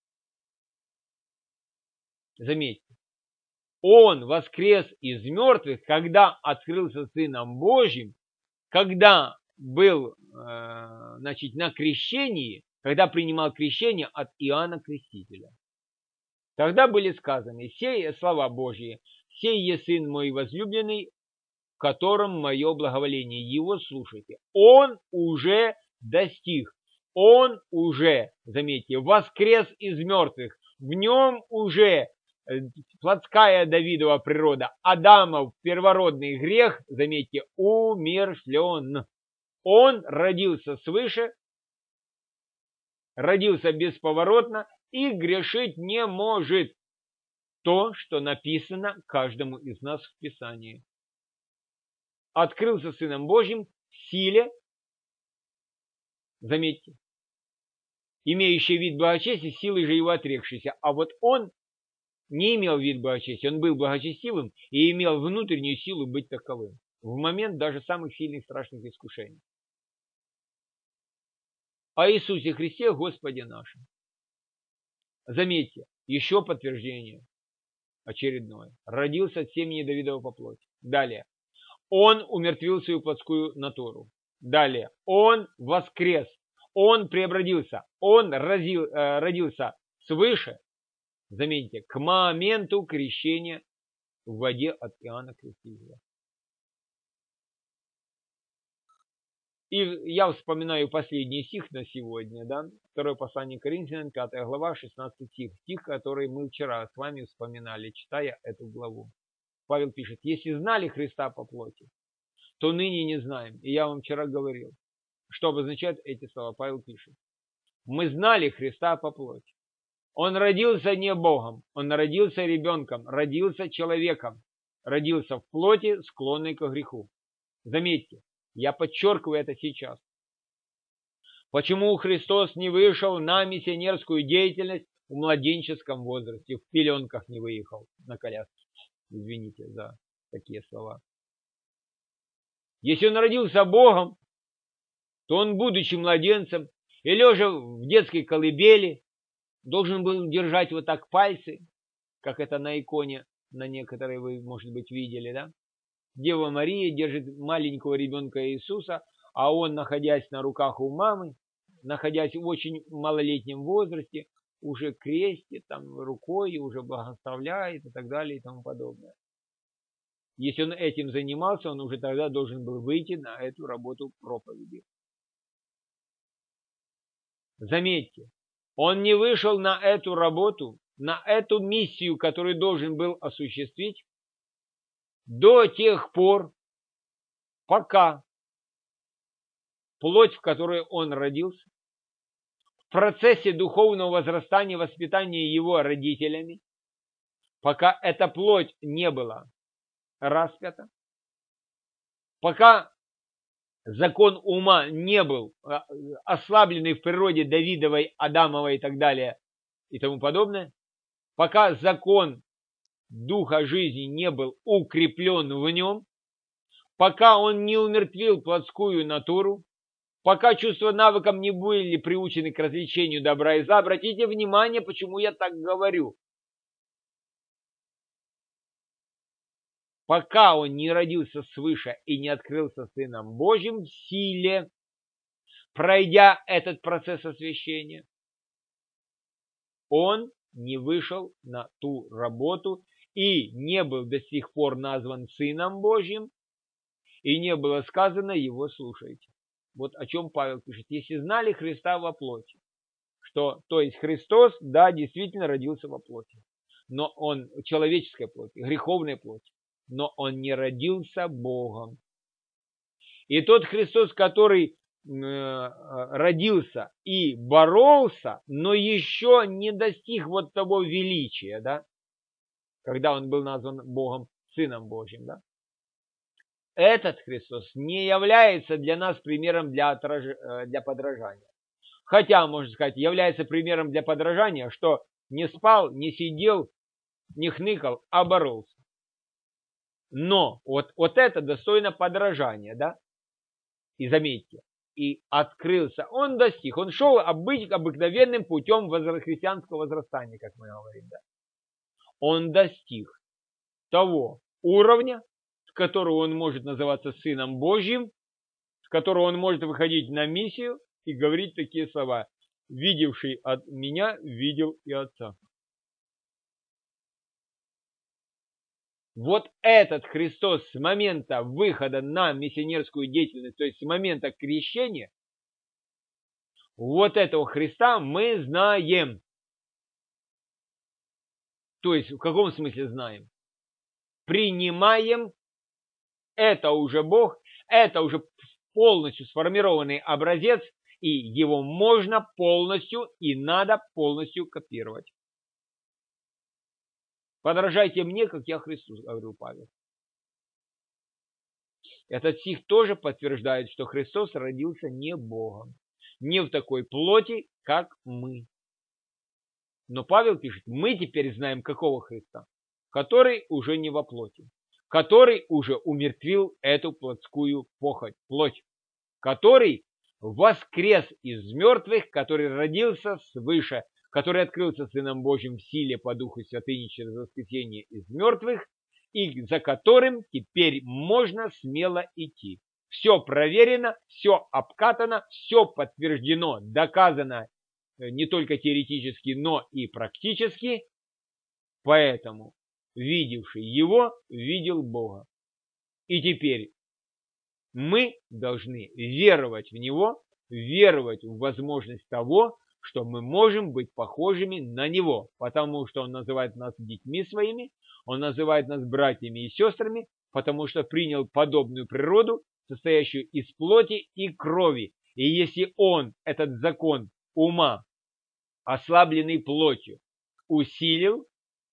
Заметьте. Он воскрес из мертвых, когда открылся Сыном Божьим, когда был э, значит, на крещении, когда принимал крещение от Иоанна Крестителя. Тогда были сказаны сей слова Божьи: «Сей е Сын мой возлюбленный, в котором мое благоволение, его слушайте». Он уже достиг, он уже, заметьте, воскрес из мертвых, в нем уже плотская Давидова природа, Адамов первородный грех, заметьте, умершлен. Он родился свыше, родился бесповоротно и грешить не может. То, что написано каждому из нас в Писании. Открылся Сыном Божьим в силе, заметьте, имеющий вид благочестия, силой же его отрекшийся. А вот он не имел вид благочестия, он был благочестивым и имел внутреннюю силу быть таковым в момент даже самых сильных страшных искушений. О Иисусе Христе, Господе нашем. Заметьте, еще подтверждение очередное. Родился от семени Давидова по плоти. Далее. Он умертвил свою плотскую натуру. Далее. Он воскрес. Он преобразился. Он разил, э, родился свыше. Заметьте, к моменту крещения в воде от Иоанна Крестителя. И я вспоминаю последний стих на сегодня, да, второе послание Коринфянам, пятая глава, шестнадцатый стих, стих, который мы вчера с вами вспоминали, читая эту главу. Павел пишет: если знали Христа по плоти, то ныне не знаем. И я вам вчера говорил, что обозначают эти слова. Павел пишет: мы знали Христа по плоти. Он родился не Богом, он родился ребенком, родился человеком, родился в плоти, склонной к греху. Заметьте, я подчеркиваю это сейчас. Почему Христос не вышел на миссионерскую деятельность в младенческом возрасте, в пеленках не выехал на коляске? Извините за такие слова. Если он родился Богом, то он, будучи младенцем и лежа в детской колыбели, должен был держать вот так пальцы, как это на иконе, на некоторые вы, может быть, видели, да? Дева Мария держит маленького ребенка Иисуса, а он, находясь на руках у мамы, находясь в очень малолетнем возрасте, уже крестит там рукой, уже благословляет и так далее и тому подобное. Если он этим занимался, он уже тогда должен был выйти на эту работу проповеди. Заметьте, он не вышел на эту работу, на эту миссию, которую должен был осуществить, до тех пор, пока плоть, в которой он родился, в процессе духовного возрастания, воспитания его родителями, пока эта плоть не была распята, пока закон ума не был ослабленный в природе Давидовой, Адамовой и так далее и тому подобное, пока закон духа жизни не был укреплен в нем, пока он не умертвил плотскую натуру, пока чувства навыкам не были приучены к развлечению добра и зла. Обратите внимание, почему я так говорю. Пока он не родился свыше и не открылся Сыном Божьим в силе, пройдя этот процесс освящения, он не вышел на ту работу и не был до сих пор назван Сыном Божьим, и не было сказано его слушайте. Вот о чем Павел пишет. Если знали Христа во плоти, что, то есть Христос, да, действительно родился во плоти, но он человеческой плоти, греховной плоти, но он не родился Богом. И тот Христос, который э, родился и боролся, но еще не достиг вот того величия, да, когда он был назван Богом, Сыном Божьим, да. Этот Христос не является для нас примером для, отраж... для подражания. Хотя, можно сказать, является примером для подражания, что не спал, не сидел, не хныкал, а боролся. Но вот, вот это достойно подражания, да? И заметьте, и открылся, он достиг, он шел обыч, обыкновенным путем возра... христианского возрастания, как мы говорим, да? Он достиг того уровня, с которого он может называться Сыном Божьим, с которого он может выходить на миссию и говорить такие слова: «Видевший от меня, видел и Отца». Вот этот Христос с момента выхода на миссионерскую деятельность, то есть с момента крещения, вот этого Христа мы знаем. То есть в каком смысле знаем? Принимаем, это уже Бог, это уже полностью сформированный образец, и его можно полностью и надо полностью копировать. Подражайте мне, как я Христу, говорил Павел. Этот стих тоже подтверждает, что Христос родился не Богом, не в такой плоти, как мы. Но Павел пишет, мы теперь знаем какого Христа, который уже не во плоти, который уже умертвил эту плотскую похоть, плоть, который воскрес из мертвых, который родился свыше, который открылся Сыном Божьим в силе по Духу Святыни через воскресение из мертвых, и за которым теперь можно смело идти. Все проверено, все обкатано, все подтверждено, доказано не только теоретически, но и практически. Поэтому видевший его, видел Бога. И теперь мы должны веровать в него, веровать в возможность того, что мы можем быть похожими на него, потому что он называет нас детьми своими, он называет нас братьями и сестрами, потому что принял подобную природу, состоящую из плоти и крови. И если он этот закон ума, ослабленный плотью, усилил,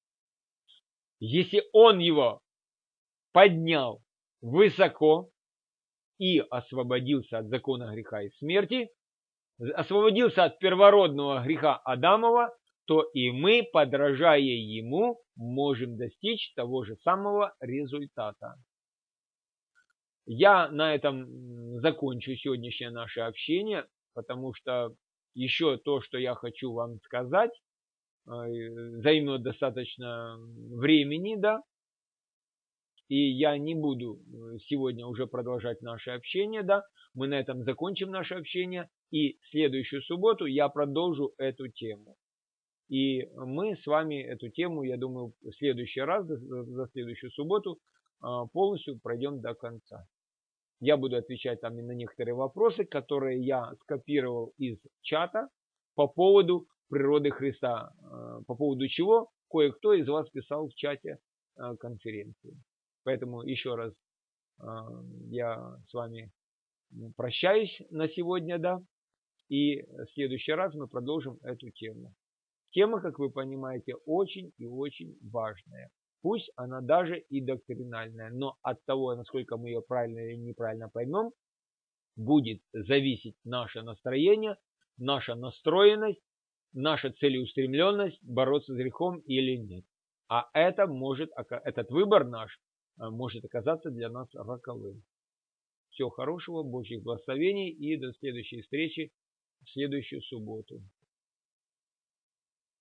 если он его поднял высоко и освободился от закона греха и смерти, освободился от первородного греха Адамова, то и мы, подражая ему, можем достичь того же самого результата. Я на этом закончу сегодняшнее наше общение, потому что еще то, что я хочу вам сказать, займет достаточно времени, да, и я не буду сегодня уже продолжать наше общение, да, мы на этом закончим наше общение, и в следующую субботу я продолжу эту тему. И мы с вами эту тему, я думаю, в следующий раз, за следующую субботу, полностью пройдем до конца. Я буду отвечать там и на некоторые вопросы, которые я скопировал из чата по поводу природы Христа, по поводу чего кое-кто из вас писал в чате конференции. Поэтому еще раз я с вами прощаюсь на сегодня, да, и в следующий раз мы продолжим эту тему. Тема, как вы понимаете, очень и очень важная. Пусть она даже и доктринальная, но от того, насколько мы ее правильно или неправильно поймем, будет зависеть наше настроение, наша настроенность, наша целеустремленность бороться с грехом или нет. А это может, этот выбор наш может оказаться для нас роковым. Всего хорошего, Божьих благословений и до следующей встречи в следующую субботу.